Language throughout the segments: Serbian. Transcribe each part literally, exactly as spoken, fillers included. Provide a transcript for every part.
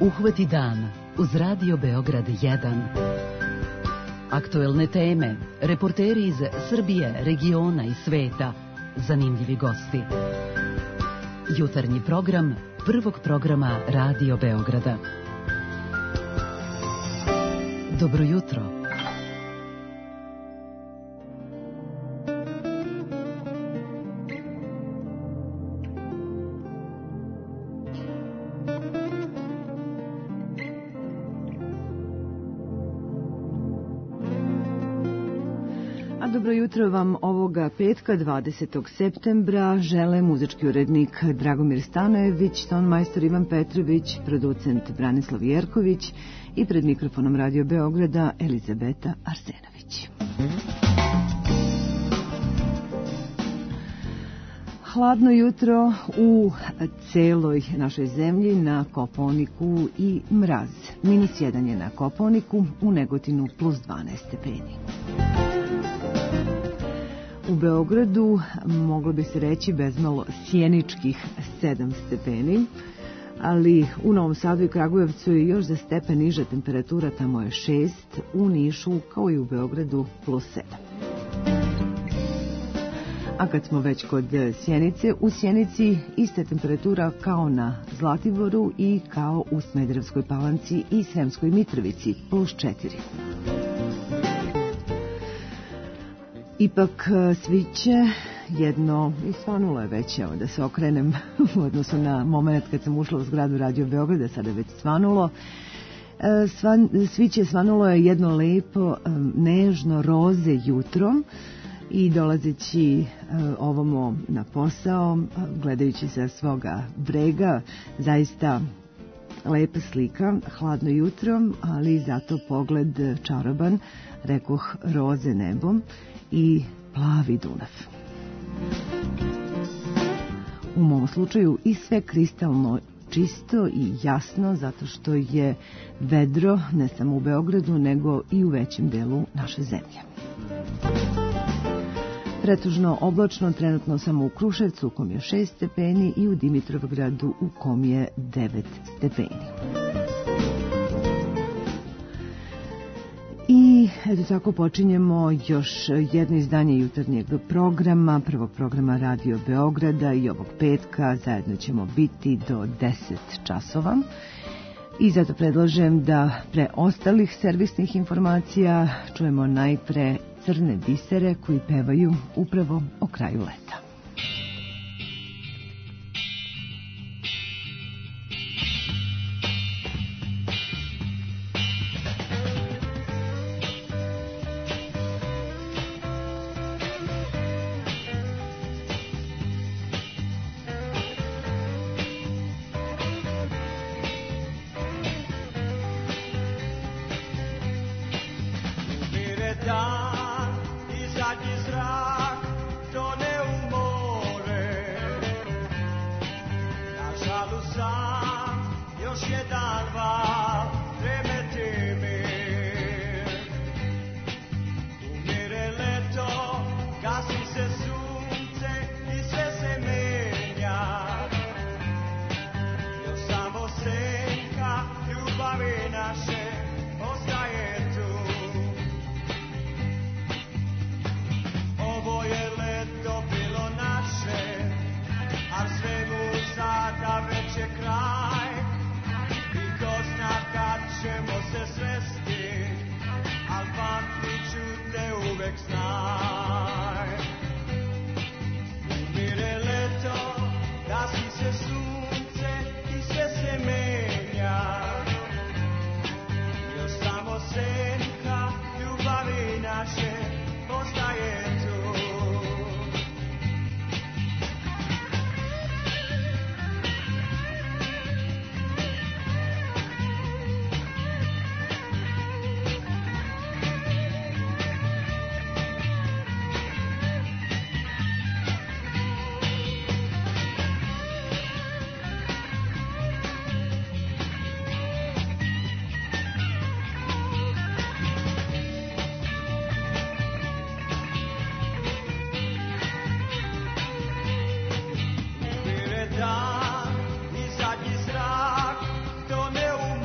Uhvati dan uz Radio Beograd jedan. Aktuelne teme, reporteri iz Srbije, regiona i sveta, zanimljivi gosti. Jutarnji program prvog programa Radio Beograda. Dobro jutro. Dobro jutro vam ovoga petka, dvadesetog septembra, žele muzički urednik Dragomir Stanojević, tonmajstor Ivan Petrović, producent Branislav Jerković i pred mikrofonom Radio Beograda Elizabeta Arsenović. Hladno jutro u celoj našoj zemlji, na Kopaoniku i mraz. minus jedan je na Kopaoniku, u Negotinu plus dvanaest stepeni. U Beogradu moglo bi se reći bezmalo sjeničkih sedam stepeni, ali u Novom Sadu i Kragujevcu je još za stepen niža temperatura, tamo je šest, u Nišu kao i u Beogradu plus sedam. A kad smo već kod Sjenice, u Sjenici ista temperatura kao na Zlatiboru i kao u Smederevskoj Palanci i Sremskoj Mitrovici, plus četiri. Ipak sviće jedno, i svanulo je već, evo da se okrenem u odnosu na moment kad sam ušla u zgradu Radio Beograda, sada je već svanulo. Svan, sviće svanulo je jedno lepo, nežno roze jutro i dolazeći ovomo na posao, gledajući sa svoga brega, zaista lepa slika, hladno jutro, ali zato pogled čaroban, rekoh roze nebom i plavi Dunav. U mom slučaju i sve kristalno čisto i jasno, zato što je vedro ne samo u Beogradu, nego i u većem delu naše zemlje. Pretužno oblačno trenutno samo u Kruševcu u kom je šest stepeni i u Dimitrovgradu u kom je devet stepeni. I eto tako počinjemo još jedno izdanje jutarnjeg programa, prvog programa Radio Beograda i ovog petka. Zajedno ćemo biti do deset časova. I zato predlažem da pre ostalih servisnih informacija čujemo najpre Crne bisere koji pevaju upravo o kraju leta. dan i zadnji zrak, to ne umre.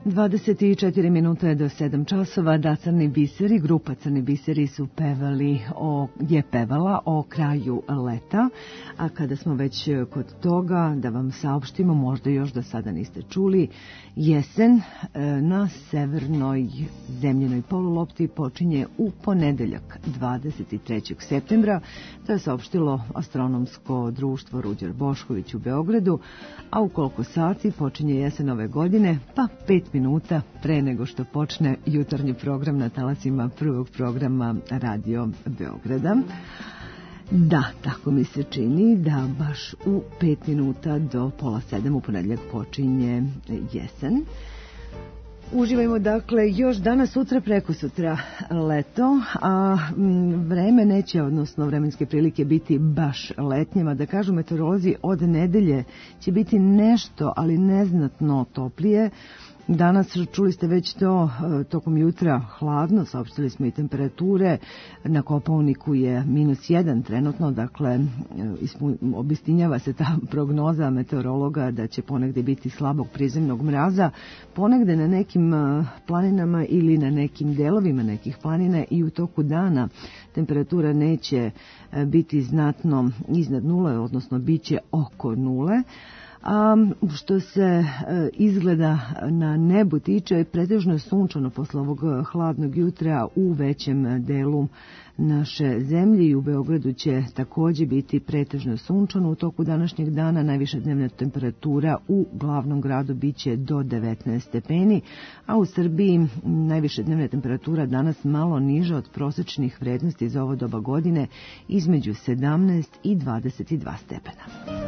dvadeset četiri minute do sedam časova, da Crni biseri, grupa Crni biseri su pevali o, je pevala o kraju leta, a kada smo već kod toga, da vam saopštimo, možda još do sada niste čuli, jesen na severnoj zemljenoj polulopti počinje u ponedeljak dvadeset trećeg septembra, to je saopštilo astronomsko društvo Ruđer Bošković u Beogradu, a u koliko sati počinje jesen ove godine, pa pet minuta pre nego što počne jutarnji program na talasima prvog programa Radio Beograda. Da, tako mi se čini da baš u pet minuta do pola sedam u ponedeljak počinje jesen. Uživajmo dakle još danas, sutra, preko sutra leto, a vreme neće, odnosno vremenske prilike biti baš letnjima. Da kažu meteorolozi, od nedelje će biti nešto, ali neznatno toplije. Danas, čuli ste već to, tokom jutra hladno, saopštili smo i temperature, na Kopaoniku je minus jedan trenutno, dakle obistinjava se ta prognoza meteorologa da će ponegde biti slabog prizemnog mraza, ponegde na nekim planinama ili na nekim delovima nekih planina i u toku dana temperatura neće biti znatno iznad nule, odnosno bit će oko nule. A što se e, izgleda na nebu tiče, pretežno je sunčano posle ovog hladnog jutra u većem delu naše zemlje i u Beogradu će takođe biti pretežno sunčano. U toku današnjeg dana najviša dnevna temperatura u glavnom gradu biće do devetnaest stepeni, a u Srbiji najviša dnevna temperatura danas malo niža od prosečnih vrednosti za ovo doba godine, između sedamnaest i dvadeset dva stepena.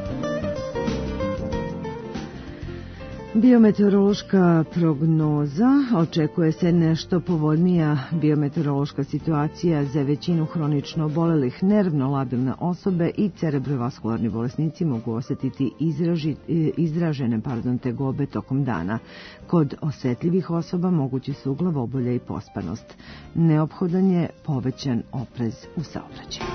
Biometeorološka prognoza, očekuje se nešto povoljnija biometeorološka situacija za većinu hronično obolelih. Nervno labilne osobe i cerebrovaskularni bolesnici mogu osetiti izraži, izražene pardon, tegobe tokom dana. Kod osetljivih osoba mogući su glavobolja i pospanost. Neophodan je povećan oprez u saobraćaju.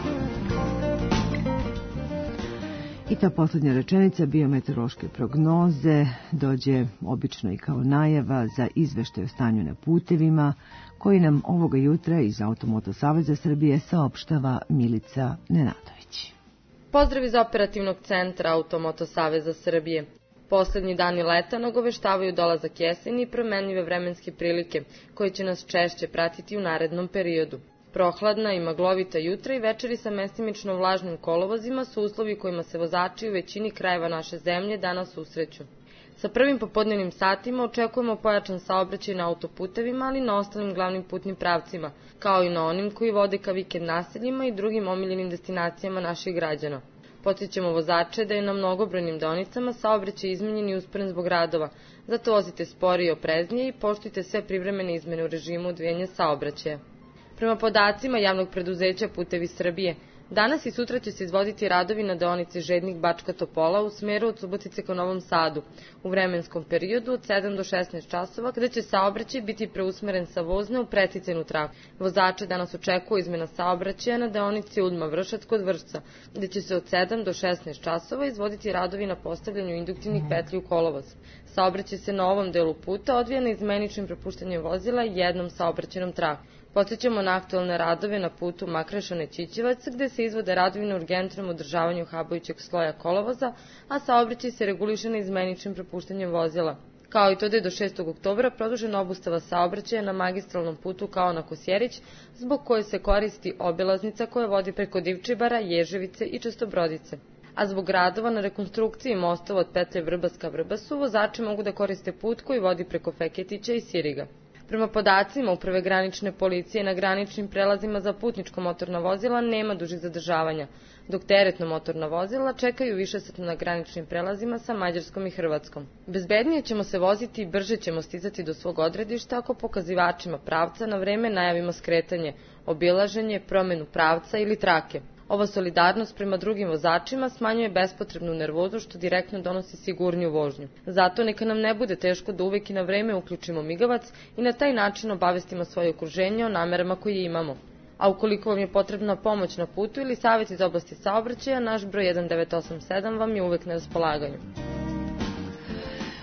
I ta posljednja rečenica biometeorološke prognoze dođe obično i kao najava za izveštaj o stanju na putevima, koji nam ovoga jutra iz Automoto Saveza Srbije saopštava Milica Nenadović. Pozdrav iz operativnog centra Automoto Saveza Srbije. Poslednji dani leta nagoveštavaju dolazak jeseni i promenljive vremenske prilike, koje će nas češće pratiti u narednom periodu. Prohladna i maglovita jutra i večeri sa mestimično vlažnim kolovozima su uslovi kojima se vozači u većini krajeva naše zemlje danas susreću. Sa prvim popodnevnim satima očekujemo pojačan saobraćaj na autoputevima, ali i na ostalim glavnim putnim pravcima, kao i na onim koji vode ka vikend naseljima i drugim omiljenim destinacijama naših građana. Podsjećamo vozače da je na mnogobrojnim deonicama saobraćaj izmenjen i usporen zbog radova, zato vozite sporije i opreznije i poštujte sve privremene izmene u režimu odvijanja saobraćaja. Prema podacima javnog preduzeća Putevi Srbije, danas i sutra će se izvoditi radovi na deonici Žednik-Bačka Topola u smeru od Subotice ka Novom Sadu u vremenskom periodu od sedam do šesnaest časova, kada će saobraćaj biti preusmeren sa vozne u preticajnu traku. Vozače danas očekuje izmena saobraćaja na deonici Udma-Vršac kod Vršca, gde će se od sedam do šesnaest časova izvoditi radovi na postavljanju induktivnih petlji u kolovoz. Saobraćaj se na ovom delu puta odvija na izmeničnim prepuštanjem vozila i jednom saobraćajnom traku. Podsjećamo na aktualne radove na putu Makrešane-Ćićevac, gde se izvode radovi na urgentnom održavanju habajućeg sloja kolovoza, a saobraćaj se reguliše na izmeničnim prepuštanjem vozila. Kao i to da je do šestog oktobra produžena obustava saobraćaja na magistralnom putu kao na Kosjerić, zbog koje se koristi obilaznica koja vodi preko Divčibara, Ježevice i Čestobrodice. A zbog radova na rekonstrukciji mostova od petlje Vrbas ka Vrbasu, vozači mogu da koriste put koji vodi preko Feketića i Siriga. Prema podacima Uprave granične policije, na graničnim prelazima za putničko motorna vozila nema dužih zadržavanja, dok teretno motorna vozila čekaju višesatno na graničnim prelazima sa Mađarskom i Hrvatskom. Bezbednije ćemo se voziti i brže ćemo stizati do svog odredišta ako pokazivačima pravca na vreme najavimo skretanje, obilaženje, promenu pravca ili trake. Ova solidarnost prema drugim vozačima smanjuje bespotrebnu nervozu, što direktno donosi sigurniju vožnju. Zato neka nam ne bude teško da uvek i na vreme uključimo migavac i na taj način obavestimo svoje okruženje o namerama koje imamo. A ukoliko vam je potrebna pomoć na putu ili savjet iz oblasti saobraćaja, naš broj jedan devet osam sedam vam je uvek na raspolaganju.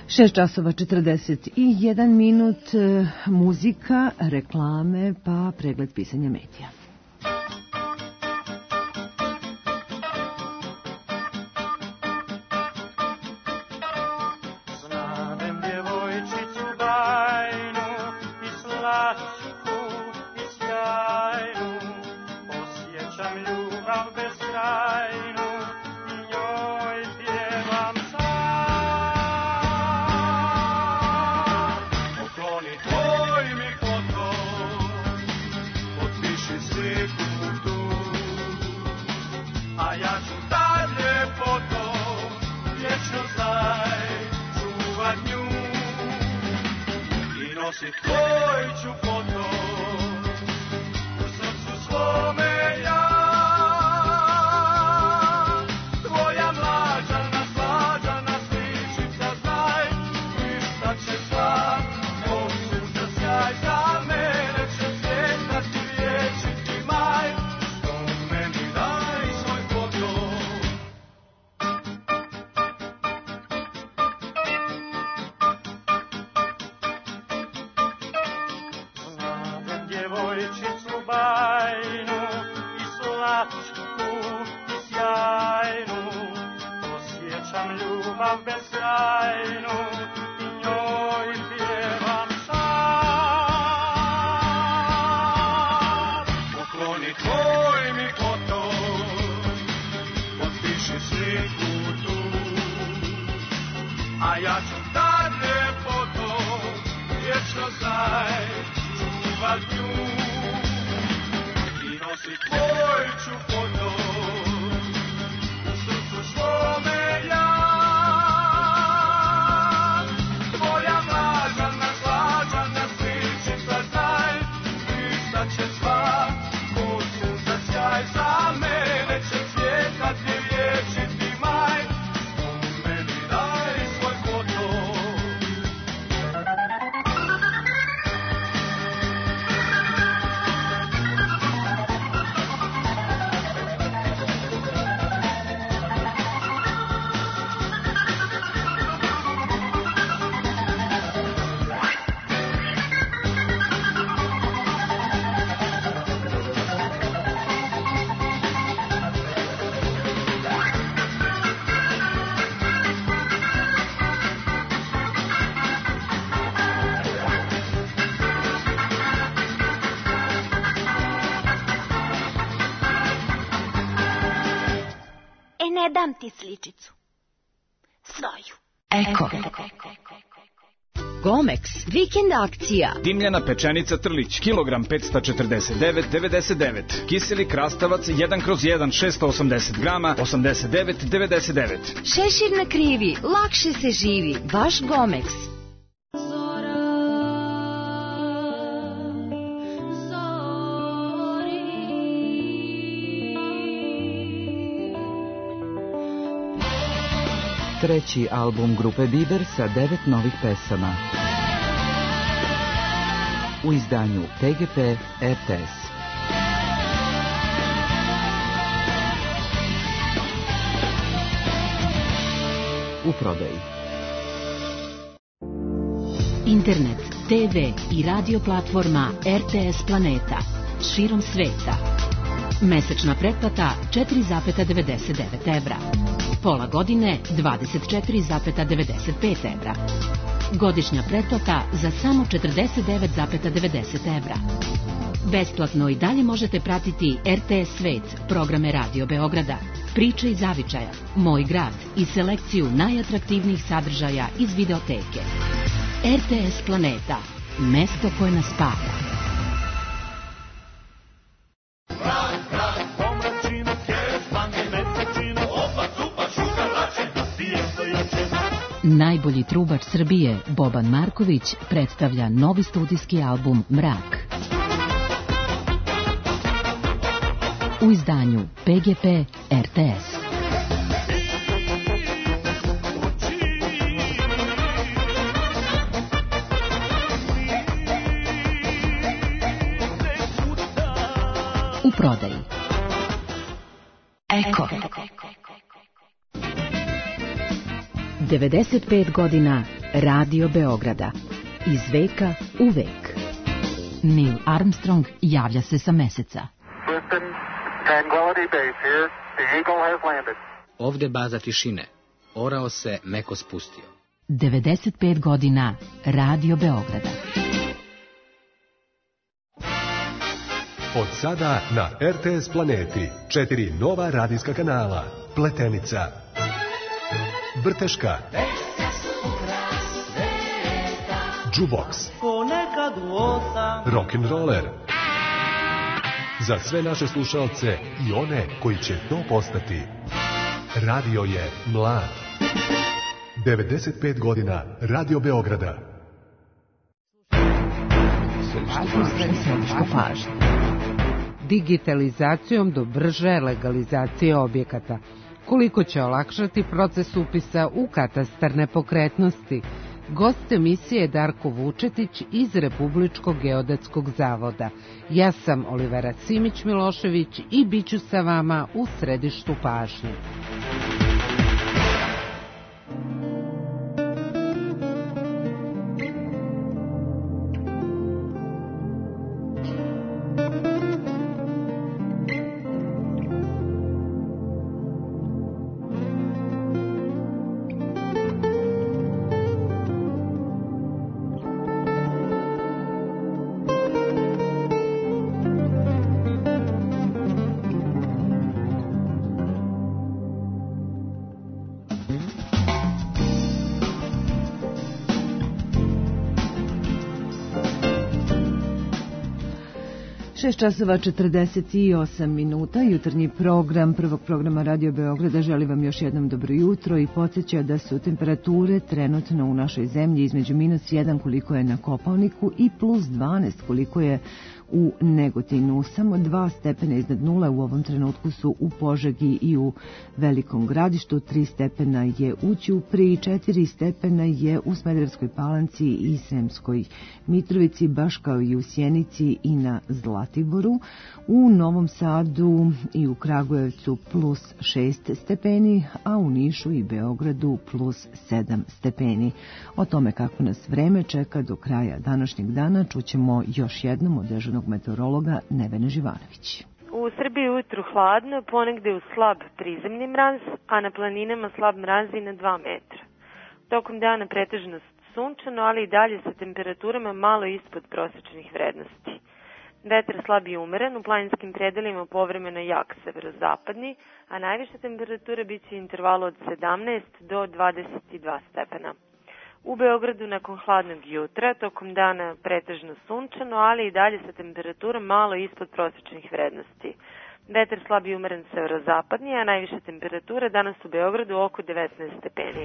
šest časova četrdeset jedan minut, muzika, reklame, pa pregled pisanja medija. Znadem djevojčicu bajnu i slatku i sjajnu, osjećam ljubav beskrajnu i njoj pjevam sam. Pokloni tvoj mi foto, potpiši sliku tu, a ja ću tad ljepoto vječno znaj čuvat nju i nosit tvoj ću foto u srcu svome ja. Tvoja mlađana, slađana sličica znaj, ništa će slat, od sunca sjaj, za mene će svjetati vječiti maj, što meni daj svoj foto. Znadem djevojčicu bajnu i slatku i sjajnu, osjećam ljubav beskrajnu i njoj pjevam sam. Pokloni tvoj mi foto, potpiši sliku tu, a ja ću tad ljepoto vječno znaj čuvat nju i nosit tvoj ću foto u srcu svome ja. Tvoja mlađana, slađana sličica znaj, ista će sva kod sunca sjaj, za mene će cvjetati vječiti maj, što meni daj svoj foto. E, ne dam ti sličicu. Svoju. Eko. Gomex, vikend akcija. Dimljena pečenica Trlić, kilogram petsto četrdeset devet devedeset devet. Kiseli krastavac jedan kroz jedan šesto osamdeset grama, osamdeset devet devedeset devet. Šešir na krivi, lakše se živi. Vaš Gomex. Treći album grupe Biber sa devet novih pesama. U izdanju P G P R T S. U prodaji. Internet, T V i radio platforma R T S Planeta. Širom sveta. Mesečna pretplata četiri zarez devedeset devet evra. Pola godine dvadeset četiri zarez devedeset pet evra. Godišnja pretplata za samo četrdeset devet zarez devedeset evra. Besplatno i dalje možete pratiti R T S Svet, programe Radio Beograda, priče iz zavičaja, Moj grad i selekciju najatraktivnijih sadržaja iz videoteke. R T S Planeta, mesto koje nas spaja. Najbolji trubač Srbije, Boban Marković, predstavlja novi studijski album Mrak. U izdanju P G P R T S. U prodaji. Eko. devedeset pet godina Radio Beograda. Iz veka u vek. Neil Armstrong javlja se sa meseca. Houston, Tranquility Base here. The Eagle has landed. Ovde baza tišine. Orao se meko spustio. devedeset pet godina Radio Beograda. Od sada na R T S Planeti četiri nova radijska kanala. Pletenica, Vrteška, Jukebox, Rock'n'Roller. Za sve naše slušalce i one koji će to postati. Radio je mlad. devedeset pet godina Radio Beograda. Digitalizacijom do brže legalizacije objekata. Koliko će olakšati proces upisa u katastar nepokretnosti? Gost emisije je Darko Vučetić iz Republičkog geodetskog zavoda. Ja sam Olivera Simić-Milošević i bit ću sa vama u središtu pažnje. šest časova četrdeset osam minuta, jutarnji program prvog programa Radio Beograda želi vam još jednom dobro jutro i podsjeća da su temperature trenutno u našoj zemlji između minus jedan koliko je na Kopaoniku i plus dvanaest koliko je u Negotinu. Samo dva stepena iznad nule u ovom trenutku su u Požegi i u Velikom Gradištu, tri stepena je u Ćupriji, četiri stepena je u Smederevskoj Palanci i Sremskoj Mitrovici, baš kao i u Sjenici i na Zlatiboru. U Novom Sadu i u Kragujevcu plus šest stepeni, a u Nišu i Beogradu plus sedam stepeni. O tome kako nas vreme čeka do kraja današnjeg dana čućemo još jednom od dežurnog meteorologa Nevene Živanović. U Srbiji ujutru hladno, ponegde u slab prizemni mraz, a na planinama slab mraz i na dva metra. Tokom dana pretežno sunčano, ali i dalje sa temperaturama malo ispod prosečnih vrednosti. Vetar slab i umeren, u planinskim predelima povremeno jak severozapadni, a najviša temperatura biće intervalu od sedamnaest do dvadeset dva stepena. U Beogradu nakon hladnog jutra, tokom dana pretežno sunčano, ali i dalje sa temperaturom malo ispod prosečnih vrednosti. Vetar slab i umeren severozapadni, a najviša temperatura danas u Beogradu oko devetnaest stepeni.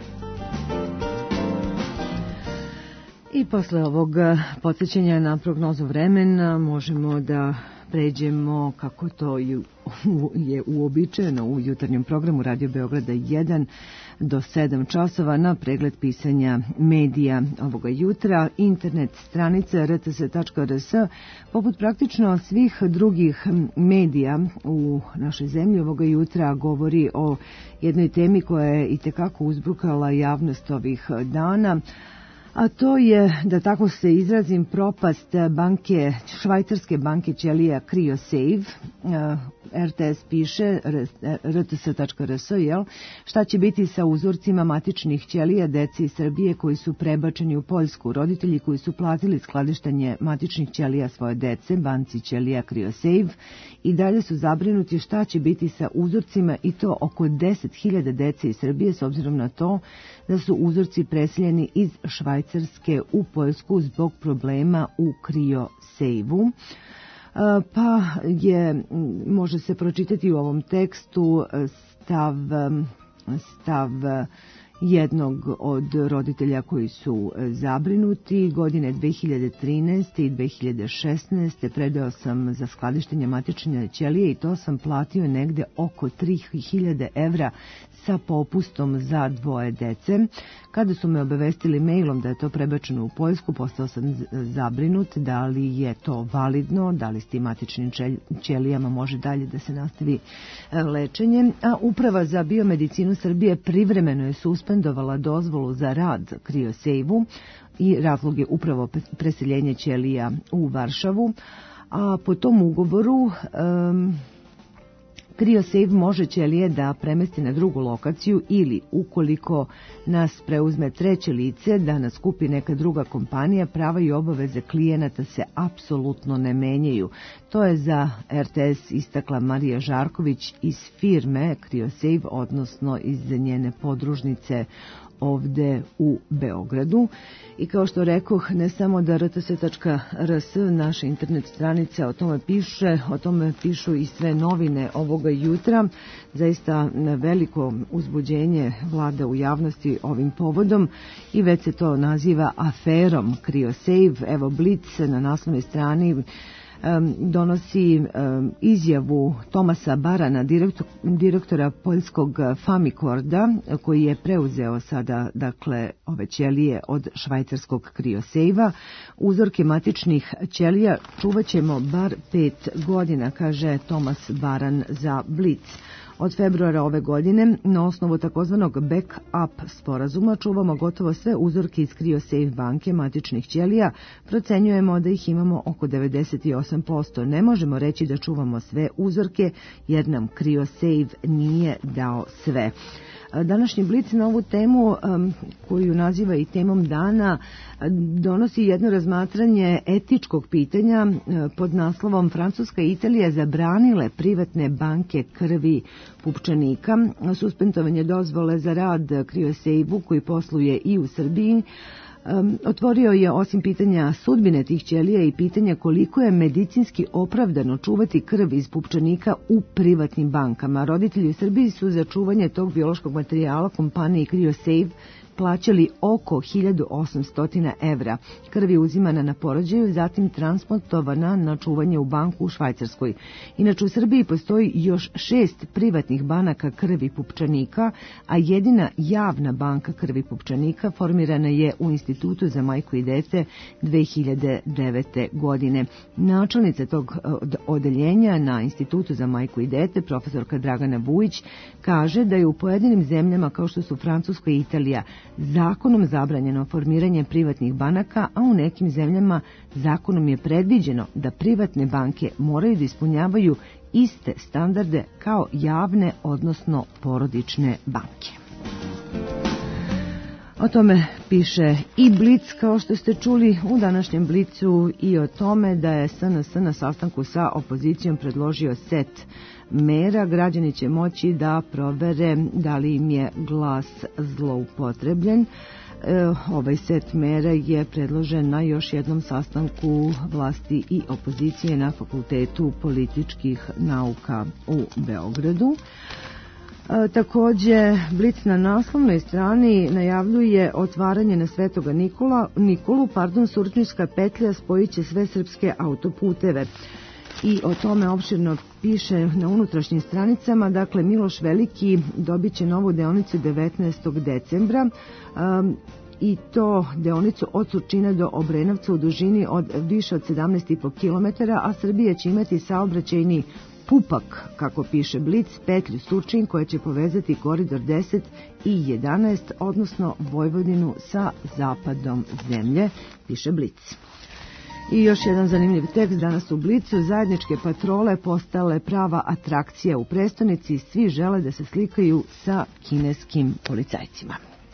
I posle ovog podsjećanja na prognozu vremena možemo da pređemo, kako to je uobičajeno u jutarnjem programu Radio Beograda jedan do sedam časova, na pregled pisanja medija ovoga jutra. Internet stranica r t s tačka r s, poput praktično svih drugih medija u našoj zemlji ovoga jutra, govori o jednoj temi koja je itekako uzbrukala javnost ovih dana, a to je, da tako se izrazim, propast banke, švajcarske banke ćelija CryoSave. R T S piše, r t s tačka r s, jel, šta će biti sa uzorcima matičnih ćelija dece iz Srbije koji su prebačeni u Poljsku. Roditelji koji su platili skladištanje matičnih ćelija svoje dece, banci ćelija CryoSave, i dalje su zabrinuti šta će biti sa uzorcima, i to oko deset hiljada dece iz Srbije, s obzirom na to da su uzorci preseljeni iz Švajcarske u Poljsku zbog problema u CryoSave-u. Pa je, može se pročitati u ovom tekstu stav, stav jednog od roditelja koji su zabrinuti. Godine dve hiljade trinaeste i dve hiljade šesnaeste predao sam za skladištenje matične ćelije i to sam platio negde oko tri hiljade evra sa popustom za dvoje dece. Kada su me obavestili mailom da je to prebačeno u Poljsku, postao sam zabrinut da li je to validno, da li s tim matičnim ćelijama može dalje da se nastavi lečenje. A Uprava za biomedicinu Srbije privremeno je suspendovana suspendovala dozvolu za rad Kriosejvu i razlog je upravo preseljenje ćelija u Varšavu, a po tom ugovoru um, Kriosejv može ćelije da premesti na drugu lokaciju ili, ukoliko nas preuzme treće lice, da nas kupi neka druga kompanija, prava i obaveze klijenata se apsolutno ne menjaju. To je za er te es istakla Marija Žarković iz firme Kriosejv, odnosno iz njene podružnice ovde u Beogradu. I kao što rekoh, ne samo da er te es tačka er es, naša internet stranica, o tome piše, o tome pišu i sve novine ovoga jutra. Zaista veliko uzbuđenje vlada u javnosti ovim povodom i već se to naziva aferom Kriosejv. Evo, Blic na naslovnoj strani donosi izjavu Tomasa Barana, direktor, direktora poljskog Famikorda, koji je preuzeo sada, dakle, ove ćelije od švajcarskog Kriosejva. Uzorke matičnih ćelija čuvat ćemo bar pet godina, kaže Tomas Baran za Blic. Od februara ove godine, na osnovu takozvanog back-up sporazuma, čuvamo gotovo sve uzorke iz Kriosejv banke matičnih ćelija. Procenjujemo da ih imamo oko devedeset osam posto. Ne možemo reći da čuvamo sve uzorke, jer nam Kriosejv nije dao sve. Današnji Blic na ovu temu, koju naziva i temom dana, donosi jedno razmatranje etičkog pitanja pod naslovom Francuska i Italija zabranile privatne banke krvi pupčanika. Suspendovanje dozvole za rad Kriosejvu, koji posluje i u Srbiji, Um, otvorio je, osim pitanja sudbine tih ćelija, i pitanja koliko je medicinski opravdano čuvati krv iz pupčanika u privatnim bankama. Roditelji u Srbiji su za čuvanje tog biološkog materijala kompaniji Kriosejv plaćali oko hiljadu osamsto evra. Krv je uzimana na porođaju, zatim transportovana na čuvanje u banku u Švajcarskoj. Inače, u Srbiji postoji još šest privatnih banaka krvi pupčanika, a jedina javna banka krvi pupčanika formirana je u Institutu za majku i dete dve hiljade devete. godine. Načelnica tog odeljenja na Institutu za majku i dete, profesorka Dragana Vujić, kaže da je u pojedinim zemljama kao što su Francuska i Italija zakonom zabranjeno formiranje privatnih banaka, a u nekim zemljama zakonom je predviđeno da privatne banke moraju da ispunjavaju iste standarde kao javne, odnosno porodične banke. O tome piše i Blic, kao što ste čuli u današnjem Blicu, i o tome da je es en es na sastanku sa opozicijom predložio set mera. Građani će moći da provere da li im je glas zloupotrebljen. E, ovaj set mera je predložen na još jednom sastanku vlasti i opozicije na Fakultetu političkih nauka u Beogradu. E, takođe, Blic na naslovnoj strani najavljuje otvaranje na Svetoga Nikola, Nikolu, pardon, Surčinska petlja spojit će sve srpske autoputeve. I o tome opširno piše na unutrašnjim stranicama. Dakle, Miloš Veliki dobit će novu deonicu devetnaestog decembra um, i to deonicu od Surčina do Obrenovca u dužini od više od sedamnaest i po kilometara, a Srbija će imati saobraćajni pupak, kako piše Blic, petlju Surčin, koja će povezati koridor deset i jedanaest, odnosno Vojvodinu sa zapadom zemlje, piše Blic. I još jedan zanimljiv tekst danas u Blicu. Zajedničke patrole postale prava atrakcija u prestonici. Svi žele da se slikaju sa kineskim policajcima.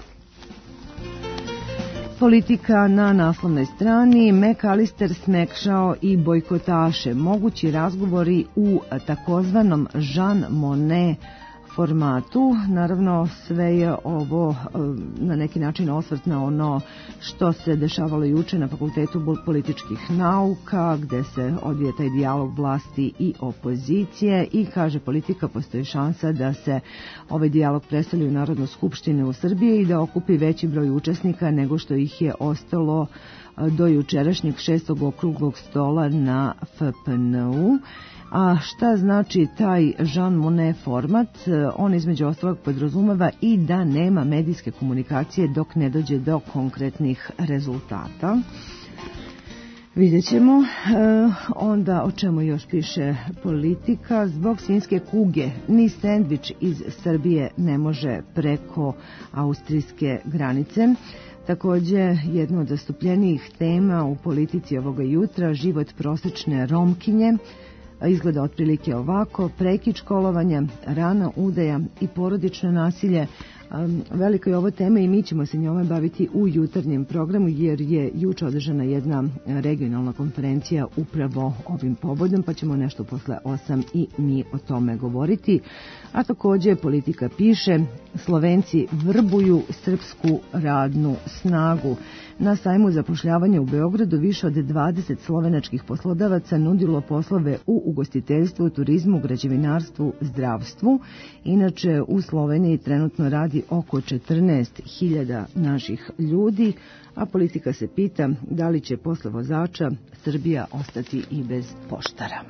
Politika na naslovnoj strani. McAllister smekšao i bojkotaše. Mogući razgovori u takozvanom Jean Monnet formatu. Naravno, sve je ovo na neki način osvrt na ono što se dešavalo juče na Fakultetu političkih nauka, gde se odvija taj dijalog vlasti i opozicije, i kaže politika, postoji šansa da se ovaj dijalog preseli u Narodnu skupštinu u Srbiji i da okupi veći broj učesnika nego što ih je ostalo do jučerašnjeg šestog okruglog stola na F P N U. A šta znači taj Jean Monnet format? On između ostalog podrazumeva i da nema medijske komunikacije dok ne dođe do konkretnih rezultata. Vidjet ćemo. E, onda o čemu još piše Politika. Zbog svinjske kuge ni sendvič iz Srbije ne može preko austrijske granice. Također, jedna od zastupljenijih tema u Politici ovoga jutra, život prosečne Romkinje, izgleda otprilike ovako: prekid školovanja, rana udaja i porodično nasilje. Velika je ovo tema i mi ćemo se njome baviti u jutarnjem programu, jer je juče održana jedna regionalna konferencija upravo ovim povodom, pa ćemo nešto posle osam i mi o tome govoriti. A također Politika piše: Slovenci vrbuju srpsku radnu snagu. Na sajmu zapošljavanja u Beogradu više od dvadeset slovenačkih poslodavaca nudilo poslove u ugostiteljstvu, turizmu, građevinarstvu, zdravstvu. Inače, u Sloveniji trenutno radi oko četrnaest hiljada naših ljudi, a Politika se pita da li će posle vozača Srbija ostati i bez poštara.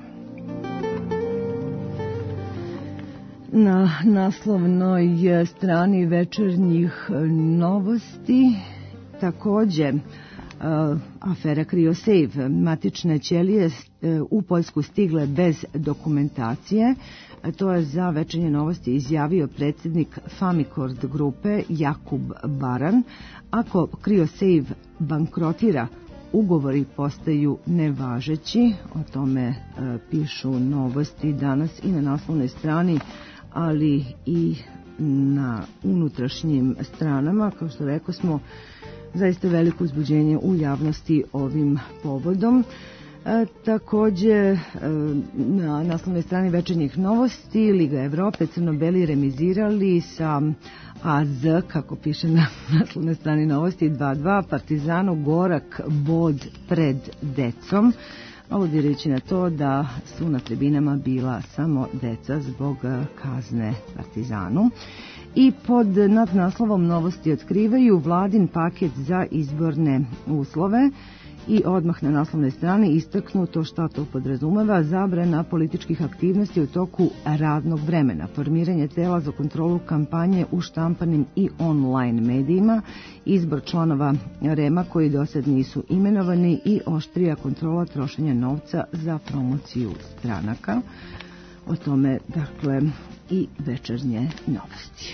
Na naslovnoj strani Večernjih novosti također uh, afera CryoSave. Matične ćelije uh, u Poljsku stigle bez dokumentacije. To je za Večernje novosti izjavio predsjednik Famicord grupe Jakub Baran. Ako CryoSave bankrotira, ugovori postaju nevažeći. O tome uh, pišu novosti danas i na naslovnoj strani, ali i na unutrašnjim stranama. Kao što rekao smo, zaista veliko uzbuđenje u javnosti ovim povodom. E, također, e, na naslovnoj strani Večernjih novosti, Liga Evrope, crno-beli remizirali sa A Z, kako piše na naslovnoj strani novosti, dva dva, Partizanu gorak bod pred decom. Aludirajući na to da su na tribinama bila samo deca zbog kazne Partizanu. I pod nadnaslovom novosti otkrivaju vladin paket za izborne uslove i odmah na naslovnoj strani istaknuto šta to podrazumeva: zabrana političkih aktivnosti u toku radnog vremena, formiranje tela za kontrolu kampanje u štampanim i online medijima, izbor članova REM-a koji dosad nisu imenovani i oštrija kontrola trošenja novca za promociju stranaka. O tome, dakle, i Večernje novosti.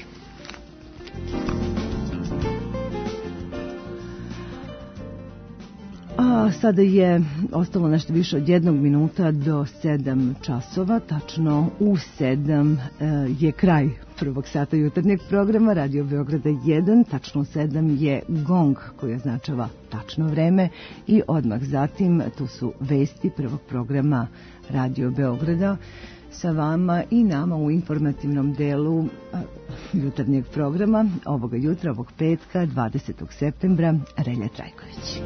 A sada je ostalo nešto više od jednog minuta do sedam časova. Tačno u sedam e, je kraj prvog sata jutarnjeg programa Radio Beograda jedan. Tačno u sedam je gong koji označava tačno vreme i odmah zatim tu su vesti prvog programa Radio Beograda. Sa vama i nama u informativnom delu a, jutarnjeg programa ovoga jutra, ovog petka, dvadesetog septembra, Relja Trajković.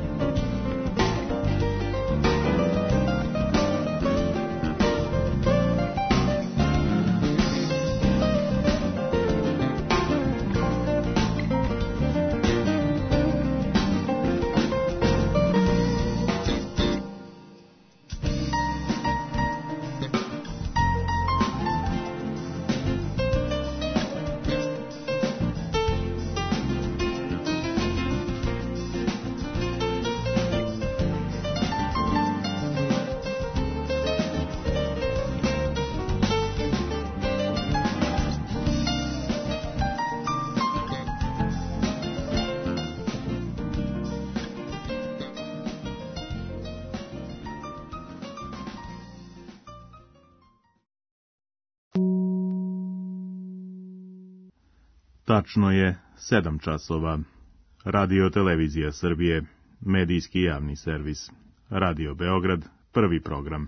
Tačno je sedam časova. Radio Televizija Srbije, medijski javni servis. Radio Beograd, prvi program.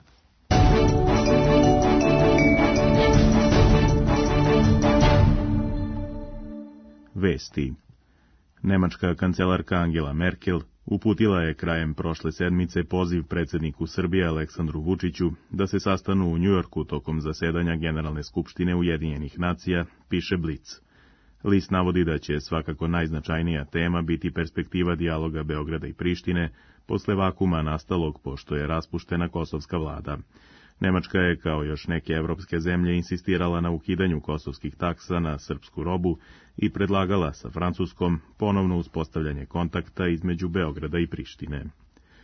Vesti. Nemačka kancelarka Angela Merkel uputila je krajem prošle sedmice poziv predsjedniku Srbije Aleksandru Vučiću da se sastanu u Njujorku tokom zasedanja Generalne skupštine Ujedinjenih nacija, piše Blic. List navodi da će svakako najznačajnija tema biti perspektiva dijaloga Beograda i Prištine posle vakuma nastalog pošto je raspuštena kosovska vlada. Nemačka je, kao još neke evropske zemlje, insistirala na ukidanju kosovskih taksa na srpsku robu i predlagala sa Francuskom ponovno uspostavljanje kontakta između Beograda i Prištine.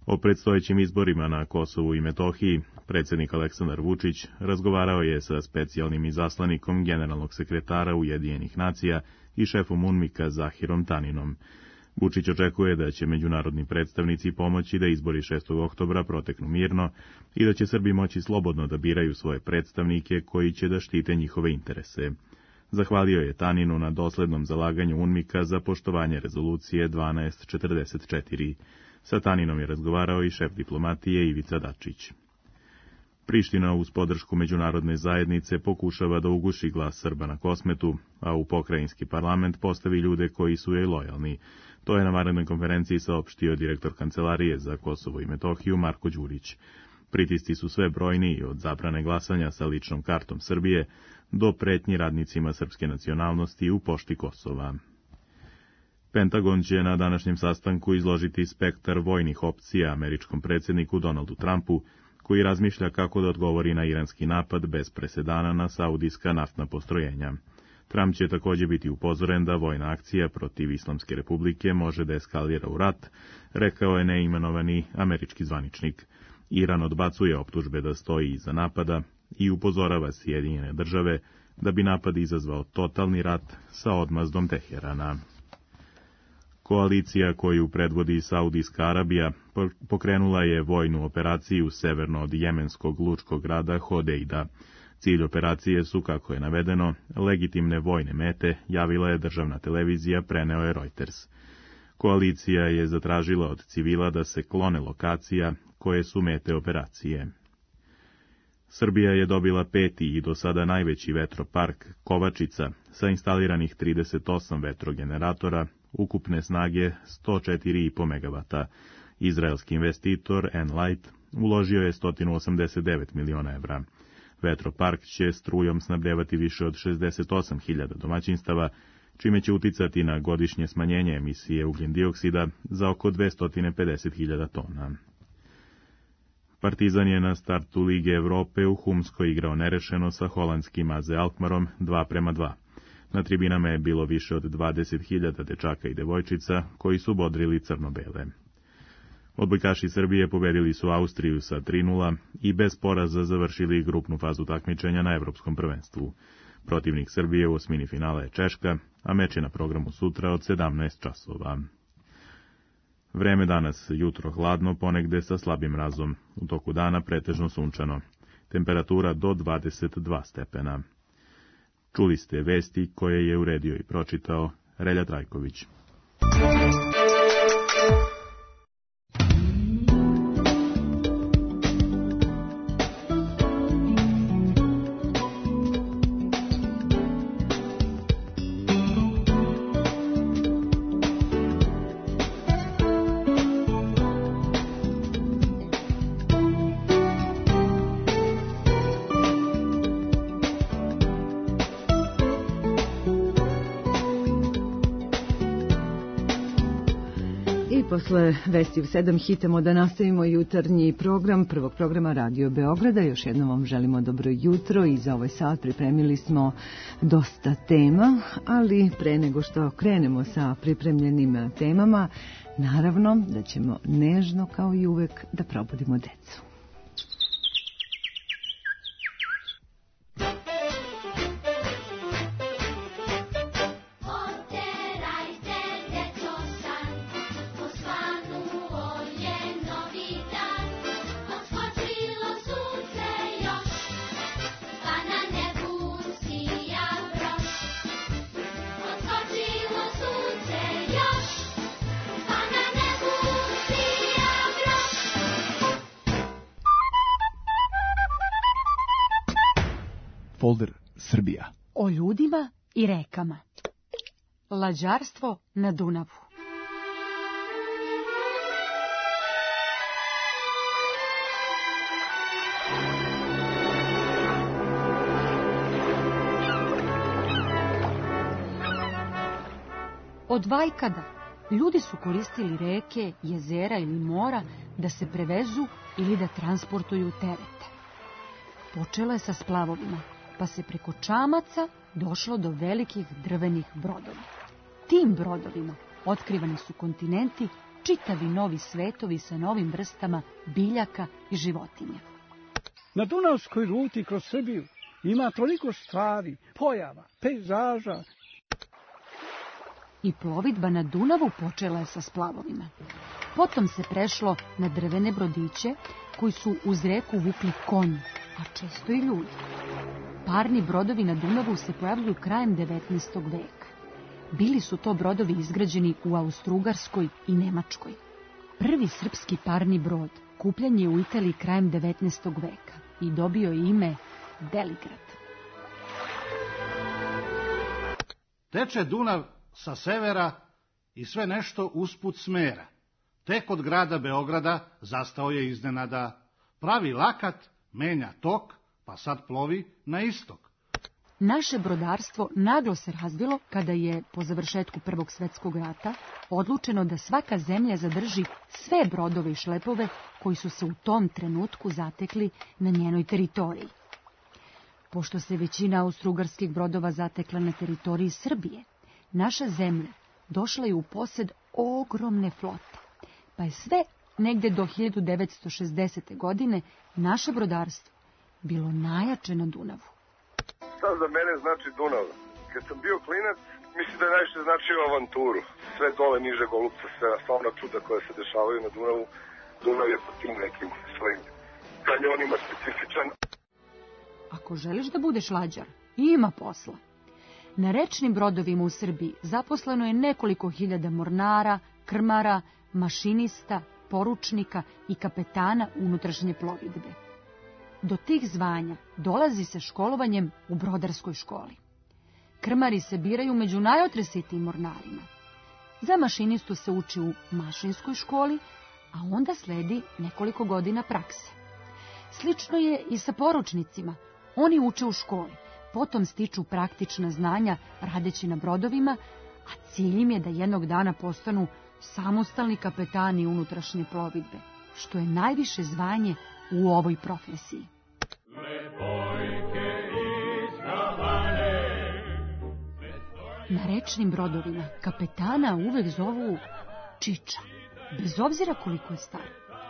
O predstojećim izborima na Kosovu i Metohiji predsjednik Aleksandar Vučić razgovarao je sa specijalnim izaslanikom generalnog sekretara Ujedinjenih nacija i šefom UNMIK-a Zahirom Taninom. Vučić očekuje da će međunarodni predstavnici pomoći da izbori šestog oktobra proteknu mirno i da će Srbi moći slobodno da biraju svoje predstavnike koji će da štite njihove interese. Zahvalio je Taninu na doslednom zalaganju UNMIK-a za poštovanje rezolucije dvanaest četrdeset četiri. Sa Taninom je razgovarao i šef diplomatije Ivica Dačić. Priština uz podršku međunarodne zajednice pokušava da uguši glas Srba na Kosmetu, a u pokrajinski parlament postavi ljude koji su joj lojalni. To je na vanrednoj konferenciji saopštio direktor Kancelarije za Kosovo i Metohiju Marko Đurić. Pritisci su sve brojniji, od zabrane glasanja sa ličnom kartom Srbije do pretnji radnicima srpske nacionalnosti u pošti Kosova. Pentagon će na današnjem sastanku izložiti spektar vojnih opcija američkom predsjedniku Donaldu Trumpu, koji razmišlja kako da odgovori na iranski napad bez presedana na saudijska naftna postrojenja. Trump će također biti upozoren da vojna akcija protiv Islamske republike može da eskalira u rat, rekao je neimenovani američki zvaničnik. Iran odbacuje optužbe da stoji iza napada i upozorava Sjedinjene države da bi napad izazvao totalni rat sa odmazdom Teherana. Koalicija koju predvodi Saudijska Arabija pokrenula je vojnu operaciju severno od jemenskog lučkog grada Hodeida. Cilj operacije su, kako je navedeno, legitimne vojne mete, javila je državna televizija, preneo je Reuters. Koalicija je zatražila od civila da se klone lokacija koje su mete operacije. Srbija je dobila peti i do sada najveći vetropark Kovačica sa instaliranih trideset osam vetrogeneratora, ukupne snage sto četiri zarez pet megavata. Izraelski investitor Enlight uložio je sto osamdeset devet miliona evra. Vetropark će strujom snabdevati više od šezdeset osam hiljada domaćinstava, čime će uticati na godišnje smanjenje emisije ugljendioksida za oko dvesta pedeset hiljada tona. Partizan je na startu Lige Evrope u Humskoj igrao nerešeno sa holandskim A Z Alkmarom dva prema dva. Na tribinama je bilo više od dvadeset hiljada dečaka i devojčica koji su bodrili crno-bele. Odbojkaši Srbije pobedili su Austriju sa tri nula i bez poraza završili grupnu fazu takmičenja na Evropskom prvenstvu. Protivnik Srbije u osmini finala je Češka, a meč je na programu sutra od sedamnaest časova. Vreme danas, jutro hladno, ponegde sa slabim mrazom. U toku dana pretežno sunčano. Temperatura do dvadeset dva stepena. Čuli ste vesti koje je uredio i pročitao Relja Trajković. Posle vesti u sedam hitamo da nastavimo jutarnji program prvog programa Radio Beograda. Još jednom vam želimo dobro jutro i za ovaj sat pripremili smo dosta tema, ali pre nego što krenemo sa pripremljenim temama, naravno da ćemo nežno kao i uvek da probudimo decu. Folder Srbija. O ljudima i rekama. Lađarstvo na Dunavu. Od vajkada ljudi su koristili reke, jezera ili mora da se prevezu ili da transportuju terete. Počelo je sa splavovima, pa se preko čamaca došlo do velikih drvenih brodova. Tim brodovima otkrivani su kontinenti čitavi novi svetovi sa novim vrstama biljaka i životinja. Na Dunavskoj ruti kroz Srbiju ima toliko stvari, pojava, pejzaža. I plovidba na Dunavu počela je sa splavovima. Potom se prešlo na drvene brodiće koji su uz reku vukli konji, a često i ljudi. Parni brodovi na Dunavu se pojavljuju krajem devetnaestog veka. Bili su to brodovi izgrađeni u Austrougarskoj i Nemačkoj. Prvi srpski parni brod kupljen je u Italiji krajem devetnaestog veka i dobio je ime Beligrad. Teče Dunav sa severa i sve nešto usput smera. Tek od grada Beograda zastao je iznenada. Pravi lakat, menja tok, pa sad plovi na istok. Naše brodarstvo naglo se razvilo kada je, po završetku Prvog svetskog rata, odlučeno da svaka zemlja zadrži sve brodove i šlepove koji su se u tom trenutku zatekli na njenoj teritoriji. Pošto se većina austrougarskih brodova zatekla na teritoriji Srbije, naša zemlja došla je u posed ogromne flote, pa je sve negde do hiljadu devetsto šezdesete. godine naše brodarstvo bilo najjače na Dunavu. Šta za mene znači Dunav? Kad sam bio klinac, mislim da je najviše značio avanturu. Sve dole niže Golubca, sve slavna čuda koja se dešavaju na Dunavu. Dunav je po tim nekim svojim kanjonima specifičan. Ako želiš da budeš lađar, ima posla. Na rečnim brodovima u Srbiji zaposleno je nekoliko hiljada mornara, krmara, mašinista, poručnika i kapetana unutrašnje plovidbe. Do tih zvanja dolazi se školovanjem u brodarskoj školi. Krmari se biraju među najotresitijim mornarima. Za mašinistu se uči u mašinskoj školi, a onda sledi nekoliko godina prakse. Slično je i sa poručnicima. Oni uče u školi, potom stiču praktična znanja radeći na brodovima, a cilj im je da jednog dana postanu samostalni kapetani unutrašnje plovidbe, što je najviše zvanje u ovoj profesiji. Na rečnim brodovima kapetana uvek zovu Čiča, bez obzira koliko je star.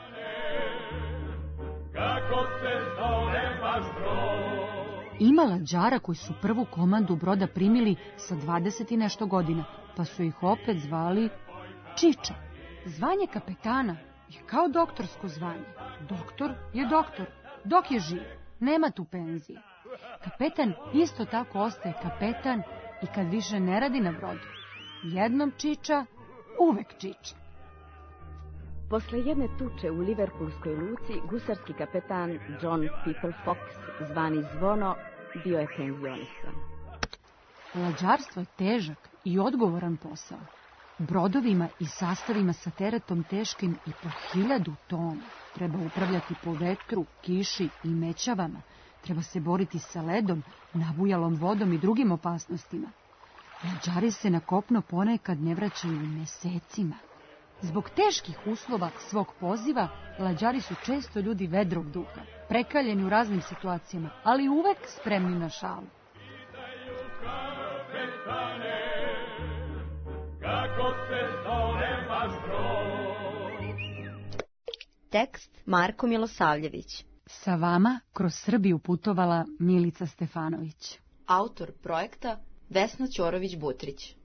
Ima lađara koji su prvu komandu broda primili sa dvadeset i nešto godina, pa su ih opet zvali Čiča. Zvanje kapetana je kao doktorsko zvanje. Doktor je doktor, dok je živ, nema tu penzije. Kapetan isto tako ostaje kapetan i kad više ne radi na brodu. Jednom Čiča, uvek Čiča. Posle jedne tuče u Liverpoolskoj luci, gusarski kapetan John People Fox, zvani Zvono, bio je penzionisan. Lađarstvo je težak i odgovoran posao. Brodovima i sastavima sa teretom teškim i po hiljadu tona treba upravljati po vetru, kiši i mećavama. Treba se boriti sa ledom, nabujalom vodom i drugim opasnostima. Lađari se na kopno ponekad ne vraćaju mesecima. Zbog teških uslova svog poziva, lađari su često ljudi vedrog duha, prekaljeni u raznim situacijama, ali uvek spremni na šalu. Tekst Marko Milosavljević. Sa vama kroz Srbiju putovala Milica Stefanović. Autor projekta Vesna Ćorović-Butrić.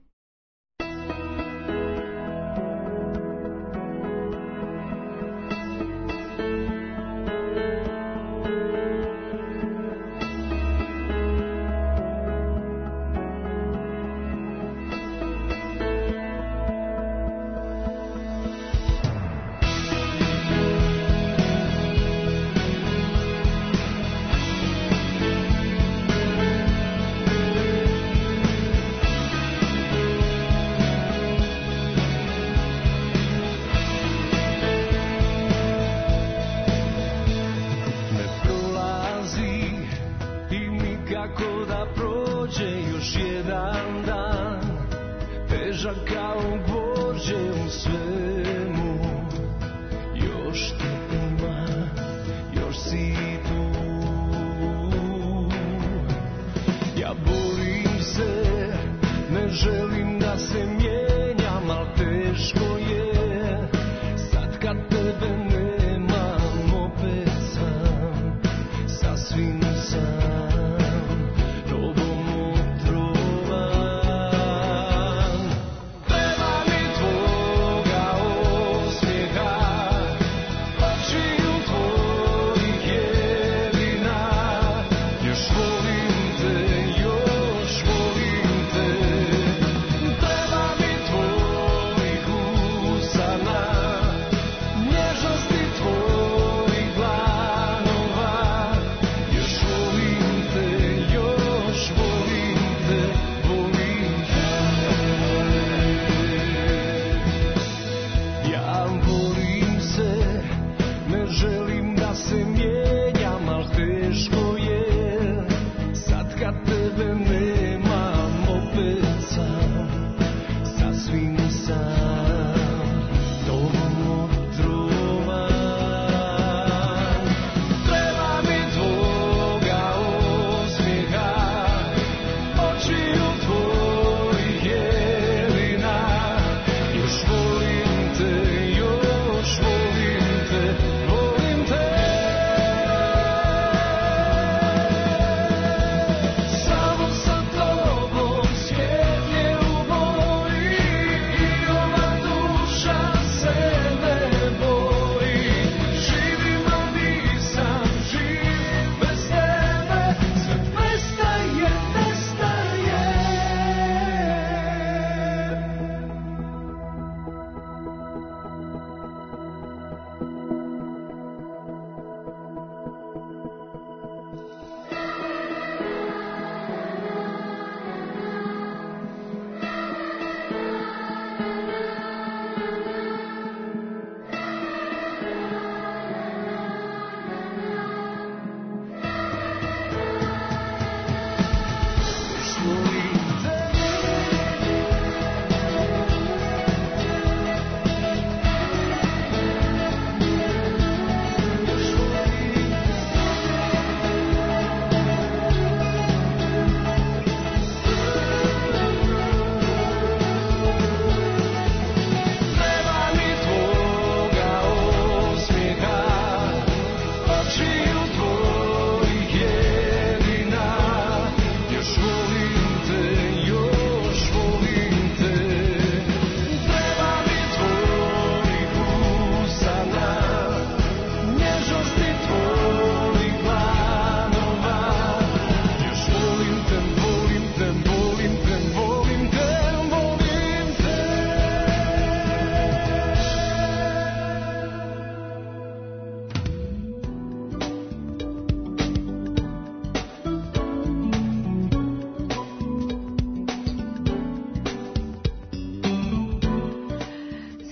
Želim da se mijenjam, al teško je.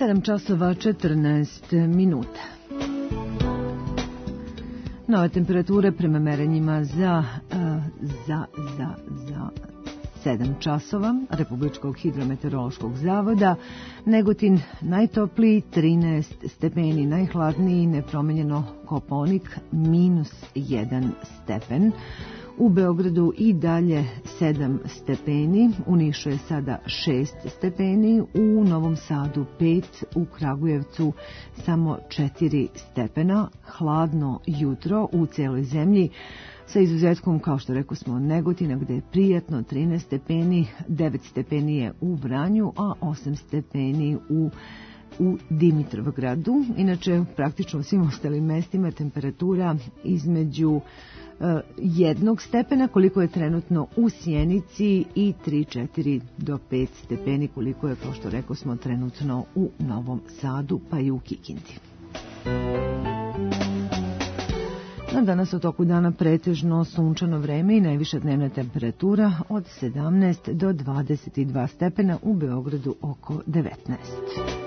sedam časova četrnaest minuta. Nove temperature prema merenjima za, za, za, za sedam časova Republičkog hidrometeorološkog zavoda. Negotin najtopliji trinaest stepeni, najhladniji nepromenjeno Kopaonik minus jedan stepen. U Beogradu i dalje sedam stepeni, u Nišu je sada šest stepeni, u Novom Sadu pet, u Kragujevcu samo četiri stepena, hladno jutro u celoj zemlji, sa izuzetkom, kao što rekao smo, Negotina, gde je prijatno trinaest stepeni, devet stepeni je u Vranju, a osam stepeni u u Dimitrovgradu. Inače, praktično u svim ostalim mestima temperatura između uh, jednog stepena, koliko je trenutno u Sjenici, i tri četiri do pet stepeni, koliko je, kao što rekao smo, trenutno u Novom Sadu, pa i u Kikindi. Na danas u toku dana pretežno sunčano vreme i najviša dnevna temperatura od sedamnaest do dvadeset dva stepena, u Beogradu oko devetnaest.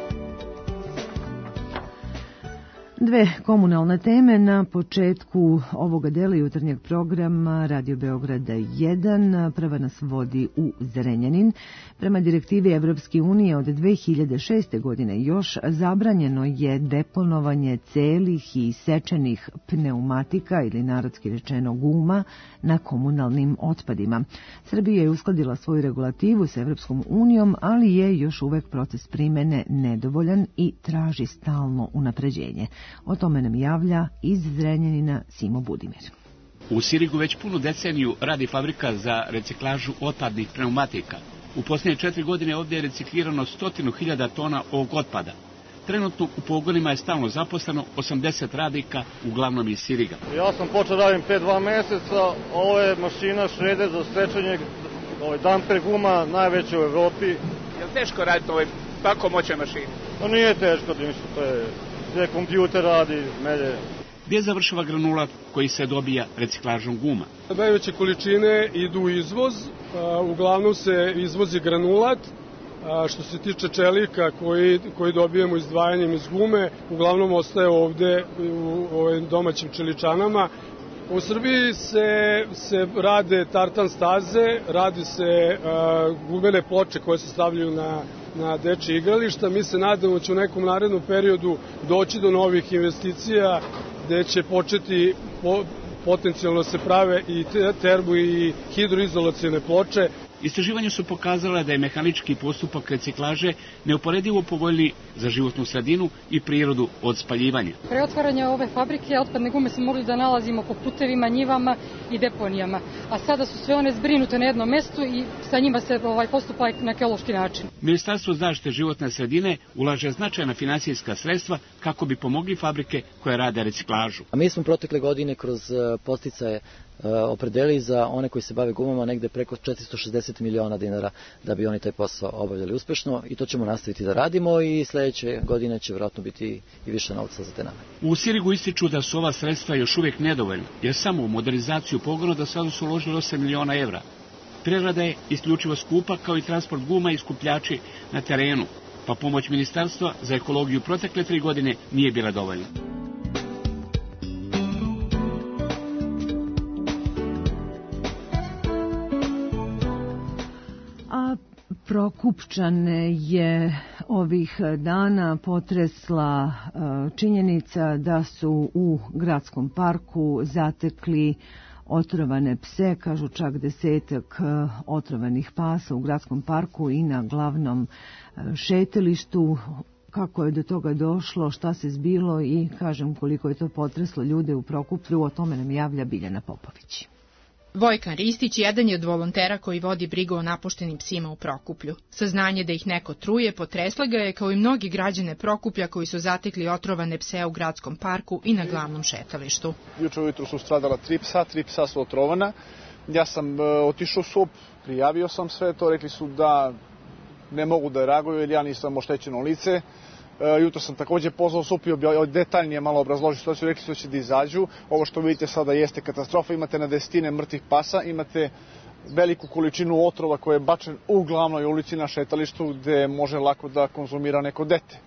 Dve komunalne teme na početku ovoga dela jutarnjeg programa Radio Beograda jedan. Prva nas vodi u Zrenjanin. Prema direktivi Evropske unije od dve hiljade šeste. godine još zabranjeno je deponovanje celih i sečenih pneumatika ili narodski rečeno guma na komunalnim otpadima. Srbija je uskladila svoju regulativu s Evropskom unijom, ali je još uvek proces primene nedovoljan i traži stalno unapređenje. O tome nam javlja iz Zrenjanina Simo Budimir. U Sirigu već punu deceniju radi fabrika za reciklažu otpadnih pneumatika. U posljednje četiri godine ovdje je reciklirano stotinu hiljada tona ovog otpada. Trenutno u pogonima je stalno zaposleno osamdeset radnika, uglavnom iz Siriga. Ja sam počeo radim pre dva meseca, ovo je mašina šreder za sečenje, ovaj damper guma, najveća u Evropi. Je li teško raditi ovoj tako moćnoj mašini? To nije teško, ništa, to je... gdje kompjuter radi, melje. Gdje završava granulat koji se dobija reciklažom guma? Najveće količine idu u izvoz, a, uglavnom se izvozi granulat, a, što se tiče čelika koji, koji dobijemo izdvajanjem iz gume, uglavnom ostaje ovde u ovim domaćim čeličanama. U Srbiji se, se rade tartan staze, radi se a, gumene ploče koje se stavljaju na na dečje igrališta. Mi se nadamo da će u nekom narednom periodu doći do novih investicija gde će početi po, potencijalno se prave i termo i hidroizolacione ploče. Istraživanja su pokazala da je mehanički postupak reciklaže neuporedivo povoljniji za životnu sredinu i prirodu od spaljivanja. Pre otvaranja ove fabrike otpadne gume smo mogli da nalazimo po putevima, njivama i deponijama, a sada su sve one zbrinute na jednom mestu i sa njima se ovaj postupak na ekološki način. Ministarstvo zaštite životne sredine ulaže značajna finansijska sredstva kako bi pomogli fabrike koje rade reciklažu. A mi smo protekle godine kroz podsticaje opredelili za one koji se bave gumama negde preko četiristo šezdeset miliona dinara da bi oni taj posao obavljali uspešno, i to ćemo nastaviti da radimo i sledeće godine će vjerojatno biti i više novca za te namene. U Sirigu ističu da su ova sredstva još uvijek nedovoljna, jer samo u modernizaciju pogona do sada su uložili osam miliona evra. Prerada je isključivo skupa, kao i transport guma i skupljači na terenu, pa pomoć Ministarstva za ekologiju protekle tri godine nije bila dovoljna. Prokupčane je ovih dana potresla činjenica da su u gradskom parku zatekli otrovane pse, kažu čak desetak otrovanih pasa u gradskom parku i na glavnom šetalištu. Kako je do toga došlo, šta se zbilo i kažem koliko je to potreslo ljude u Prokuplju, o tome nam javlja Biljana Popović. Vojkan Ristić jedan je od volontera koji vodi brigu o napuštenim psima u Prokuplju. Saznanje da ih neko truje potresla ga je, kao i mnogi građane Prokuplja koji su zatekli otrovane pse u gradskom parku i na glavnom šetalištu. Juče ujutru su stradala tri psa, tri psa su otrovana. Ja sam e, otišao u S U P, prijavio sam sve to, rekli su da ne mogu da reaguju jer ja nisam oštećeno lice. E, jutro sam također pozvao S U P i detaljnije malo obrazložio situaciju, rekli su da će da izađu. Ovo što vidite sada jeste katastrofa, imate na desetine mrtvih pasa, imate veliku količinu otrova koja je bačen u glavnoj ulici na šetalištu gde može lako da konzumira neko dete.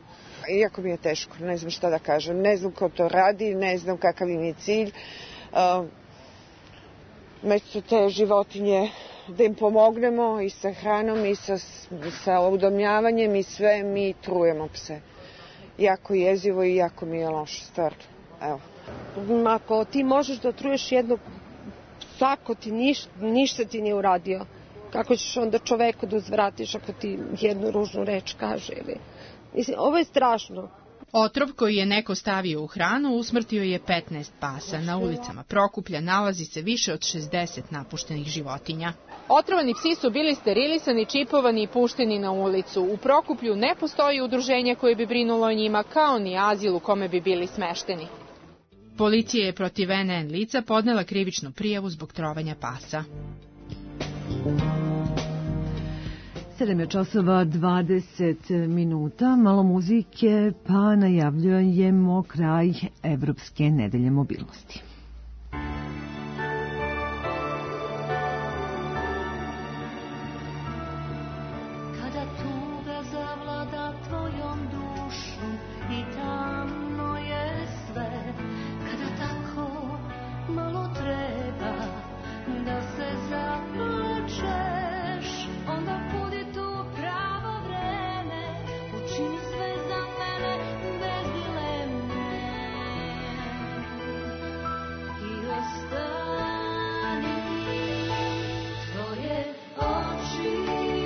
Iako mi je teško, ne znam šta da kažem, ne znam ko to radi, ne znam kakav im je cilj. Uh, među te životinje da im pomognemo i sa hranom i sa, sa udomljavanjem i sve, mi trujemo pse. Jako jezivo i jako mi je loše, stvarno. Evo. Ako ti možeš da truješ jednog psa, ako ti niš, ništa ti nije uradio, kako ćeš onda čoveku da uzvratiš ako ti jednu ružnu reč kaže? Ili... Mislim, ovo je strašno. Otrov koji je neko stavio u hranu usmrtio je petnaest pasa. Na ulicama Prokuplja nalazi se više od šezdeset napuštenih životinja. Otrovani psi su bili sterilisani, čipovani i pušteni na ulicu. U Prokuplju ne postoji udruženje koje bi brinulo o njima, kao ni azil u kome bi bili smešteni. Policija je protiv en en lica podnela krivičnu prijavu zbog trovanja pasa. sedam je časova dvadeset minuta, malo muzike, pa najavljujemo kraj Evropske nedelje mobilnosti. Kada tuga zavlada tvojom dušu i tamno je sve, kada tako malo treba da se zaplačeš, onda budi tu pravo vreme, učini sve za mene bez dileme i ostani. Tvoje oči,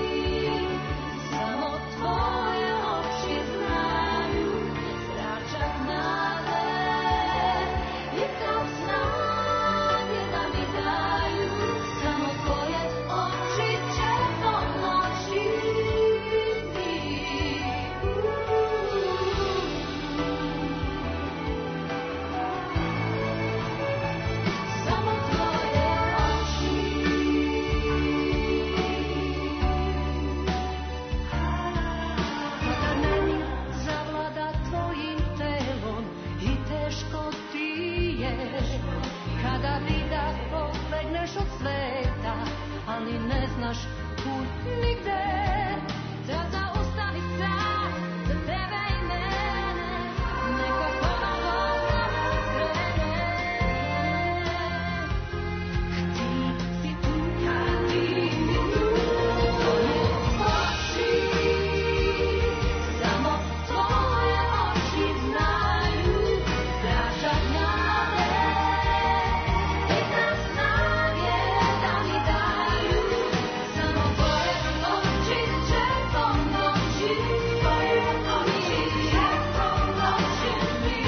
samo tvoje oči znaju zračak nade i kao snage da mi daju. Samo tvoje oči će pomoći mi. Samo tvoje oči. Kada meni zavlada tvojim telom i teško ti je, kada vida pobegneš od sveta, ali ne znaš kud nigde, tada ostani sam za tebe i mene, neka ponovo vreme krene. Ti si tu, ti si tu, tvoje oči, samo tvoje oči znaju zračak nade i da snage da mi daju. Samo tvoje oči će pomoći, tvoje oči će pomoći mi.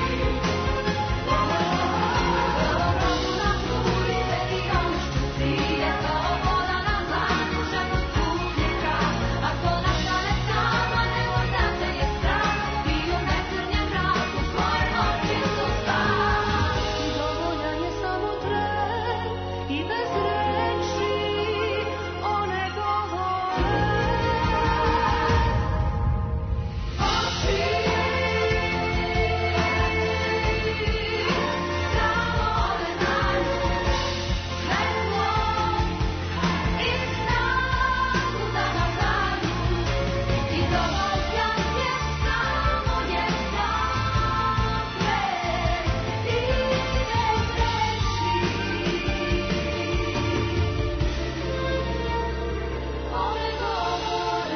Na ulice i ono što prije, kao voda na dlanu, želim putnika. Ako nastane sama, nego da te je strah, i u nesrnjem mraku tvoje oči su spas. Dovoljan je samo tren i bez reči one govore. Oči, samo one znaju svetlo i snagu da nam daju, i dovoljan je samo jedan tren i bez reči one govore.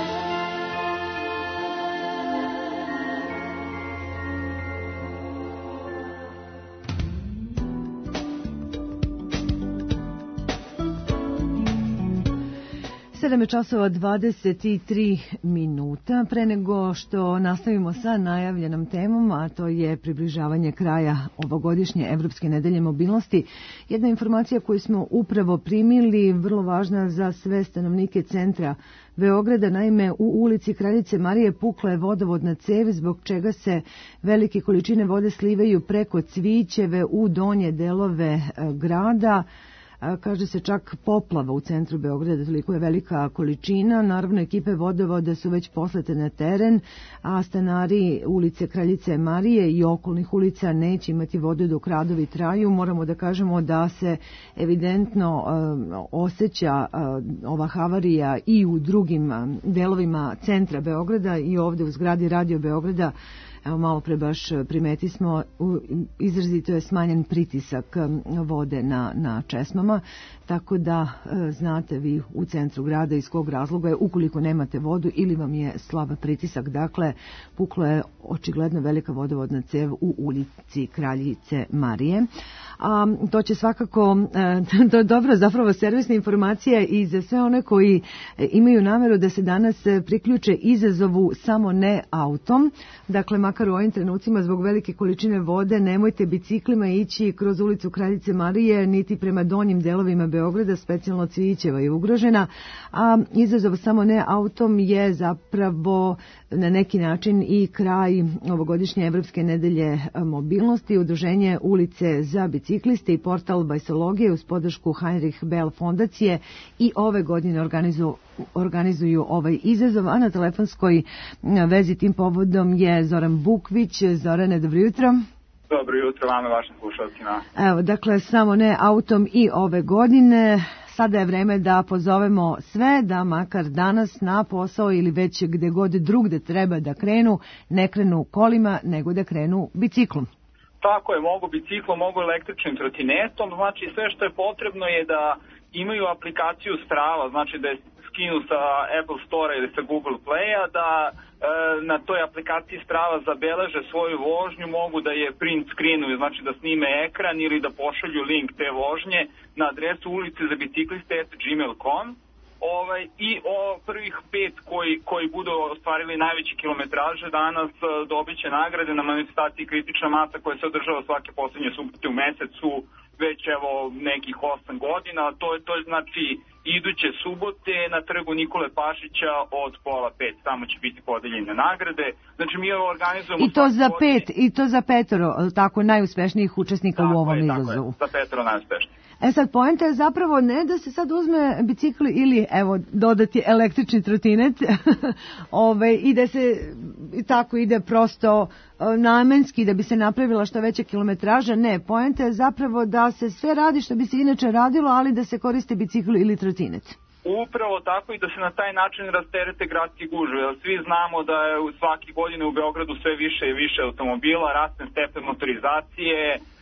sedam je časova dvadeset tri minuta. Pre nego što nastavimo sa najavljenom temom, a to je približavanje kraja ovogodišnje Evropske nedelje mobilnosti, jedna informacija koju smo upravo primili, vrlo važna za sve stanovnike centra Beograda. Naime, u ulici Kraljice Marije pukla je vodovodna cev, zbog čega se velike količine vode slivaju preko Cvićeve u donje delove e, grada. kaže se čak poplava u centru Beograda, toliko je velika količina. Naravno, ekipe vodovoda su već poslate na teren, a stanari ulice Kraljice Marije i okolnih ulica neće imati vodu dok radovi traju. Moramo da kažemo da se evidentno osjeća ova havarija i u drugim delovima centra Beograda i ovde u zgradi Radio Beograda. Evo, malo pre baš primeti smo, izrazito je smanjen pritisak vode na, na česmama, tako da znate vi u centru grada iz kog razloga je ukoliko nemate vodu ili vam je slab pritisak. Dakle, puklo je očigledno velika vodovodna cev u ulici Kraljice Marije. A, to će svakako, to je dobro zapravo servisna informacija i za sve one koji imaju nameru da se danas priključe izazovu samo ne autom. Dakle, makar u ovim trenucima zbog velike količine vode nemojte biciklima ići kroz ulicu Kraljice Marije niti prema donjim delovima Beograda, specijalno Cvijićeva je ugrožena, a izazov samo ne autom je zapravo na neki način i kraj ovogodišnje Evropske nedelje mobilnosti. Udruženje Ulice za bicikliste i portal Bajsologije uz podršku Heinrich Bell fondacije i ove godine organizuju organizuju ovaj izazov, a na telefonskoj vezi tim povodom je Zoran Bukvić. Zorane, dobro jutro. Dobro jutro vama, vašim slušalcima. Evo, dakle, samo ne autom i ove godine. Sada je vreme da pozovemo sve da makar danas na posao ili već gde god drugde treba da krenu, ne krenu kolima, nego da krenu biciklom. Tako je, mogu biciklom, mogu električnim trotinetom, znači sve što je potrebno je da imaju aplikaciju Strava, znači da je skinu sa Apple Store ili sa Google Playa, da e, na toj aplikaciji Strava zabeleže svoju vožnju, mogu da je print screenuju, znači da snime ekran ili da pošalju link te vožnje na adresu ulice za bicikliste at gmail dot com. Ovaj, i o prvih pet koji, koji budu ostvarili najveće kilometraže danas dobit će nagrade na manifestaciji Kritična masa koja se održava svake poslednje subote u mesecu već evo nekih osam godina. To je, to je znači iduće subote na trgu Nikole Pašića od pola pet. Tamo će biti podeljene nagrade. Znači mi ovo organizujemo... I to za pet, i to za petoro, tako, najuspešnijih učesnika tako u ovom je, izazovu. Tako je, za petoro najuspešnijih. E sad, poenta je zapravo ne da se sad uzme bicikl ili, evo, dodati električni trotinet ove, i da se tako ide prosto namenski da bi se napravila što veća kilometraža. Ne, poenta je zapravo da se sve radi što bi se inače radilo, ali da se koriste bicikl ili trotinet. Upravo tako i da se na taj način rasterete gradski gužve. Jer svi znamo da je u svake godine u Beogradu sve više i više automobila, raste stepen motorizacije,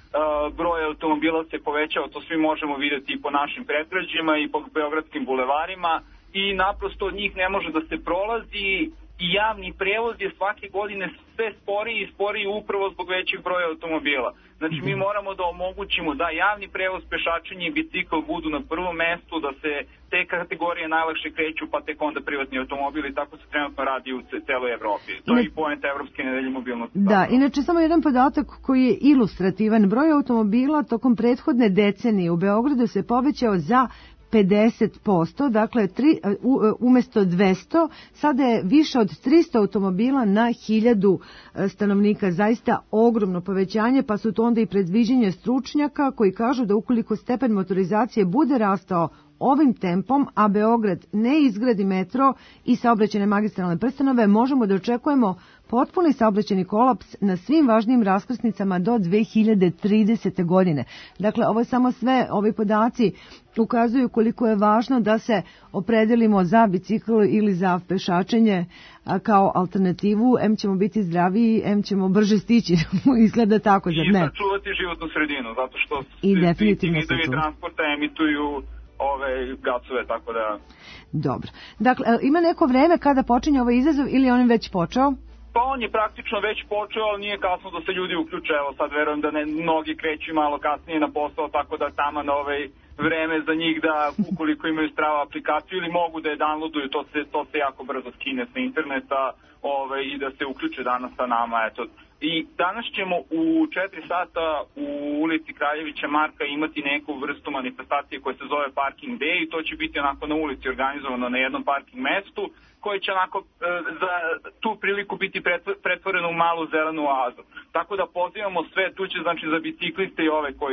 broj automobila se povećava, to svi možemo vidjeti i po našim pretrađima i po beogradskim bulevarima i naprosto od njih ne može da se prolazi i javni prevoz je svake godine sve sporiji i sporiji upravo zbog većih broja automobila. Znači mi moramo da omogućimo da javni prevoz, pešačenje i bicikl budu na prvom mestu, da se te kategorije najlakše kreću, pa tek onda privatni automobili, tako se trenutno radi u celoj Evropi. To je i poenta Evropske nedelje mobilnosti. Da, inače samo jedan podatak koji je ilustrativan. Broj automobila tokom prethodne decenije u Beogradu se povećao za pedeset posto, dakle tri, umesto dvesta, sada je više od tristo automobila na hiljadu stanovnika, zaista ogromno povećanje, pa su to onda i predviđenje stručnjaka koji kažu da ukoliko stepen motorizacije bude rastao ovim tempom, a Beograd ne izgradi metro i saobraćajne magistralne prstenove, možemo da očekujemo potpuni saobraćajni kolaps na svim važnijim raskrsnicama do dve hiljade tridesete. godine. Dakle, ovo je samo sve, ovi podaci ukazuju koliko je važno da se opredelimo za bicikl ili za pešačenje kao alternativu. Em ćemo biti zdraviji, em ćemo brže stići. Izgleda tako, zar ne? I sačuvati životnu sredinu, zato što I definitivno svi vidovi transporta emituju ove gasove, tako da... Dobro. Dakle, ima neko vreme kada počinje ovaj izazov ili on je već počeo? Pa on je praktično već počeo, ali nije kasno da se ljudi uključe. Evo sad verujem da ne, mnogi kreću malo kasnije na posao, tako da tamo na ovaj vreme za njih da ukoliko imaju Strava aplikaciju ili mogu da je downloaduju, to se, to se jako brzo skine sa interneta ovaj, i da se uključe danas sa nama. Eto. I danas ćemo u četiri sata u ulici Kraljevića Marka imati neku vrstu manifestacije koja se zove Parking Day i to će biti onako na ulici organizovano na jednom parking mestu koje će onako e, za tu priliku biti pretvoreno u malu zelenu oazu. Tako da pozivamo sve, tu će znači za bicikliste i ove koji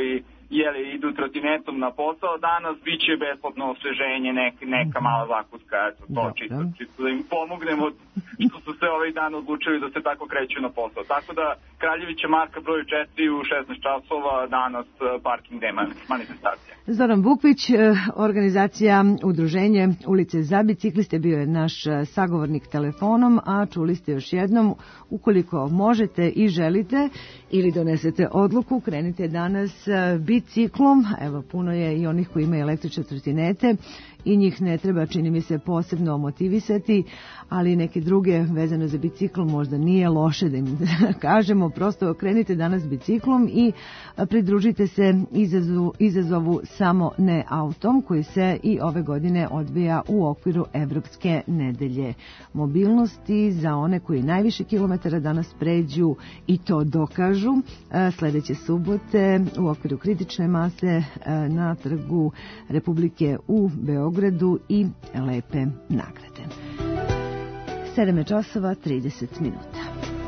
jeli, idu trotinetom na posao danas, bit će besplatno osveženje, nek, neka mala zakuska, eto, to čisto, čisto da im pomognemo što su se ovaj dan odlučili da se tako kreću na posao. Tako da Kraljevića Marka broj četiri u šesnaest časova danas parking day manifestacija. Zoran Bukvić, organizacija Udruženje Ulice za bicikliste, bio je naš sagovornik telefonom, a čuli ste još jednom, ukoliko možete i želite ili donesete odluku, krenite danas biciklom. Evo, puno je i onih koji imaju električne trotinete i njih ne treba, čini mi se, posebno motivisati, ali neke druge vezane za bicikl možda nije loše da im kažemo. Prosto krenite danas biciklom i pridružite se izazovu, izazovu Samo ne autom, koji se i ove godine odvija u okviru Evropske nedelje mobilnosti za one koji najviše kilometara danas pređu i to dokažu. Sledeće subote u okviru kritične mase na Trgu Republike u Beogradu i lepe nagrade. sedam časova trideset minuta.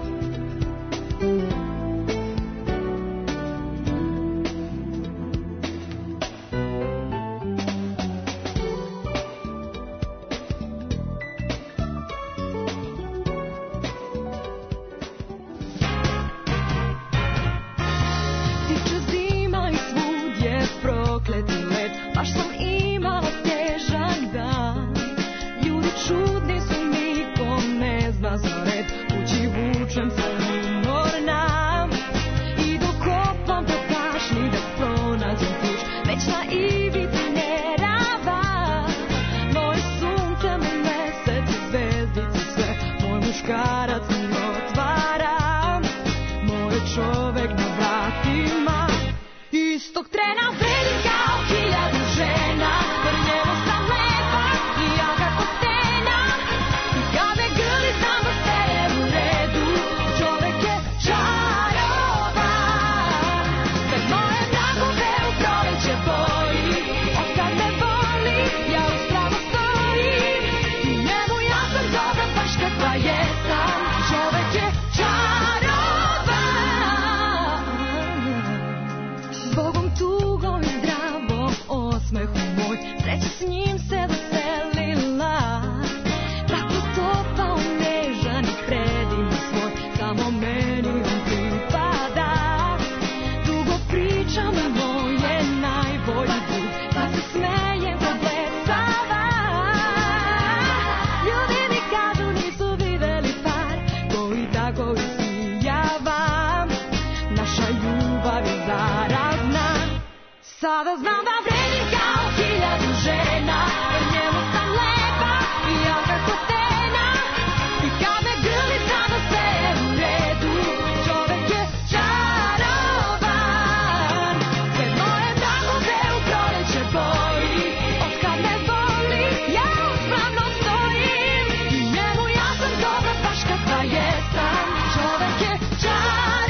Sada znam da vredim kao hiljadu žena, jer njemu sam lepa i jaka ko stena. I kad me grli samo sve je u redu, čovek je čaroban. Sve moje dragove u proleće boji, od kad me voli ja uspravno stojim. I njemu ja sam dobra baš kakva jesam, čovek je čaroban.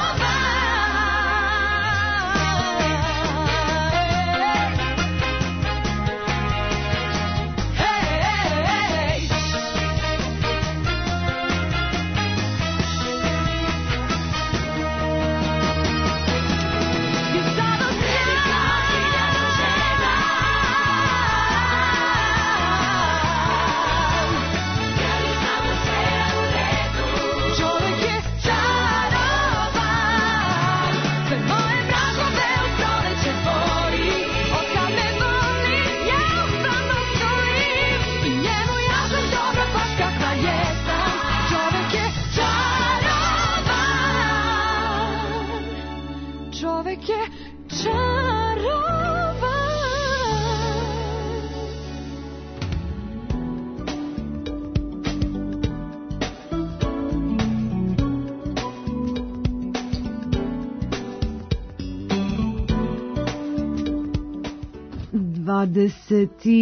Čovek je čarovan. dvadeset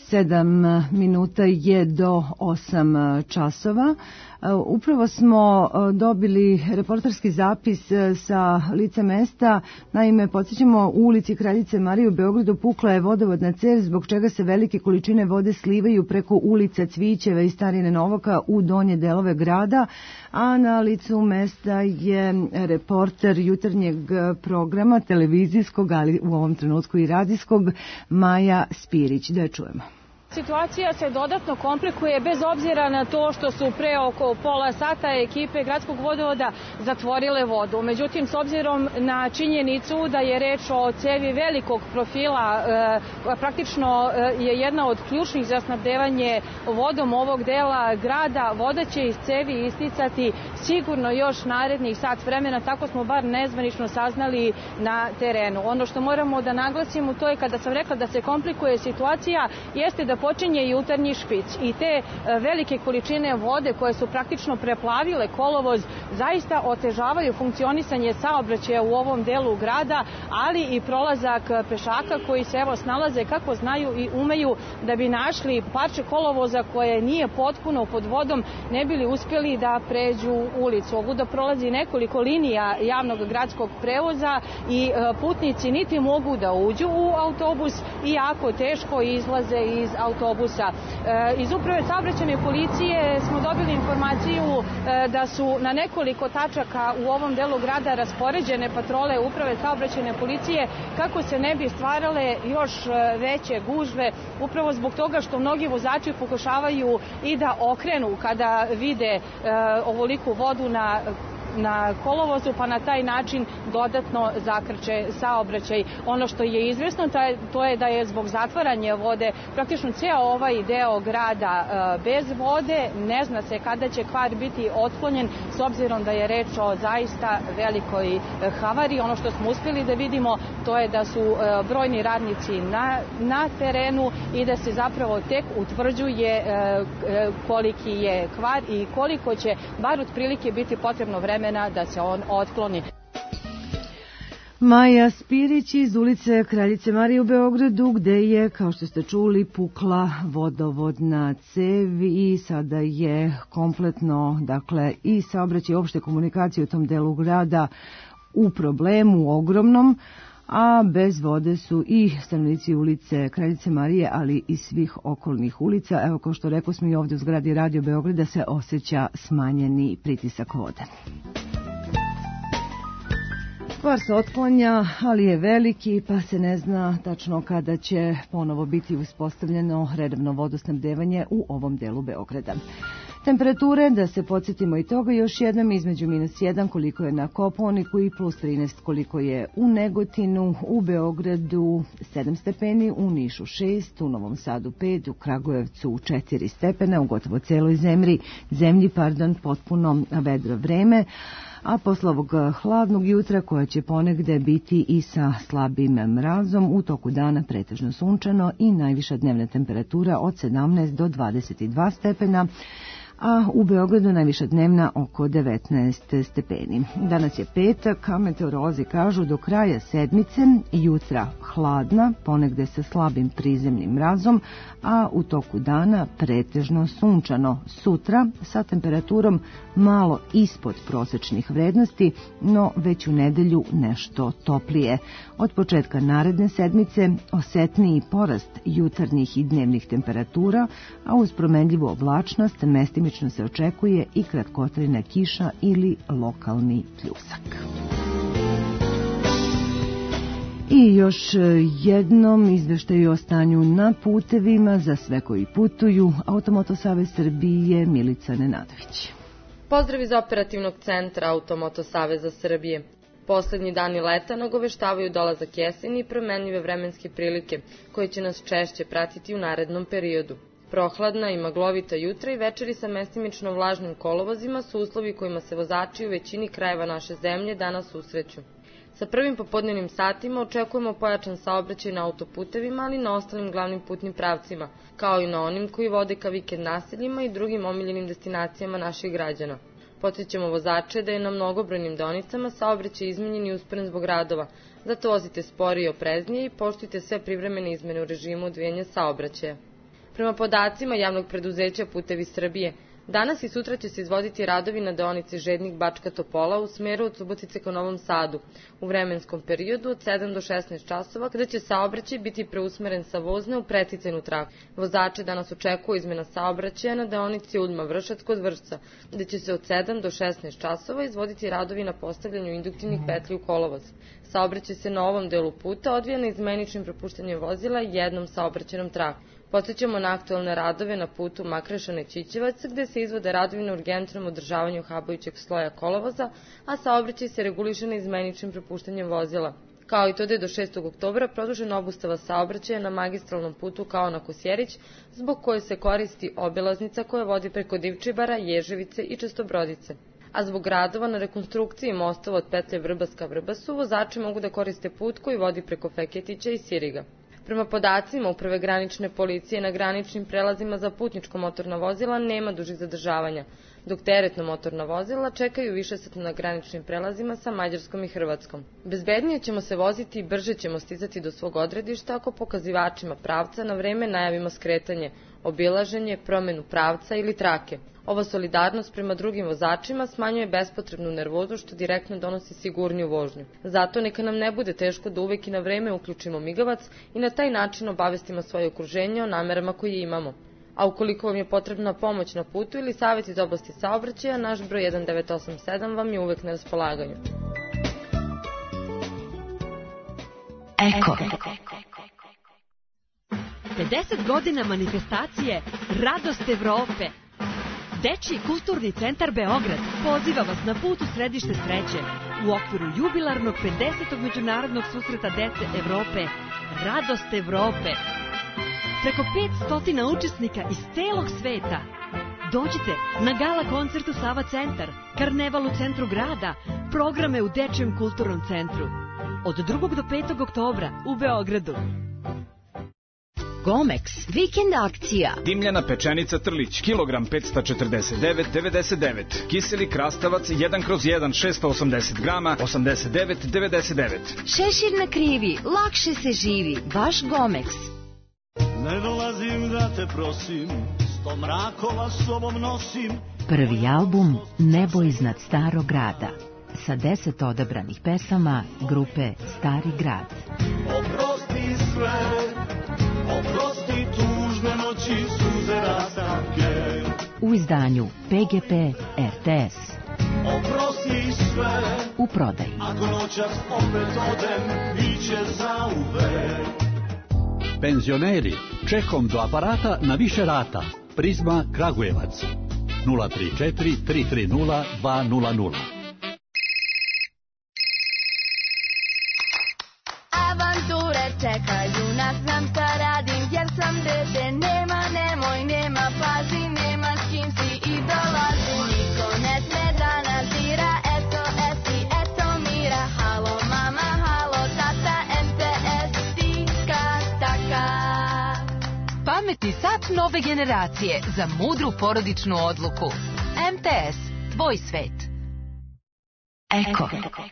sedam minuta je do osam časova. Upravo smo dobili reporterski zapis sa lica mesta. Naime, podsjećamo, u ulici Kraljice Marije u Beogradu pukla je vodovodna cev, zbog čega se velike količine vode slivaju preko ulica Cvićeva i Starine Novoka u donje delove grada, a na licu mesta je reporter jutarnjeg programa televizijskog, ali u ovom trenutku i radijskog, Maja Spirić. Da je čujemo. Situacija se dodatno komplikuje bez obzira na to što su pre oko pola sata ekipe gradskog vodovoda zatvorile vodu. Međutim, s obzirom na činjenicu da je reč o cevi velikog profila, e, praktično je jedna od ključnih za snabdevanje vodom ovog dela grada, voda će iz cevi isticati sigurno još narednih sat vremena, tako smo bar nezvanično saznali na terenu. Ono što moramo da naglasimo, to je kada sam rekla da se komplikuje situacija, jeste da počinje jutarnji špic i te velike količine vode koje su praktično preplavile kolovoz zaista otežavaju funkcionisanje saobraćaja u ovom delu grada, ali i prolazak pešaka koji se evo snalaze kako znaju i umeju da bi našli parče kolovoza koje nije potpuno pod vodom, ne bili uspjeli da pređu ulicu. Ovuda prolazi nekoliko linija javnog gradskog prevoza i putnici niti mogu da uđu u autobus i jako teško izlaze iz autobusa. Iz uprave saobraćajne policije smo dobili informaciju da su na nekoliko tačaka u ovom delu grada raspoređene patrole uprave saobraćajne policije kako se ne bi stvarale još veće gužve, upravo zbog toga što mnogi vozači pokušavaju i da okrenu kada vide ovoliku vodu na na kolovozu, pa na taj način dodatno zakrče saobraćaj. Ono što je izvesno, to je da je zbog zatvaranja vode praktično ceo ovaj deo grada bez vode. Ne zna se kada će kvar biti otklonjen, s obzirom da je reč o zaista velikoj havariji. Ono što smo uspjeli da vidimo, to je da su brojni radnici na, na terenu i da se zapravo tek utvrđuje koliki je kvar i koliko će bar otprilike biti potrebno vremena da se on otkloni. Maja Spirić iz ulice Kraljice Marije u Beogradu, gde je, kao što ste čuli, pukla vodovodna cev i sada je kompletno, dakle, i saobraćaj i opšte komunikacije u tom delu grada u problemu ogromnom, a bez vode su i stanovnici ulice Kraljice Marije, ali i svih okolnih ulica. Evo, kao što rekao smo i ovdje u zgradi Radio Beograda se osjeća smanjeni pritisak vode. Kvar se otklanja, ali je veliki, pa se ne zna tačno kada će ponovo biti uspostavljeno redovno vodosnabdevanje u ovom delu Beograda. Temperature, da se podsjetimo i toga još jednom, između minus jedan koliko je na Kopaoniku i plus trinaest koliko je u Negotinu, u Beogradu sedam stepeni, u Nišu šest, u Novom Sadu pet, u Kragujevcu četiri stepena, u gotovo celoj zemlji, zemlji, pardon, potpuno vedro vreme, a posle ovog hladnog jutra koje će ponegde biti i sa slabim mrazom, u toku dana pretežno sunčano i najviša dnevna temperatura od sedamnaest do dvadeset dva stepena, a u Beogradu najviša dnevna oko devetnaest stepeni. Danas je petak, a meteorolozi kažu do kraja sedmice jutra hladna, ponegde sa slabim prizemnim mrazom, a u toku dana pretežno sunčano. Sutra sa temperaturom malo ispod prosečnih vrednosti, no već u nedelju nešto toplije. Od početka naredne sedmice osetniji porast jutarnjih i dnevnih temperatura, a uz promenljivu oblačnost mestimično se očekuje i kratkotrajna kiša ili lokalni pljusak. I još jednom izveštaju o stanju na putevima za sve koji putuju. Automoto Savez Srbije, Milica Nenadović. Pozdrav iz operativnog centra Automoto Saveza Srbije. Poslednji dani leta nagoveštavaju dolazak jeseni i promenljive vremenske prilike, koje će nas češće pratiti u narednom periodu. Prohladna i maglovita jutra i večeri sa mestimično vlažnim kolovozima su uslovi kojima se vozači u većini krajeva naše zemlje danas susreću. Sa prvim popodnevnim satima očekujemo pojačan saobraćaj na autoputevima, ali i na ostalim glavnim putnim pravcima, kao i na onim koji vode ka vikend naseljima i drugim omiljenim destinacijama naših građana. Podsjećamo vozače da je na mnogobrojnim deonicama saobraćaj izmenjen i usporen zbog radova, zato vozite sporije i opreznije i poštujte sve privremene izmene u režimu odvijanja saobraćaja. Prema podacima javnog preduzeća Putevi Srbije, danas i sutra će se izvoditi radovi na deonici Žednik-Bačka Topola u smeru od Subotice ka Novom Sadu u vremenskom periodu od sedam do šesnaest časova, kada će saobraćaj biti preusmeren sa vozne u preticajnu traku. Vozače danas očekuje izmena saobraćaja na deonici Uljma-Vršac kod Vršca, gde će se od sedam do šesnaest časova izvoditi radovi na postavljanju induktivnih petlji u kolovoz. Saobraćaj se na ovom delu puta odvija na izmeničnim prepuštanjem vozila jednom saobraćajnom traku. Podsećamo na aktualne radove na putu Makrešane-Ćićevac, gde se izvode radovi na urgentnom održavanju habajućeg sloja kolovoza, a saobraćaj se reguliše na izmeničnim prepuštanjem vozila. Kao i to da je do šestog oktobra produžena obustava saobraćaja na magistralnom putu Kaona-Kosjerić, zbog koje se koristi obilaznica koja vodi preko Divčibara, Ježevice i Čestobrodice. A zbog radova na rekonstrukciji mostova od petlje Vrbas ka Vrbasu, vozači mogu da koriste put koji vodi preko Feketića i Siriga. Prema podacima Uprave granične policije, na graničnim prelazima za putničko motorna vozila nema dužih zadržavanja, dok teretno motorna vozila čekaju višesatno na graničnim prelazima sa Mađarskom i Hrvatskom. Bezbednije ćemo se voziti i brže ćemo stizati do svog odredišta ako pokazivačima pravca na vreme najavimo skretanje, obilaženje, promenu pravca ili trake. Ova solidarnost prema drugim vozačima smanjuje bespotrebnu nervozu što direktno donosi sigurniju vožnju. Zato neka nam ne bude teško da uvek i na vreme uključimo migavac i na taj način obavestimo svoje okruženje o namerama koje imamo. A ukoliko vam je potrebna pomoć na putu ili savjet iz oblasti saobraćaja, naš broj jedan devet osam sedam vam je uvek na raspolaganju. Eko. pedeset godina manifestacije Radost Evrope. Dečiji kulturni centar Beograd poziva vas na put u središte sreće u okviru jubilarnog pedesetog međunarodnog susreta dece Evrope Radost Evrope. Preko petsto učesnika iz celog sveta. Dođite na gala koncert u Sava centar, karneval u centru grada, programe u Dečijem kulturnom centru. Od drugog do petog oktobra u Beogradu. Gomex, vikend akcija. Dimljena pečenica Trlić, kilogram petsto četrdeset devet devedeset devet. Kiseli krastavac jedan kroz jedan, šesto osamdeset grama, osamdeset devet devedeset devet. Šešir na krivi, lakše se živi, vaš Gomex. Ne dolazim da te prosim, sto mrakova sobom nosim. Prvi album Nebo iznad starog grada sa deset odabranih pesama grupe Stari grad. Oprosti sve, oprosti tužne noći, suze rastanke. U izdanju P G P R T S. Oprosti sve, u prodaji. Ako noćas opet odem, biće zauvek. Penzioneri, čekom do aparata na više rata. Prizma Kragujevac. nula tri četiri tri tri nula dva nula nula. Avanture čekaju nas, znam šta radim, jer sam dete. Nema, nemoj, nema, pazi, nema s kim si i dolazi. Niko ne sme da nazira, eto, esi, eto, mira. Halo, mama, halo, tata, M T S, tika, taka. Pametni sat nove generacije za mudru porodičnu odluku. M T S, tvoj svet. Eko.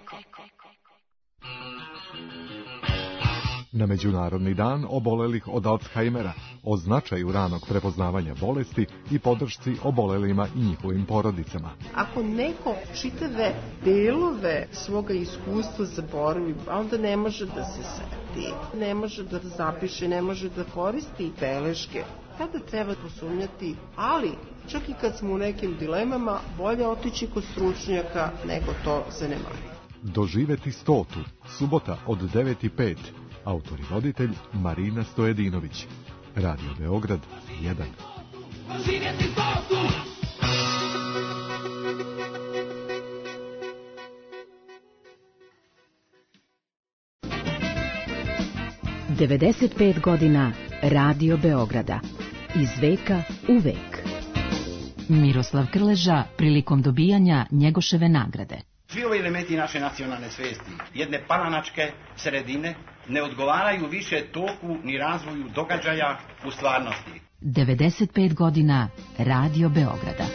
Na Međunarodni dan obolelih od Alzheimera, o značaju ranog prepoznavanja bolesti i podršci obolelima i njihovim porodicama. Ako neko čitave delove svoga iskustva zaboravi, onda ne može da se seti, ne može da zapiše, ne može da koristi beleške. Tada treba posumnjati, ali čak i kad smo u nekim dilemama, bolje otići kod stručnjaka nego to zanemariti. Doživeti stotu, subota od devet i pet. Autor i voditelj Marina Stojedinović. Radio Beograd jedan. devedeset pet godina Radio Beograda. Iz veka u vek. Miroslav Krleža prilikom dobijanja Njegoševe nagrade. Svi ovi elementi naše nacionalne svesti, jedne palanačke sredine, ne odgovaraju više toku ni razvoju događaja u stvarnosti. devedeset pet godina Radio Beograda.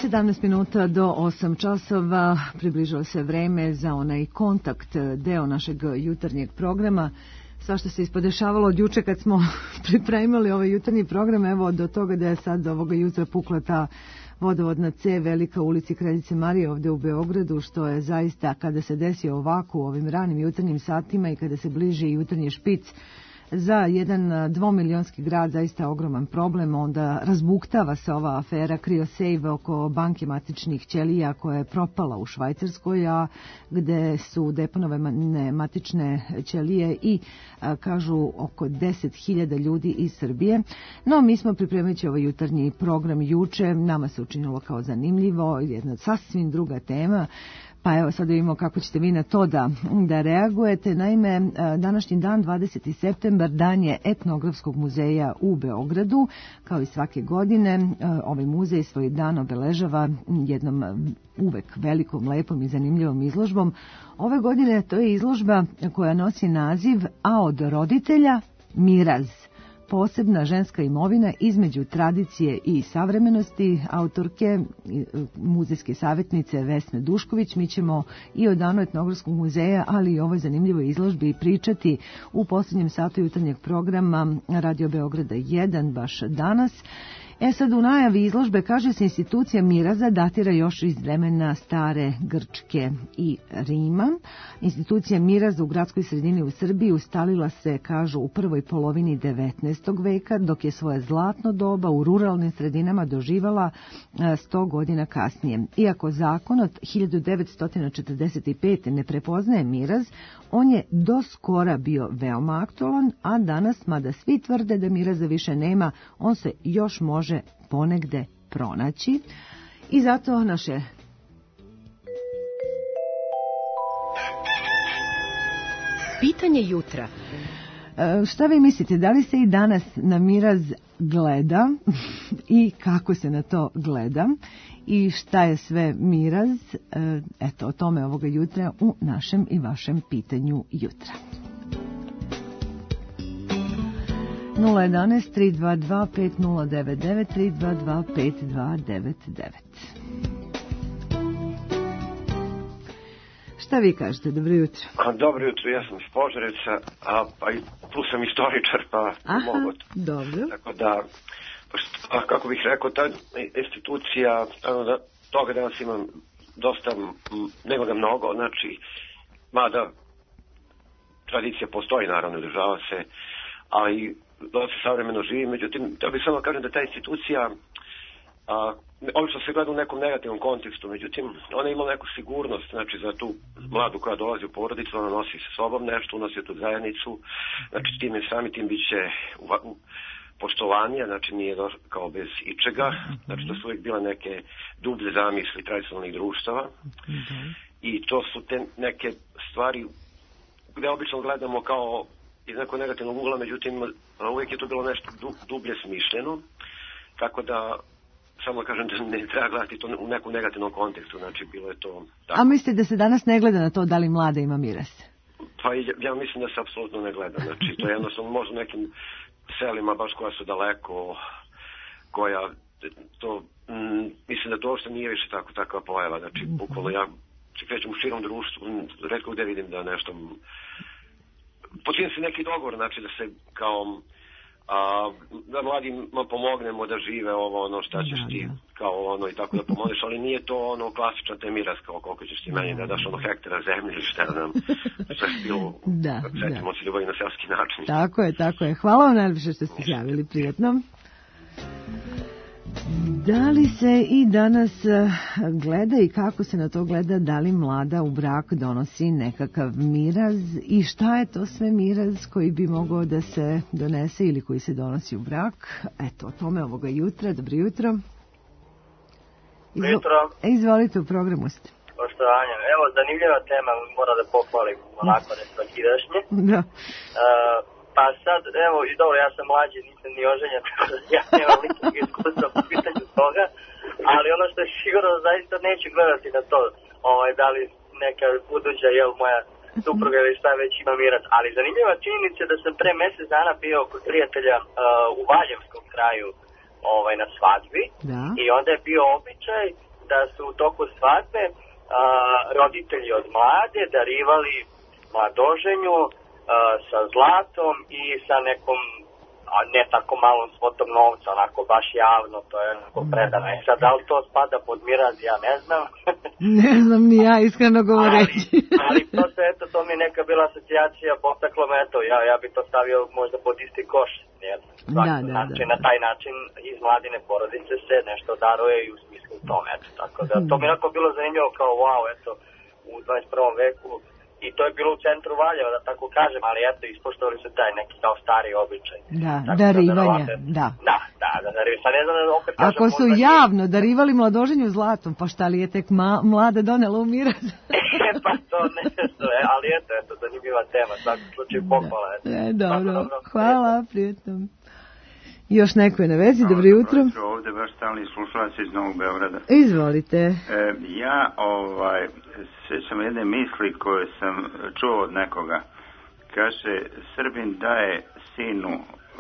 sedamnaest minuta do osam časova približilo se vreme za onaj kontakt deo našeg jutarnjeg programa. Svašta se ispodešavalo od juče kad smo pripremali ovaj jutarnji program, evo do toga da je sad ovoga jutra pukla ta vodovodna cev Velika ulici Kraljice Marije ovde u Beogradu, što je zaista kada se desi ovako u ovim ranim jutarnjim satima i kada se bliži jutarnji špic za jedan dvomilionski grad zaista ogroman problem, onda razbuktava se ova afera CryoSave oko banke matičnih ćelija koja je propala u Švajcarskoj, a gde su deponovane matične ćelije i a, kažu oko deset hiljada ljudi iz Srbije. No, mi smo pripremajući ovaj jutarnji program juče, nama se učinilo kao zanimljivo, jedna sasvim druga tema. Pa evo sad vidimo kako ćete vi na to da, da reagujete. Naime, današnji dan, dvadeseti septembar, dan je Etnografskog muzeja u Beogradu. Kao i svake godine, ovaj muzej svoj dan obeležava jednom uvek velikom, lepom i zanimljivom izložbom. Ove godine to je izložba koja nosi naziv A od roditelja miraz. Posebna ženska imovina između tradicije i savremenosti, autorke, muzejske savjetnice Vesne Dušković. Mi ćemo i o danu Etnografskog muzeja, ali i ovoj zanimljivoj izložbi pričati u posljednjem satu jutarnjeg programa Radio Beograda jedan baš danas. E sad, u najavi izložbe kaže se institucija miraza datira još iz vremena stare Grčke i Rima. Institucija miraza u gradskoj sredini u Srbiji ustalila se, kažu, u prvoj polovini devetnaestog veka, dok je svoje zlatno doba u ruralnim sredinama doživala sto godina kasnije. Iako zakon od hiljadu devetsto četrdeset pete. ne prepoznaje miraz, on je do skora bio veoma aktualan, a danas, mada svi tvrde da miraza više nema, on se još može ponegde pronaći. I zato naše pitanje jutra. E, šta vi mislite, da li se i danas na miraz gleda i kako se na to gleda i šta je sve miraz? E, eto, o tome ovoga jutra u našem i vašem pitanju jutra. nula jedanaest tri dva dva pet nula devet devet tri dva dva pet dva devet devet. Šta vi kažete? Dobro jutro. Dobro jutro, ja sam iz Požarevca, a pa i tu sam istoričar, pa mogu. Dobro. Tako da, a kako bih rekao, ta institucija, ano, da, toga danas imam dosta, nego da mnogo, znači, mada tradicija postoji, naravno, održava se, ali dosta savremeno živi, međutim, da bih samo kažem da ta institucija, a, obično se gleda u nekom negativnom kontekstu, međutim, ona ima neku sigurnost, znači za tu mladu koja dolazi u porodicu, ona nosi sa sobom nešto, unosi tu zajednicu, znači tim je sami tim bit će poštovanja, znači nije došlo kao bez ičega, znači to su uvijek bile neke dublje zamisli tradicionalnih društava i to su te neke stvari gde obično gledamo kao iz nekog negativnog ugla, međutim uvijek je to bilo nešto dublje smišljeno, tako da samo kažem da ne treba gledati to u nekom negativnom kontekstu, znači bilo je to tako. A mislite da se danas ne gleda na to da li mlada ima miraz? Pa ja, ja mislim da se apsolutno ne gleda, znači to je jednostavno možda nekim selima baš koja su daleko, koja to, m, mislim da to uopšte nije više tako takva pojava, znači bukvalno ja se krećem u širom društvu, retko gde vidim da nešto počinje se neki dogovor, znači da se kao a, da mladima pomognemo da žive ovo ono šta ćeš ti kao ono i tako da pomogneš, ali nije to ono klasičan te miraz kao koliko ćeš ti meni da daš ono hektara zemlje ili šta da nam sve bilo da, setimo se ljubavi na selski način. Tako je, tako je. Hvala vam najviše što ste javili, prijatno. Da li se i danas gleda i kako se na to gleda, da li mlada u brak donosi nekakav miraz i šta je to sve miraz koji bi mogao da se donese ili koji se donosi u brak? Eto, o tome ovoga jutra. Dobro jutro. Izvo... Jutro. Izvolite, u programu ste. Poštovanje. Evo, zanimljiva tema, moram da pohvalim onako nesvakidašnje. Da. Uh, Pa sad, evo, i dobro, ja sam mlađi, nisam ni oženjen, ja nemam ličnog iskustva po pitanju toga, ali ono što je sigurno, zaista neću gledati na to, ovaj, da li neka buduća, jel, moja supruga ili šta već ima miraz, ali zanimljiva činjenica da sam pre mesec dana bio kod prijatelja uh, u Valjevskom kraju ovaj, na svadbi, da. I onda je bio običaj da su u toku svadbe a, roditelji od mlade darivali mladoženju a, sa zlatom i sa nekom, a ne tako malom svotom novca, onako baš javno, to je onako predano. E sad, da li to spada pod miraz, ja ne znam. Ne znam ni ja, iskreno govoreći. ali, ali to se, eto, to mi je neka bila asocijacija, potaklo me, eto, ja, ja bi to stavio možda pod isti koš, jer Da, da, znači, da. na taj način iz mladine porodice se nešto daruje i u smislu tome, eto, tako da, to mi je onako bilo zanimljivo kao, wow, eto, u dvadeset prvom veku, i to je bilo u centru Valjeva, da tako kažem, ali eto, ispoštovali su taj neki kao stari običaj. Da, Tako darivanje, verovatno- da. Da, da, da, darivanje. Sad ne znam, opet kažem... Ako su možda- javno darivali mladoženju zlatom, pa šta li je tek ma- mlada donela u miraz? pa to ne znam, ali eto, eto, zanimljiva tema, svaki slučaj pohvala. Eto. E, dobro, hvala, prijetno. Još neko je na vezi, dobro jutro. Ovde baš stalni slušalac iz Novog Beograda. Izvolite. E, ja ovaj, sećam jedne misli koje sam čuo od nekoga. Kaže, Srbin daje sinu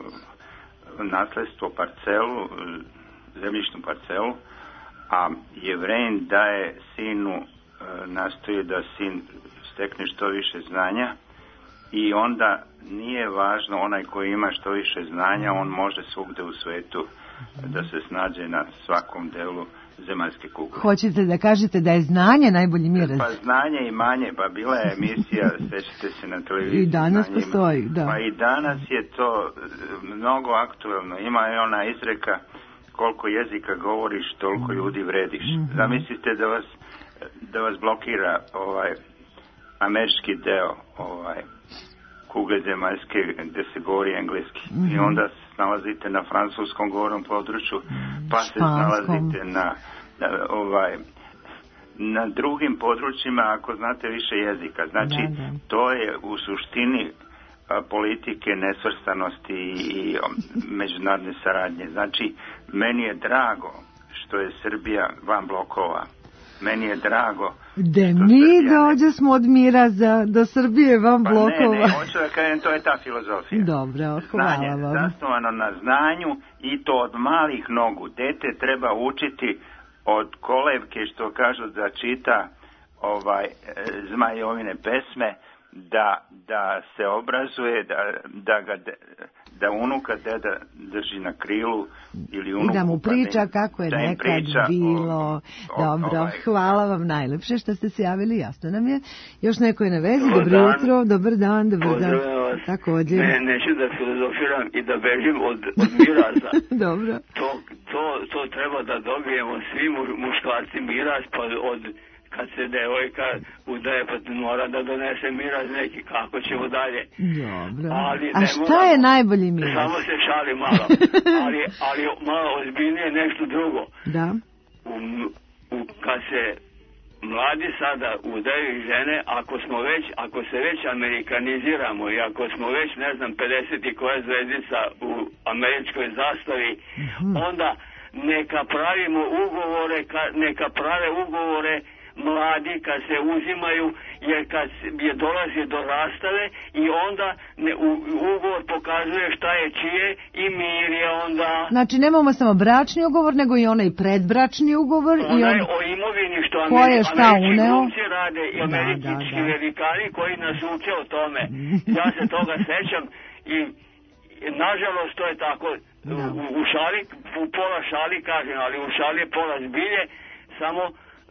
e, nasledstvo parcelu, e, zemljišnu parcelu, a Jevrejin daje sinu, e, nastoji da sin stekne što više znanja, i onda nije važno onaj koji ima što više znanja, on može svugde u svetu da se snađe na svakom delu zemaljske kugle. Hoćete da kažete da je znanje najbolji miraz? Pa znanje i manje, pa bila je emisija, sećate se na televiziji. I danas Znanje ima. postoji, da. Pa i danas je to e, mnogo aktuelno. Ima je ona izreka, koliko jezika govoriš, toliko ljudi vrediš. Mhm. Zamislite da vas, da vas blokira ovaj američki deo ovaj kugle zemaljske gde se govori engleski. Mhm. I onda se nalazite na francuskom govornom području, pa se Španskom. nalazite na, na ovaj na drugim područjima ako znate više jezika. Znači, Da, da. to je u suštini a, politike nesvrstanosti i, i o, međunarodne saradnje. Znači, meni je drago što je Srbija van blokova. Meni je drago Da mi dođe smo od miraza do Srbije van Pa blokova. ne, ne, hoću da kažem, to je ta filozofija. Dobro, hvala Znanje, vam. zasnovano na znanju i to od malih nogu. Dete treba učiti od kolevke, što kažu da čita ovaj e, Zmajovine pesme, da, da se obrazuje, da, da ga de, da unuka deda drži na krilu ili unuku, I da mu pa priča ne- kako je da im nekad priča o- bilo. o- Dobro, ovaj, hvala vam najlepše što ste se javili, jasno nam je. Još neko je na vezi, Dobar dobro dan. jutro, dobar dan, dobar dan. Pozdravljam vas. Također. Ne, neću da filozofiram i da bežim od, od miraza. Dobro. To, to, to treba da dobijemo svi mu- muškarci miraz, pa od kad se devojka udaje, pa mora da donese miraz neki, kako ćemo dalje. Dobro. Ali A ne šta moramo- je najbolji miraz? Samo se šali malo, ali, ali malo ozbiljnije nešto drugo. Da. U, u, kad se mladi sada udaju i žene, ako smo već, ako se već amerikaniziramo i ako smo već, ne znam, pedeset i koja zvezdica u američkoj zastavi, onda neka pravimo ugovore, ka, neka prave ugovore mladi kad se uzimaju, jer kad je dolazi do rastave i onda ne, u, ugovor pokazuje šta je čije i mir je onda... Znači nemamo samo bračni ugovor, nego i onaj predbračni ugovor. I Onaj on... o imovini što Ko je Ameri, šta američki uneo? glumci rade i Da, američki da, da. velikani koji nas uče o tome. Ja se toga sećam i i nažalost to je tako u, u šali, u pola šali kažem, ali u šali je pola zbilje, samo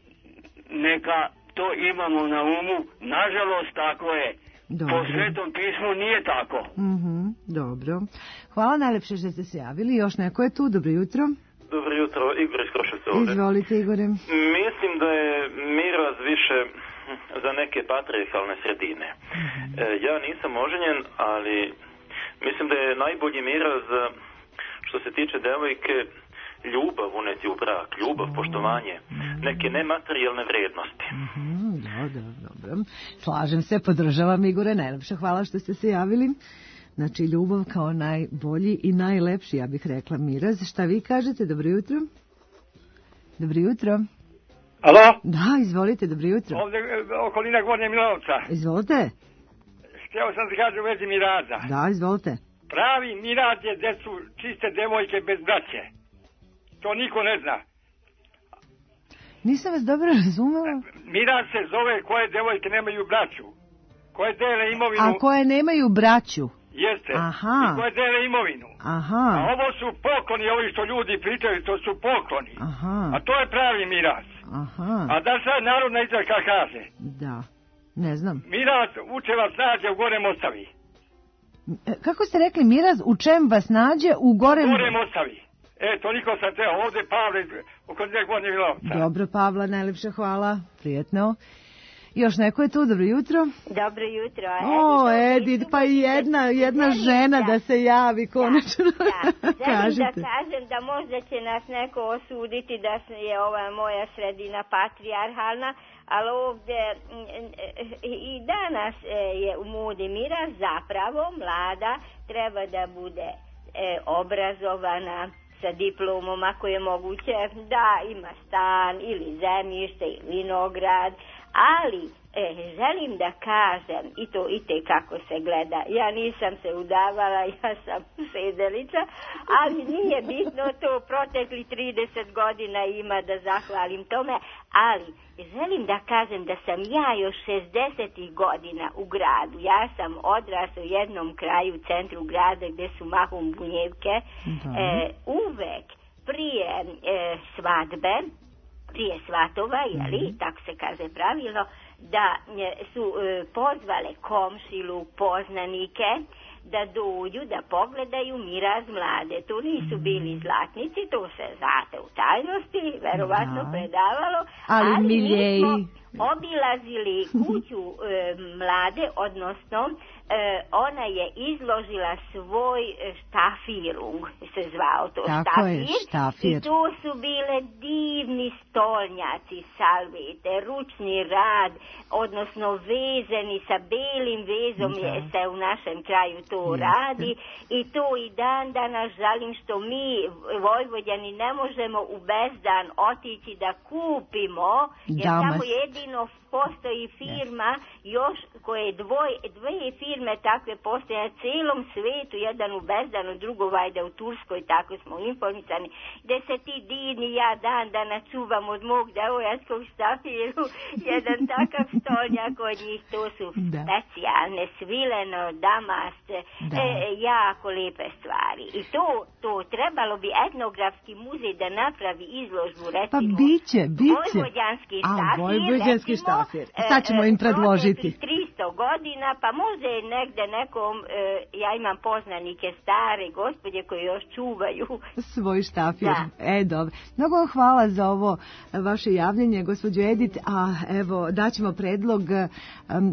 neka to imamo na umu, nažalost tako je. Dobro. Po Svetom pismu nije tako. Mhm, dobro. Hvala najlepše što ste se javili. Još neko je tu, dobro jutro. Dobro jutro, Igor iz Kruševca ovde. Izvolite, Igore. Mislim da je miraz više za neke patrijarhalne sredine. E, ja nisam oženjen, ali mislim da je najbolji miraz što se tiče devojke ljubav uneti u brak, ljubav, poštovanje, neke nematerijalne vrednosti. Mhm, dobro, dobro. Slažem se, podržavam, Igore, najlepše hvala što ste se javili. Znači, ljubav kao najbolji i najlepši, ja bih rekla, miraz. Šta vi kažete? Dobro jutro. Dobro jutro. Alo? Da, izvolite, dobro jutro. Ovdje e, okolina Gornje Milanovca. Izvolite. Htio sam da kažem u vezi miraza. Da, izvolite. Pravi miraz je gdje su čiste devojke bez braće. To niko ne zna. Nisam vas dobro razumela. Miraz se zove koje devojke nemaju braću. Koje dele imovinu. A koje nemaju braću. Jeste. Aha. I koje dele imovinu. Aha. A ovo su pokloni, ovi što ljudi pričaju, to su pokloni. Aha. A to je pravi miraz. Aha. A da sad narodna izreka kaže. Da. Ne znam. Miraz uče vas nađe u gore Mostavi. Kako ste rekli, miraz u čem vas nađe u gore... Gore Mostavi. E, toliko sam teo. Ovde Pavle, oko njeg Gornje Milovca. Dobro, Pavla, najlepša hvala. Prijetno. Još neko je tu, dobro jutro. Dobro jutro. O, Edith, pa i jedna, jedna žena da se javi konačno. Da, da. Želim da kažem da možda će nas neko osuditi da je ova moja sredina patrijarhalna, ali ovdje i danas je u modi miraz zapravo mlada treba da bude obrazovana sa diplomom ako je moguće, da ima stan ili zemljište ili vinograd, ali e, želim da kažem i to i te kako se gleda, ja nisam se udavala, ja sam sedelica, ali nije bitno to, protekli trideset godina ima da zahvalim tome, ali želim da kažem da sam ja još šezdesetih godina u gradu, ja sam odrasla u jednom kraju u centru grada gdje su mahom bunjevke, e, uvek prije e, svadbe, prije svatova, jeli, mm-hmm. tako se kaže pravilno, da su e, pozvale komšilu, poznanike, da dođu, da pogledaju miraz mlade. To nisu bili zlatnici, to se znate u tajnosti, verovatno da. predavalo, ali, ali mi smo obilazili kuću e, mlade, odnosno e, ona je izložila svoj štafirung, se zvao to tako štafir, je, štafir. I to su bile divni stolnjaci, salvete, ručni rad, odnosno vezeni sa belim vezom da. je se u našem kraju to Jeste. radi i to i dan danas žalim što mi Vojvođani ne možemo u bezdan otići da kupimo, jer Damas. tamo jedino postoji firma yes. još koje dvoje, dve firme takve postoje na cijelom svetu, jedan u Bezdanu, drugo vajda u Turskoj, tako smo informisani, gde se ti divni ja dan danas čuvam od mog devojatskog štafiru, jedan takav stolnjak od njih, to su da. specijalne, svileno, damast, e, jako lijepe stvari. I to, to trebalo bi etnografski muzej da napravi izložbu, recimo, pa biće, biće. Vojvođanski štafir, Vojvođanski štafir. Sad ćemo im predložiti. tristo godina, pa možda je negde nekom, e, ja imam poznanike stare gospođe koje još čuvaju. Svoj štafir. Da. E, dobro. Mnogo vam hvala za ovo vaše javljanje, gospođo Edith, a evo, daćemo predlog um,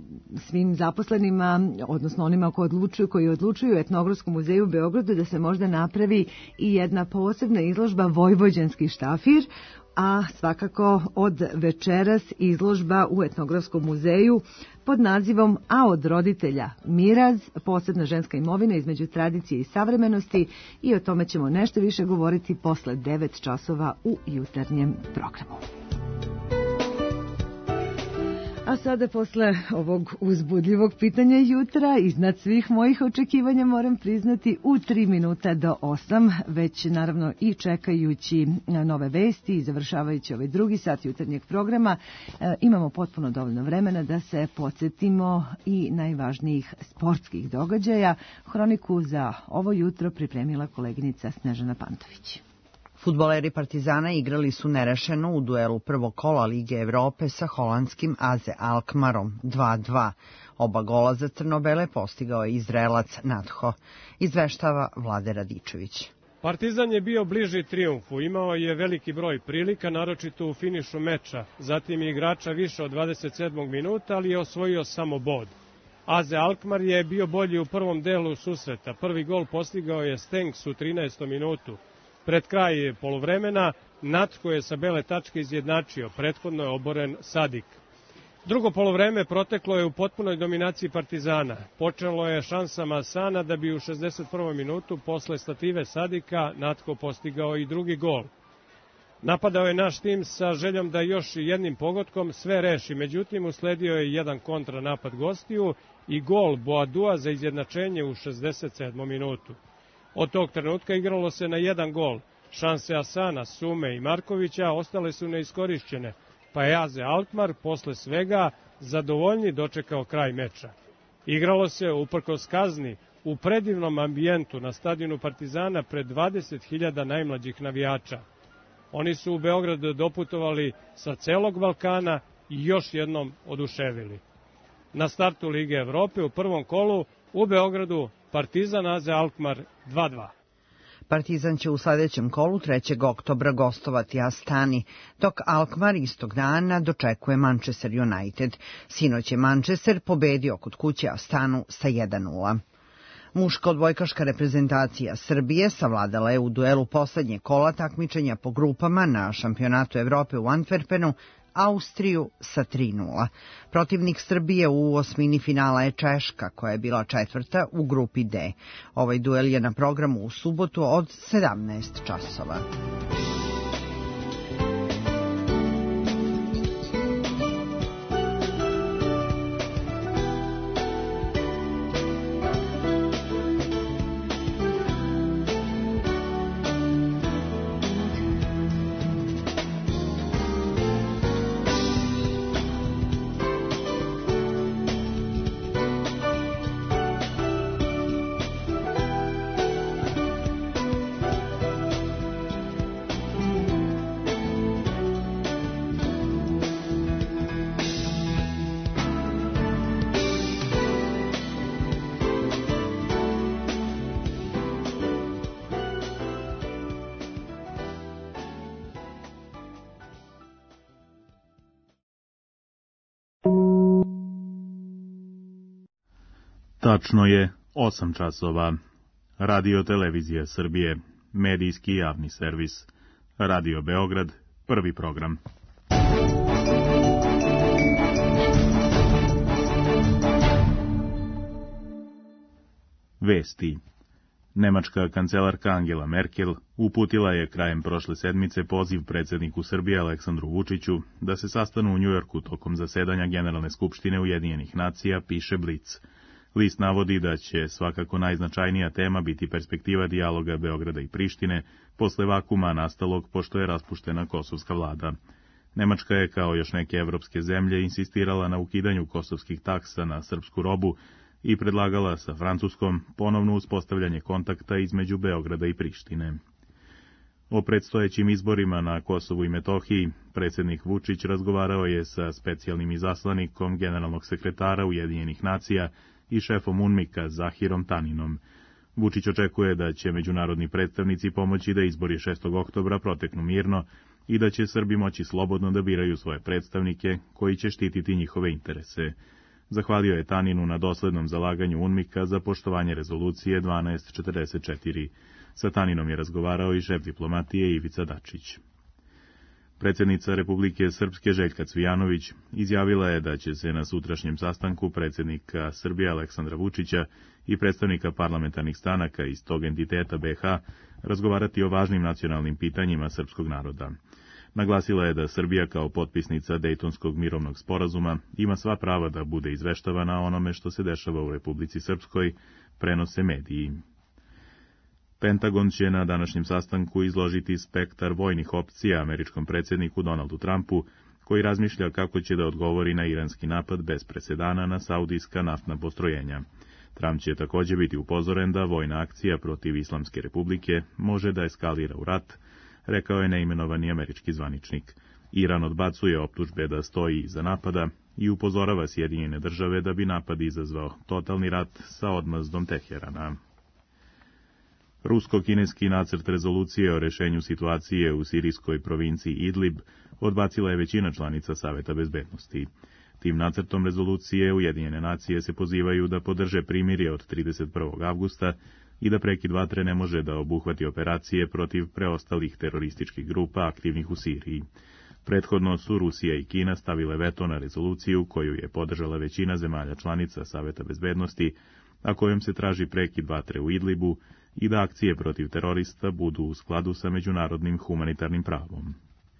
svim zaposlenima, odnosno onima koji odlučuju, koji odlučuju u Etnografskom muzeju u Beogradu da se možda napravi i jedna posebna izložba Vojvođanski štafir, a svakako od večeras izložba u Etnografskom muzeju pod nazivom A od roditelja miraz, posebna ženska imovina između tradicije i savremenosti, i o tome ćemo nešto više govoriti posle devet časova u jutarnjem programu. A sada posle ovog uzbudljivog pitanja jutra, iznad svih mojih očekivanja moram priznati u tri minuta do osam, već naravno i čekajući nove vesti i završavajući ovaj drugi sat jutarnjeg programa, e, imamo potpuno dovoljno vremena da se podsjetimo i najvažnijih sportskih događaja. Hroniku za ovo jutro pripremila koleginica Snežana Pantović. Fudbaleri Partizana igrali su nerešeno u duelu prvog kola Lige Evrope sa holandskim A Z Alkmarom dva dva. Oba gola za crno-bele postigao je Izraelac Natho. Izveštava Vlade Radičević. Partizan je bio bliži trijumfu, imao je veliki broj prilika, naročito u finišu meča. Zatim je igrača više od dvadeset sedmog minuta, ali je osvojio samo bod. A Z Alkmar je bio bolji u prvom delu susreta. Prvi gol postigao je Stenks u trinaestom minutu. Pred kraj poluvremena Natko je sa bele tačke izjednačio, prethodno je oboren Sadik. Drugo poluvreme proteklo je u potpunoj dominaciji Partizana. Počelo je šansama Sana da bi u šezdeset prvom minutu posle stative Sadika Natko postigao i drugi gol. Napadao je naš tim sa željom da još jednim pogodkom sve reši, međutim usledio je jedan kontranapad gostiju i gol Boadua za izjednačenje u šezdeset sedmom minutu. Od tog trenutka igralo se na jedan gol. Šanse Asana, Sume i Markovića ostale su neiskorišćene, pa je Aze Alkmar posle svega zadovoljni dočekao kraj meča. Igralo se uprkos kazni u predivnom ambijentu na stadionu Partizana pred dvadeset hiljada najmlađih navijača. Oni su u Beograd doputovali sa celog Balkana i još jednom oduševili. Na startu Lige Evrope u prvom kolu u Beogradu Partizan Aze Alkmar dva dva. Partizan će u sledećem kolu trećeg oktobra gostovati Astani, dok Alkmar istog dana dočekuje Manchester United. Sinoć je Manchester pobedio kod kuće Astanu sa jedan nula. Muška odbojkaška reprezentacija Srbije savladala je u duelu poslednje kola takmičenja po grupama na šampionatu Evrope u Antwerpenu Austriju sa tri nula. Protivnik Srbije u osmini finala je Češka, koja je bila četvrta u grupi D. Ovaj duel je na programu u subotu od sedamnaest časova. Tačno je osam časova. Radio Televizija Srbije, medijski javni servis. Radio Beograd, prvi program. Vesti. Nemačka kancelarka Angela Merkel uputila je krajem prošle sedmice poziv predsjedniku Srbije Aleksandru Vučiću da se sastanu u Njujorku tokom zasedanja Generalne skupštine Ujedinjenih nacija, piše Blic. List navodi da će svakako najznačajnija tema biti perspektiva dijaloga Beograda i Prištine posle vakuma nastalog pošto je raspuštena kosovska vlada. Nemačka je, kao još neke evropske zemlje, insistirala na ukidanju kosovskih taksa na srpsku robu i predlagala sa Francuskom ponovno uspostavljanje kontakta između Beograda i Prištine. O predstojećim izborima na Kosovu i Metohiji predsjednik Vučić razgovarao je sa specijalnim izaslanikom generalnog sekretara Ujedinjenih nacija i šefom UNMIK-a Zahirom Taninom. Vučić očekuje da će međunarodni predstavnici pomoći da izbori šestog oktobra proteknu mirno i da će Srbi moći slobodno da biraju svoje predstavnike koji će štititi njihove interese. Zahvalio je Taninu na doslednom zalaganju UNMIK-a za poštovanje rezolucije dvanaest četrdeset četiri. Sa Taninom je razgovarao i šef diplomatije Ivica Dačić. Predsjednica Republike Srpske Željka Cvijanović izjavila je da će se na sutrašnjem sastanku predsjednika Srbije Aleksandra Vučića i predstavnika parlamentarnih stranaka iz tog entiteta B H razgovarati o važnim nacionalnim pitanjima srpskog naroda. Naglasila je da Srbija kao potpisnica Dejtonskog mirovnog sporazuma ima sva prava da bude izveštavana o onome što se dešava u Republici Srpskoj, prenose mediji. Pentagon će na današnjem sastanku izložiti spektar vojnih opcija američkom predsjedniku Donaldu Trumpu, koji razmišlja kako će da odgovori na iranski napad bez presedana na saudijska naftna postrojenja. Trump će također biti upozoren da vojna akcija protiv Islamske republike može da eskalira u rat, rekao je neimenovani američki zvaničnik. Iran odbacuje optužbe da stoji iza napada i upozorava Sjedinjene države da bi napad izazvao totalni rat sa odmazdom Teherana. Rusko-kineski nacrt rezolucije o rešenju situacije u sirijskoj provinciji Idlib odbacila je većina članica Saveta bezbednosti. Tim nacrtom rezolucije Ujedinjene nacije se pozivaju da podrže primirje od trideset prvog avgusta i da prekid vatre ne može da obuhvati operacije protiv preostalih terorističkih grupa aktivnih u Siriji. Prethodno su Rusija i Kina stavile veto na rezoluciju koju je podržala većina zemalja članica Saveta bezbednosti, a kojom se traži prekid vatre u Idlibu i da akcije protiv terorista budu u skladu sa međunarodnim humanitarnim pravom.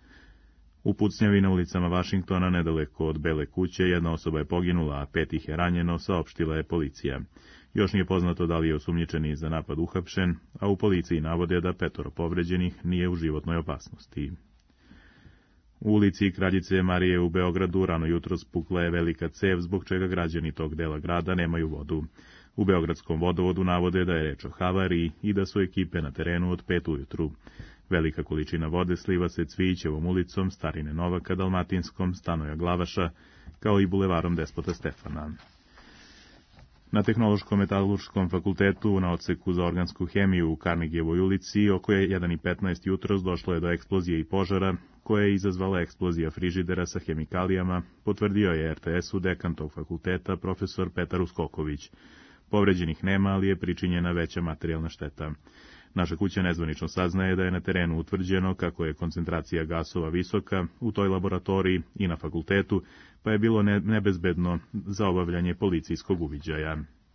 U pucnjavi na ulicama Vašingtona, nedaleko od Bele kuće, jedna osoba je poginula, a pet ih je ranjeno, saopštila je policija. Još nije poznato da li je osumnjičeni za napad uhapšen, a u policiji navode da petoro povređenih nije u životnoj opasnosti. U ulici Kraljice Marije u Beogradu rano jutro spukla je velika cev, zbog čega građani tog dela grada nemaju vodu. U Beogradskom vodovodu navode da je reč o havariji i da su ekipe na terenu od pet ujutru. Velika količina vode sliva se Cvijićevom ulicom, Starine Novaka, Dalmatinskom, Stanoja Glavaša, kao i bulevarom Despota Stefana. Na Tehnološko-metalurškom fakultetu na odseku za organsku hemiju u Karnegijevoj ulici oko je jedan i petnaest jutros došlo je do eksplozije i požara, koja je izazvala eksplozija frižidera sa hemikalijama, potvrdio je er te es-u dekan tog fakulteta profesor Petar Uskoković. Povređenih nema, ali je pričinjena veća materijalna šteta. Naša kuća nezvanično saznaje da je na terenu utvrđeno kako je koncentracija gasova visoka u toj laboratoriji i na fakultetu, pa je bilo ne, nebezbedno za obavljanje policijskog uviđaja.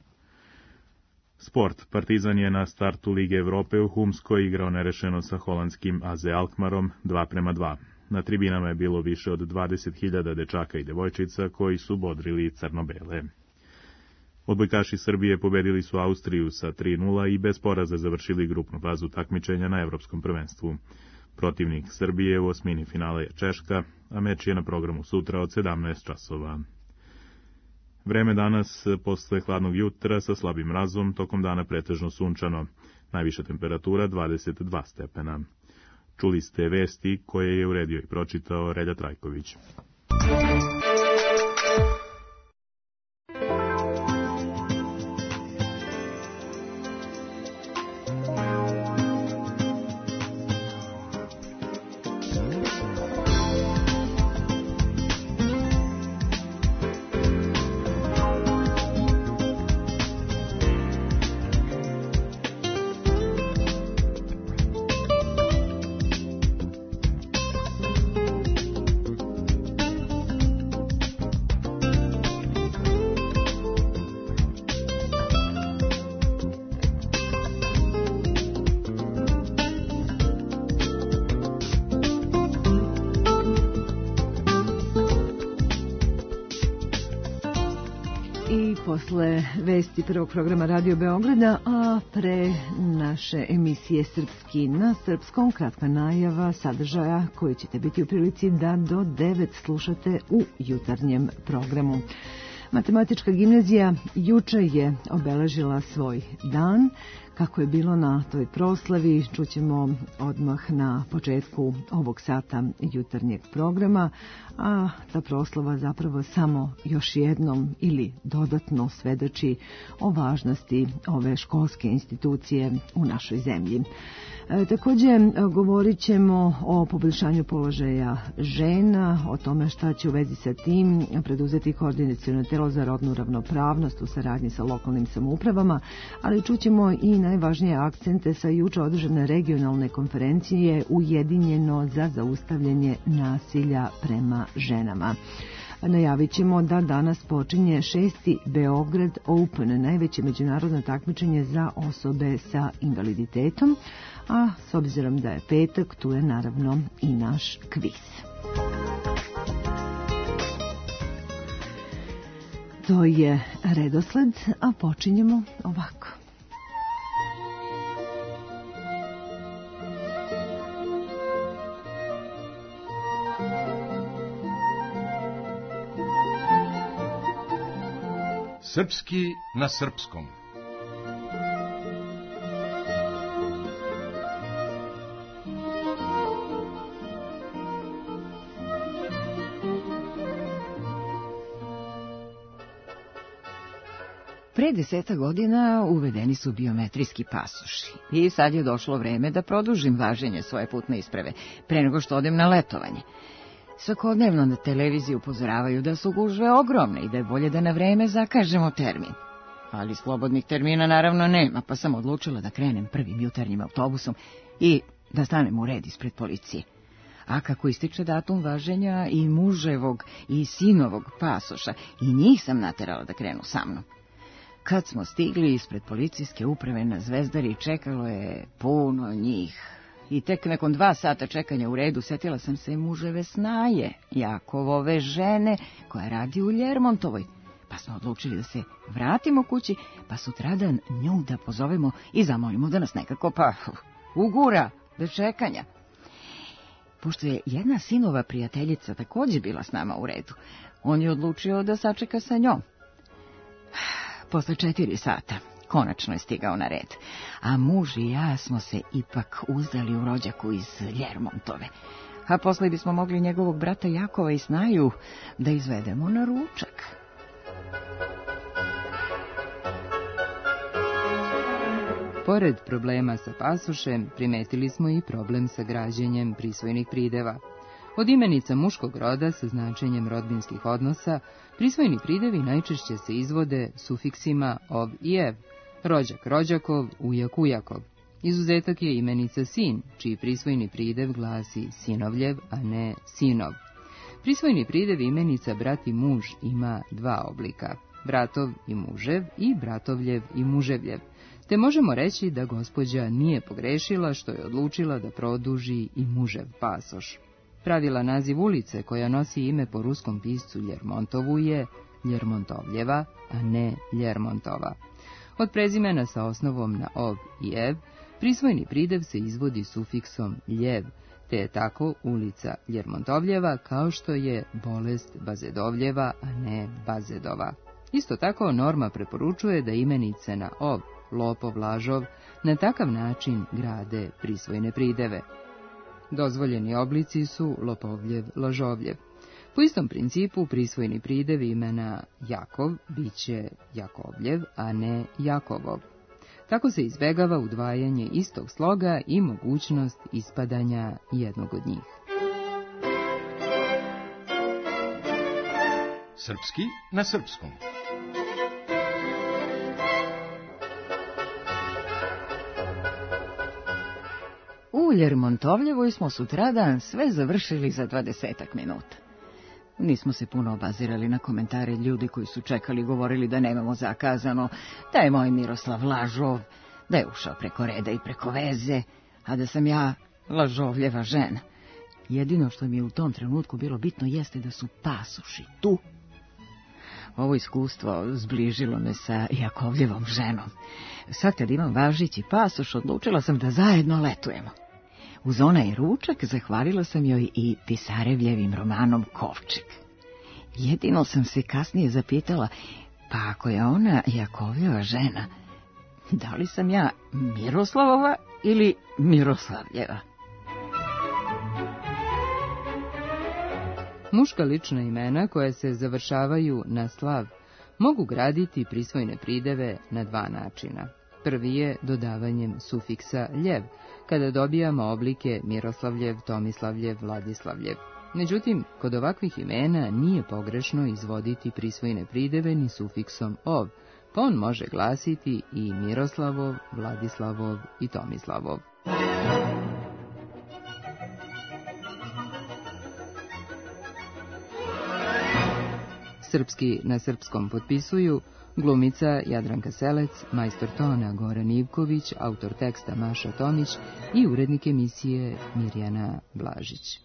Sport. Partizan je na startu Lige Evrope u Humskoj igrao nerešeno sa holandskim A Z Alkmarom dva prema dva. Na tribinama je bilo više od dvadeset hiljada dečaka i devojčica koji su bodrili crno-bele. Odbojkaši Srbije pobedili su Austriju sa tri nula i bez poraza završili grupnu fazu takmičenja na Evropskom prvenstvu. Protivnik Srbije u osmini finala je Češka, a meč je na programu sutra od sedamnaest časova. Vreme danas posle hladnog jutra sa slabim mrazom, tokom dana pretežno sunčano, najviša temperatura dvadeset dva stepena. Čuli ste vesti koje je uredio i pročitao Relja Trajković. Posle vesti prvog programa Radio Beograda, a pre naše emisije Srpski na srpskom, kratka najava sadržaja koji ćete biti u prilici da do devet slušate u jutarnjem programu. Matematička gimnazija juče je obeležila svoj dan. Kako je bilo na toj proslavi, čućemo odmah na početku ovog sata jutarnjeg programa, a ta proslava zapravo samo još jednom ili dodatno svedoči o važnosti ove školske institucije u našoj zemlji. E, također govorit ćemo o poboljšanju položaja žena, o tome šta će u vezi sa tim preduzeti koordinaciono telo za rodnu ravnopravnost u saradnji sa lokalnim samoupravama, ali čućemo i najvažnije akcente sa juče održane regionalne konferencije Ujedinjeno za zaustavljanje nasilja prema ženama. Najavit ćemo da danas počinje šesti Beograd Open, najveće međunarodno takmičenje za osobe sa invaliditetom, a s obzirom da je petak, tu je naravno i naš kviz. To je redosled, a počinjemo ovako. Srpski na srpskom. Pre deseta godina uvedeni su biometrijski pasoši i sad je došlo vreme da produžim važenje svoje putne isprave pre nego što odem na letovanje. Svakodnevno na televiziji upozoravaju da su gužve ogromne i da je bolje da na vreme zakažemo termin. Ali slobodnih termina naravno nema, pa sam odlučila da krenem prvim jutarnjim autobusom i da stanem u red ispred policije. A kako ističe datum važenja i muževog i sinovog pasoša, i njih sam naterala da krenu sa mnom. Kad smo stigli ispred policijske uprave na Zvezdari, čekalo je puno njih. I tek nakon dva sata čekanja u redu setila sam se muževe Snaje, Jakovove žene, koja radi u Ljermontovoj. Pa smo odlučili da se vratimo kući, pa sutradan nju da pozovemo i zamolimo da nas nekako pa ugura, bez čekanja. Pošto je jedna sinova prijateljica također bila s nama u redu, on je odlučio da sačeka sa njom. Posle četiri sata konačno je stigao na red, a muž i ja smo se ipak uzdali u rođaku iz Ljermontove, a posle bismo mogli njegovog brata Jakova i Snaju da izvedemo na ručak. Pored problema sa pasošem, primetili smo i problem sa građenjem prisvojnih prideva. Od imenica muškog roda sa značenjem rodbinskih odnosa, prisvojni pridevi najčešće se izvode sufiksima ov i ev, rođak rođakov, ujak ujakov. Izuzetak je imenica sin, čiji prisvojni pridev glasi sinovljev, a ne sinov. Prisvojni pridev imenica brat i muž ima dva oblika, bratov i mužev i bratovljev i muževljev, te možemo reći da gospođa nije pogrešila što je odlučila da produži i mužev pasoš. Pravila naziv ulice koja nosi ime po ruskom piscu Ljermontovu je Ljermontovljeva, a ne Ljermontova. Od prezimena sa osnovom na ov i ev, prisvojni pridev se izvodi sufiksom ljev, te je tako ulica Ljermontovljeva kao što je bolest Bazedovljeva, a ne Bazedova. Isto tako norma preporučuje da imenice na ov, lopov, lažov, na takav način grade prisvojne prideve. Dozvoljeni oblici su lopovljev, lažovljev. Po istom principu prisvojni pridev imena Jakov biće Jakovljev, a ne Jakovov. Tako se izbegava udvajanje istog sloga i mogućnost ispadanja jednog od njih. Srpski na srpskom. U Ljermontovljevoj smo sutradan sve završili za dvadesetak minuta. Nismo se puno obazirali na komentare ljudi koji su čekali i govorili da nemamo zakazano, da je moj Miroslav lažov, da je ušao preko reda i preko veze, a da sam ja lažovljeva žena. Jedino što mi je u tom trenutku bilo bitno jeste da su pasoši tu. Ovo iskustvo zbližilo me sa Jakovljevom ženom. Sad kad imam važići pasoš, odlučila sam da zajedno letujemo. Uz onaj ručak zahvalila sam joj i Pisarevljevim romanom Kovčeg. Jedino sam se kasnije zapitala, pa ako je ona Jakovljeva žena, da li sam ja Miroslavova ili Miroslavljeva? Muška lična imena koja se završavaju na slav mogu graditi prisvojne prideve na dva načina. Prvi je dodavanjem sufiksa ljev, kada dobijamo oblike Miroslavljev, Tomislavljev, Vladislavljev. Međutim, kod ovakvih imena nije pogrešno izvoditi prisvojne prideve ni sufiksom ov, pa on može glasiti i Miroslavov, Vladislavov i Tomislavov. Srpski na srpskom potpisuju glumica Jadranka Selec, majstor tona Goran Ivković, autor teksta Maša Tomić i urednik emisije Mirjana Blažić.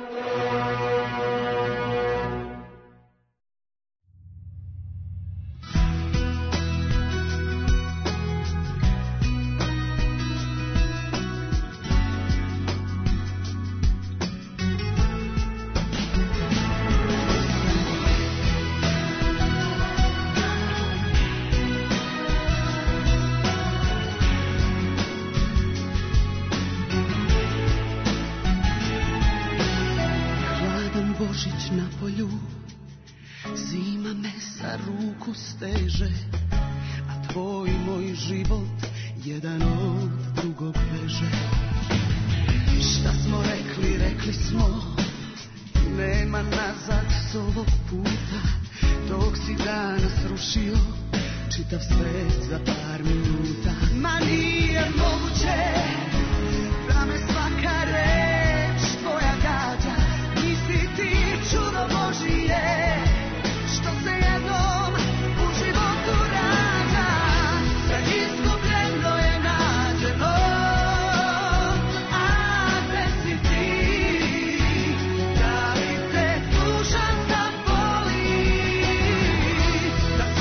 Božić na polju, zima me za ruku steže, a tvoj moj život jedan od drugog veže. Šta smo rekli, rekli smo, nema nazad s ovog puta, dok si danas rušio čitav svet za par minuta. Ma nije moguće da me svaka reč tvoja gađa, nisi ti čudo Božije, što se jednom u životu rađa, sve izgubljeno je nađeno, a gde si ti, da li te duša zaboli, da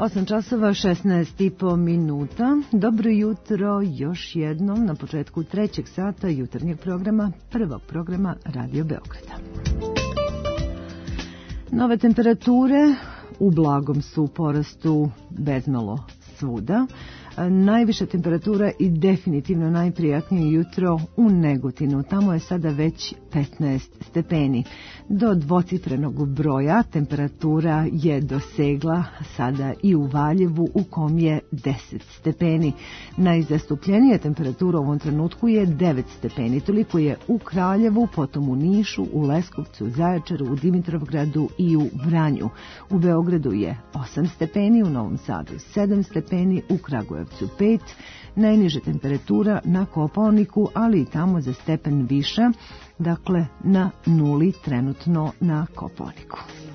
osam časova šesnaest i po minuta. Dobro jutro još jednom na početku trećeg sata jutarnjeg programa, prvog programa Radio Beograda. Nove temperature u blagom su porastu bezmalo svuda. Najviša temperatura i definitivno najprijatnije jutro u Negotinu. Tamo je sada već petnaest stepeni. Do dvocifrenog broja temperatura je dosegla sada i u Valjevu u kom je deset stepeni. Najzastupljenija temperatura u ovom trenutku je devet stepeni. Toliko je u Kraljevu, potom u Nišu, u Leskovcu, Zaječaru, u Dimitrovgradu i u Vranju. U Beogradu je osam stepeni, u Novom Sadu sedam stepeni, u Kragujevcu pet, najniža temperatura na Kopaoniku, ali i tamo za stepen viša, dakle na nuli trenutno na Kopaoniku.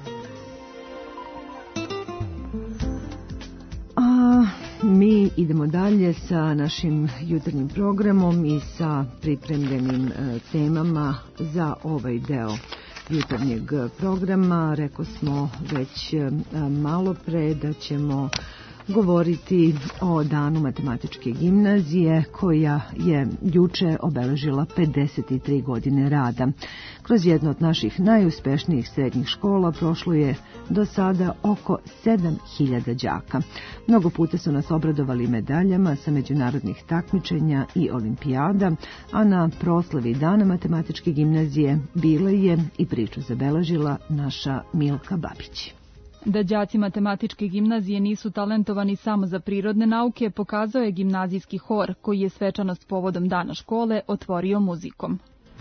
A mi idemo dalje sa našim jutarnjim programom i sa pripremljenim e, temama za ovaj deo jutarnjeg programa. Rekao smo već e, malo pre da ćemo govoriti o danu matematičke gimnazije koja je juče obeležila pedeset tri godine rada. Kroz jednu od naših najuspešnijih srednjih škola prošlo je do sada oko sedam hiljada đaka. Mnogo puta su nas obradovali medaljama sa međunarodnih takmičenja i olimpijada, a na proslavi dana matematičke gimnazije bila je i priču zabeležila naša Milka Babić. Da đaci matematičke gimnazije nisu talentovani samo za prirodne nauke, pokazao je gimnazijski hor, koji je svečanost povodom dana škole otvorio muzikom.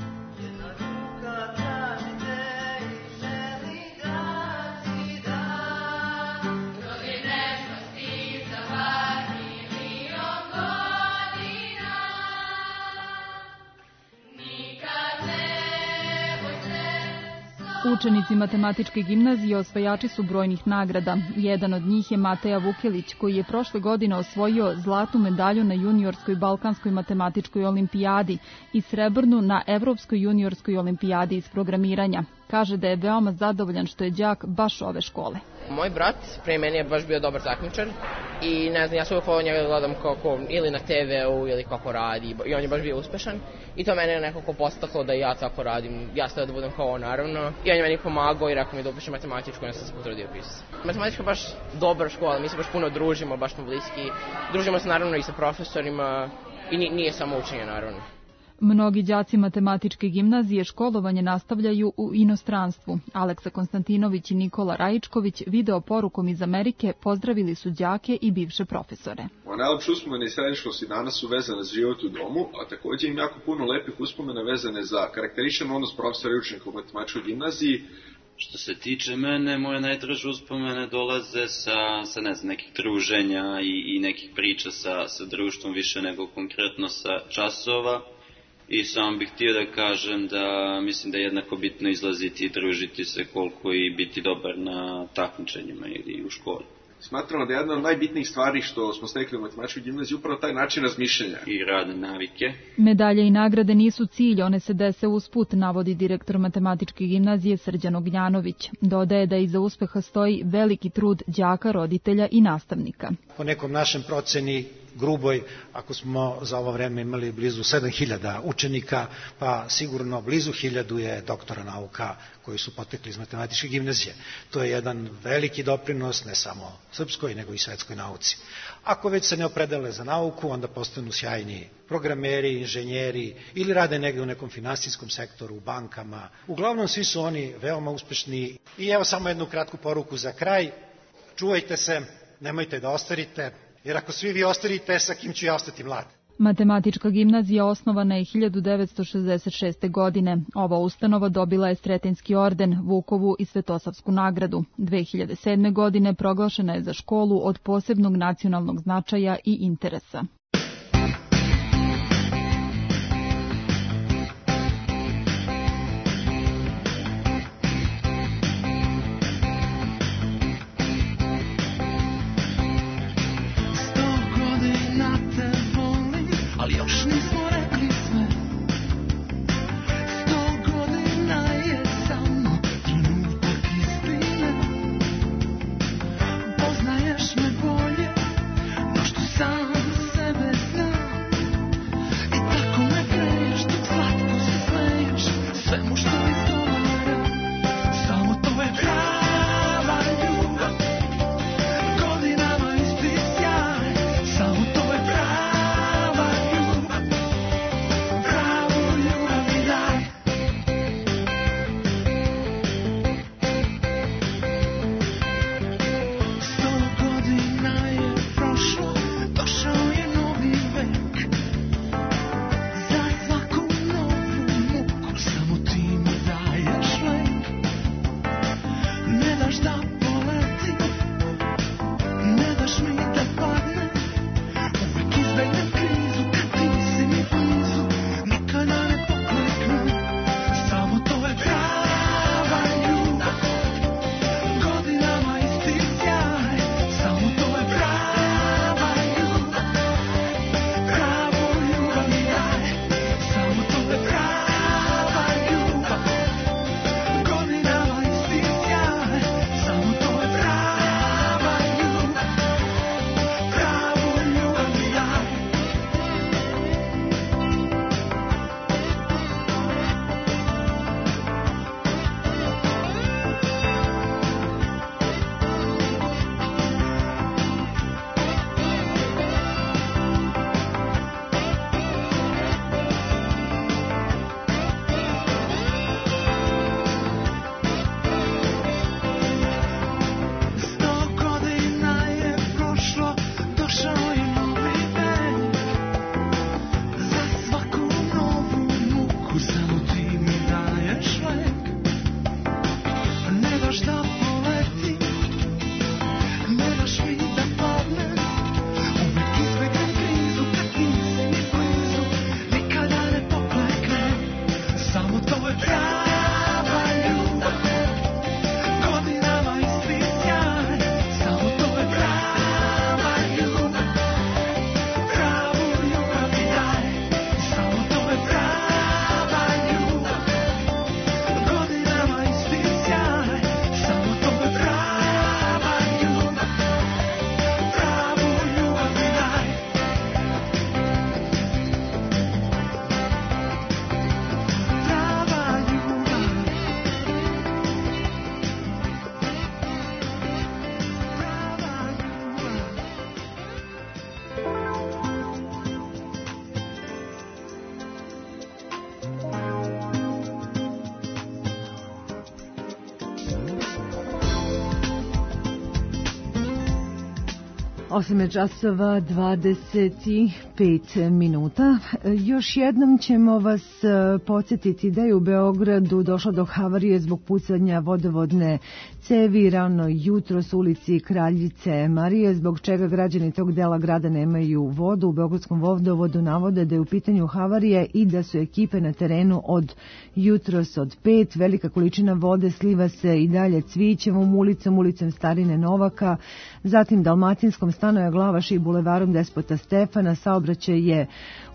Učenici matematičke gimnazije osvajači su brojnih nagrada. Jedan od njih je Mateja Vukelić, koji je prošle godine osvojio zlatnu medalju na juniorskoj balkanskoj matematičkoj olimpijadi i srebrnu na evropskoj juniorskoj olimpijadi iz programiranja. Kaže da je veoma zadovoljan što je đak baš ove škole. Moj brat pre meni je baš bio dobar takmičar i ne znam, ja se uvijek ovo njega gledam kako ili na te ve u ili kako radi i on je baš bio uspešan i to mene je nekako postaklo da ja tako radim, ja stavio da budem kao on naravno i on je meni pomagao i rekao mi da upišem matematičku i ja sam se potrudio pisati. Matematika je baš dobra škola, mi se baš puno družimo, baš smo bliski, družimo se naravno i sa profesorima i nije samo učenje naravno. Mnogi đaci matematičke gimnazije školovanje nastavljaju u inostranstvu. Aleksa Konstantinović i Nikola Rajičković video porukom iz Amerike pozdravili su đake i bivše profesore. Moje najlepše uspomene iz srednje školske danas su vezane za život u domu, a također im jako puno lepih uspomena vezane za karakterističan odnos profesora i učenika u matematičkoj gimnaziji. Što se tiče mene, moje najdraže uspomene dolaze sa, sa ne znam, nekih druženja i, i nekih priča sa, sa društvom više nego konkretno sa časova. I samo bih htio da kažem da mislim da je jednako bitno izlaziti i družiti se koliko i biti dobar na takmičenjima ili u školi. Smatramo da je jedna od najbitnijih stvari što smo stekli u matematičkoj gimnaziji upravo taj način razmišljanja. I radne navike. Medalje i nagrade nisu cilj, one se dese usput, navodi direktor matematičke gimnazije Srđan Ognjanović. Dodaje da iza uspeha stoji veliki trud đaka, roditelja i nastavnika. Po nekom našem proceni gruboj, ako smo za ovo vreme imali blizu sedam hiljada učenika, pa sigurno blizu hiljadu je doktora nauka koji su potekli iz matematičke gimnazije. To je jedan veliki doprinos ne samo srpskoj, nego i svetskoj nauci. Ako već se ne opredele za nauku, onda postanu sjajni programeri, inženjeri ili rade negdje u nekom finansijskom sektoru, u bankama. Uglavnom svi su oni veoma uspešni. I evo samo jednu kratku poruku za kraj. Čuvajte se, nemojte da ostarite, jer ako svi vi ostarite, sa kim ću ja ostati mlad? Matematička gimnazija osnovana je hiljadu devetsto šezdeset šeste. godine. Ova ustanova dobila je Sretenjski orden, Vukovu i Svetosavsku nagradu. dve hiljade sedme. godine proglašena je za školu od posebnog nacionalnog značaja i interesa. Poznaješ me osam je časova dvadeset pet minuta. Još jednom ćemo vas podsjetiti da je u Beogradu došlo do havarije zbog pucanja vodovodne cevi rano jutro s ulici Kraljice Marije, zbog čega građani tog dela grada nemaju vodu. U Beogradskom vodovodu navode da je u pitanju havarije i da su ekipe na terenu od jutros od pet. Velika količina vode sliva se i dalje Cvićevom ulicom, ulicom Starine Novaka, zatim Dalmatinskom, Stanoja Glavaša i bulevarom Despota Stefana. Saobraćaj je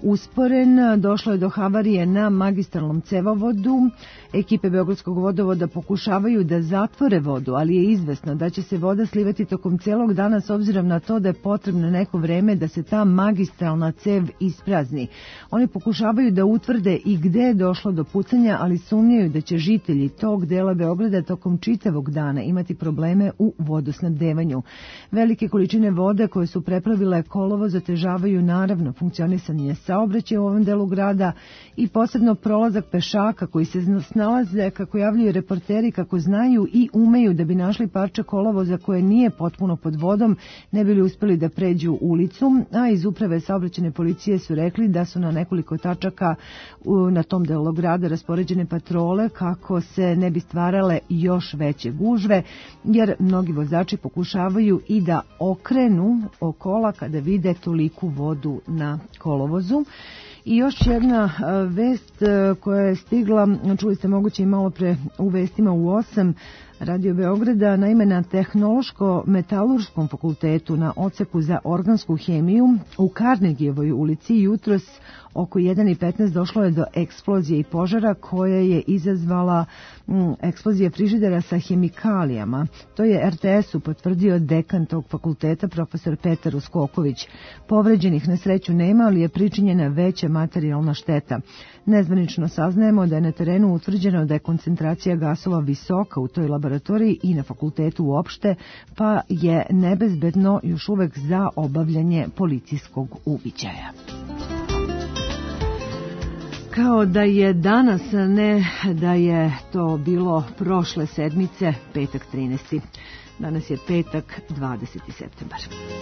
usporen. Došlo je do havarije na magistralnom cevovodu. Ekipe Beogradskog vodovoda pokušavaju da zatvore vodu, ali je izvesno da će se voda slivati tokom celog dana s obzirom na to da je potrebno neko vreme da se ta magistralna cev isprazni. Oni pokušavaju da utvrde i gde je došlo do pucanja, ali sumnjaju da će žitelji tog dela Beograda tokom čitavog dana imati probleme u vodosnabdevanju. Velike količine vode koje su preplavile kolovoz otežavaju naravno funkcionisanje saobraćaja u ovom delu grada i posebno prolazak pešaka koji se snalaze, kako javljaju reporteri, kako znaju i umeju da bi našli parče kolovoza koje nije potpuno pod vodom, ne bi li uspeli da pređu ulicu, a iz uprave saobraćajne policije su rekli da su na nekoliko tačaka na tom delu grada raspoređene patrole kako se ne bi stvarale još veće gužve, jer mnogi vozači pokušavaju i da okrenu kola kada vide toliku vodu na kolovozu. I još jedna vest koja je stigla, čuli ste moguće i malo pre u vestima u osam Radio Beograda, naime na Tehnološko-metalurškom fakultetu na odseku za organsku hemiju u Karnegijevoj ulici jutros oko jedan i petnaest došlo je do eksplozije i požara koja je izazvala mm, eksplozija frižidera sa hemikalijama. To je er te esu potvrdio dekan tog fakulteta profesor Petar Uskoković. Povređenih na sreću nema, ali je pričinjena veća materijalna šteta. Nezvanično saznajemo da je na terenu utvrđeno da je koncentracija gasova visoka u toj laboratoriji i na fakultetu uopšte, pa je nebezbedno još uvek za obavljanje policijskog uviđaja. Kao da je danas, ne da je to bilo prošle sedmice, petak trinaesti. Danas je petak dvadeseti septembar.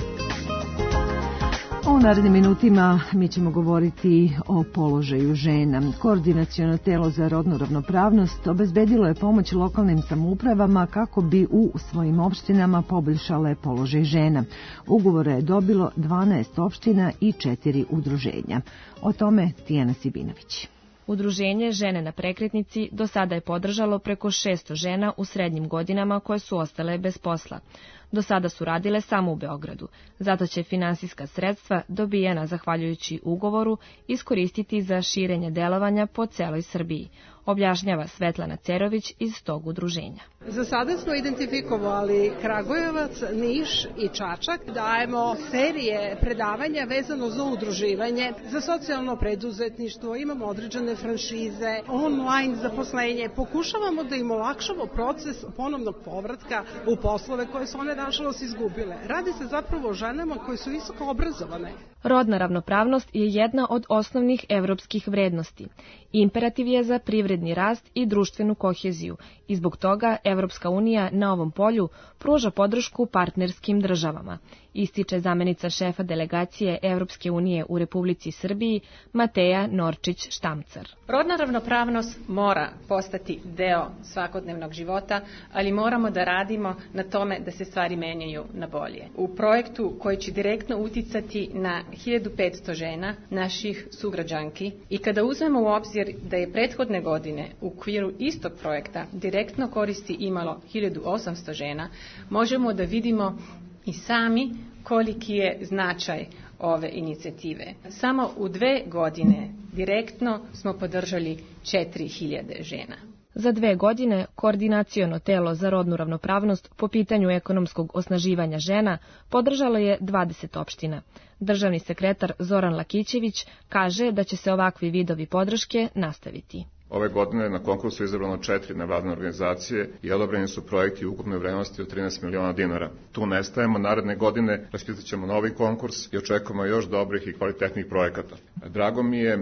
U narednim minutima mi ćemo govoriti o položaju žena. Koordinaciono telo za rodnu ravnopravnost obezbedilo je pomoć lokalnim samoupravama kako bi u svojim opštinama poboljšale položaj žena. Ugovore je dobilo dvanaest opština i četiri udruženja. O tome Tijana Sibinović. Udruženje Žene na prekretnici do sada je podržalo preko šesto žena u srednjim godinama koje su ostale bez posla. Do sada su radile samo u Beogradu, zato će finansijska sredstva dobijena zahvaljujući ugovoru iskoristiti za širenje delovanja po celoj Srbiji, objašnjava Svetlana Cerović iz tog udruženja. Za sada smo identifikovali Kragujevac, Niš i Čačak. Dajemo serije predavanja vezano za udruživanje, za socijalno preduzetništvo, imamo određene franšize, online zaposlenje. Pokušavamo da im olakšamo proces ponovnog povratka u poslove koje su one nažalost izgubile. Radi se zapravo o ženama koje su visoko obrazovane. Rodna ravnopravnost je jedna od osnovnih evropskih vrednosti. Imperativ je za privredni rast i društvenu koheziju i zbog toga Evropska unija na ovom polju pruža podršku partnerskim državama, ističe zamenica šefa delegacije Evropske unije u Republici Srbiji Mateja Norčić-Štamcar. Rodna ravnopravnost mora postati deo svakodnevnog života, ali moramo da radimo na tome da se stvari menjaju na bolje. U projektu koji će direktno uticati na hiljadu petsto žena, naših sugrađanki, i kada uzmemo u obzir da je prethodne godine u okviru istog projekta direktno koristi imalo hiljadu osamsto žena, možemo da vidimo i sami koliki je značaj ove inicijative. Samo u dve godine direktno smo podržali četiri hiljade žena. Za dve godine Koordinaciono telo za rodnu ravnopravnost po pitanju ekonomskog osnaživanja žena podržalo je dvadeset opština. Državni sekretar Zoran Lakićević kaže da će se ovakvi vidovi podrške nastaviti. Ove godine na konkursu je izabrano četiri nevladine organizacije i odobreni su projekti u ukupnoj vrednosti od trinaest miliona dinara. Tu ne stajemo, naredne godine raspitat ćemo novi konkurs i očekujemo još dobrih i kvalitetnih projekata. Drago mi je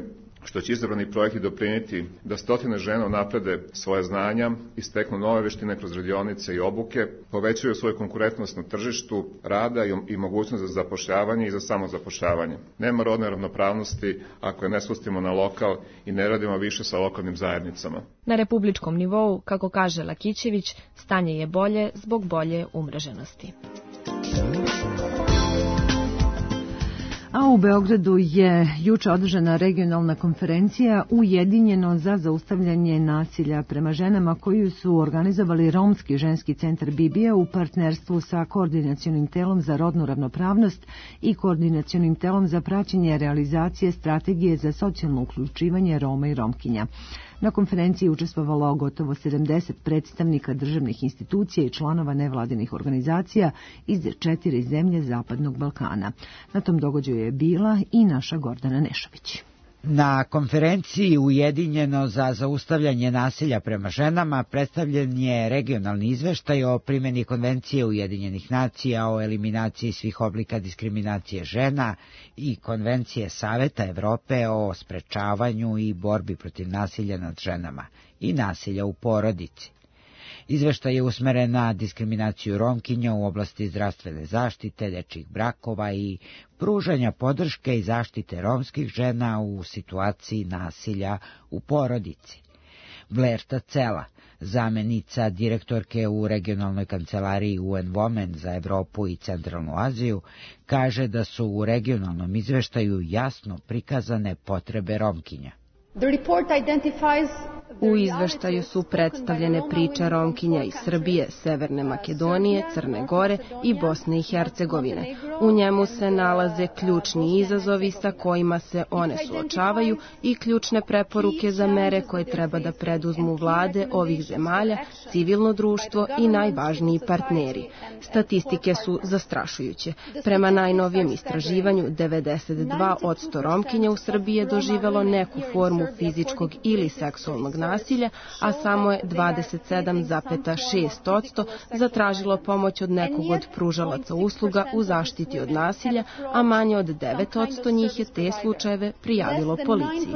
što će izabrani projekti doprinijeti da stotine žena unaprede svoje znanja i steknu nove veštine kroz radionice i obuke, povećaju svoju konkurentnost na tržištu rada i mogućnost za zapošljavanje i za samozapošljavanje. Nema rodne ravnopravnosti ako je ne spustimo na lokal i ne radimo više sa lokalnim zajednicama. Na republičkom nivou, kako kaže Lakićević, stanje je bolje zbog bolje umreženosti. A u Beogradu je juče održana regionalna konferencija Ujedinjeno za zaustavljanje nasilja prema ženama koju su organizovali Romski ženski centar Bibija u partnerstvu sa Koordinacionim telom za rodnu ravnopravnost i Koordinacionim telom za praćenje realizacije strategije za socijalno uključivanje Roma i Romkinja. Na konferenciji učestvovalo gotovo sedamdeset predstavnika državnih institucija i članova nevladinih organizacija iz četiri zemlje Zapadnog Balkana. Na tom događaju je bila i naša Gordana Nešović. Na konferenciji Ujedinjeno za zaustavljanje nasilja prema ženama predstavljen je regionalni izveštaj o primjeni Konvencije Ujedinjenih nacija o eliminaciji svih oblika diskriminacije žena i Konvencije Saveta Evrope o sprečavanju i borbi protiv nasilja nad ženama i nasilja u porodici. Izveštaj je usmeren na diskriminaciju Romkinja u oblasti zdravstvene zaštite, dečjih brakova i pružanja podrške i zaštite romskih žena u situaciji nasilja u porodici. Blair Tacela, zamenica direktorke u regionalnoj kancelariji U N Women za Evropu i Centralnu Aziju, kaže da su u regionalnom izveštaju jasno prikazane potrebe Romkinja. U izveštaju su predstavljene priče Romkinja iz Srbije, Severne Makedonije, Crne Gore i Bosne i Hercegovine. U njemu se nalaze ključni izazovi sa kojima se one suočavaju i ključne preporuke za mere koje treba da preduzmu vlade ovih zemalja, civilno društvo i najvažniji partneri. Statistike su zastrašujuće. Prema najnovijem istraživanju, devedeset dva posto Romkinja u Srbiji je doživelo neku formu fizičkog ili seksualnog nasilja, a samo je dvadeset sedam zarez šest posto zatražilo pomoć od nekog od pružalaca usluga u zaštiti od nasilja, a manje od devet posto njih je te slučajeve prijavilo policiji.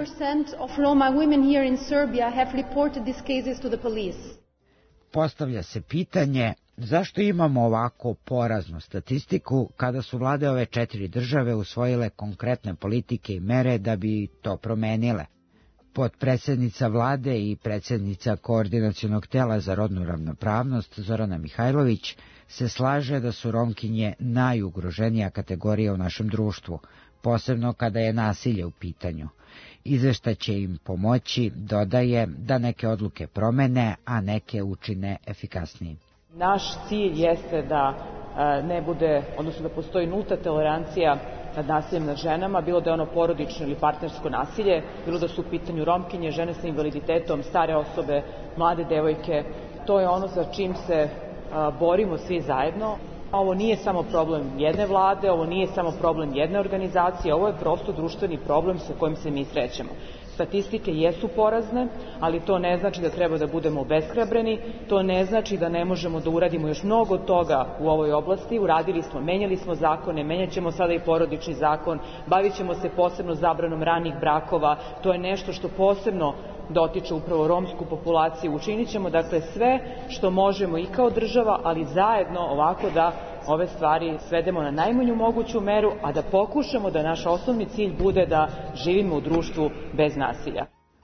Postavlja se pitanje zašto imamo ovako poraznu statistiku kada su vlade ove četiri države usvojile konkretne politike i mere da bi to promenile. Potpredsjednica vlade i predsjednica Koordinacionog tela za rodnu ravnopravnost Zorana Mihajlović se slaže da su Romkinje najugroženija kategorija u našem društvu, posebno kada je nasilje u pitanju. Izveštaj će im pomoći, dodaje, da neke odluke promene, a neke učine efikasnijim. Naš cilj jeste da ne bude, odnosno da postoji nulta tolerancija nad nasiljem nad ženama, bilo da je ono porodično ili partnersko nasilje, bilo da su u pitanju Romkinje, žene sa invaliditetom, stare osobe, mlade devojke. To je ono za čim se a, borimo svi zajedno. Ovo nije samo problem jedne vlade, ovo nije samo problem jedne organizacije, ovo je prosto društveni problem sa kojim se mi srećemo. Statistike jesu porazne, ali to ne znači da treba da budemo obeshrabreni, to ne znači da ne možemo da uradimo još mnogo toga u ovoj oblasti. Uradili smo, menjali smo zakone, menjat ćemo sada i porodični zakon, bavit ćemo se posebno zabranom ranih brakova, to je nešto što posebno dotiče upravo romsku populaciju. Učinit ćemo dakle sve što možemo i kao država, ali zajedno ovako da ove stvari svedemo na najmanju moguću meru, a da pokušamo da naš osnovni cilj bude da živimo u društvu bez nasilja.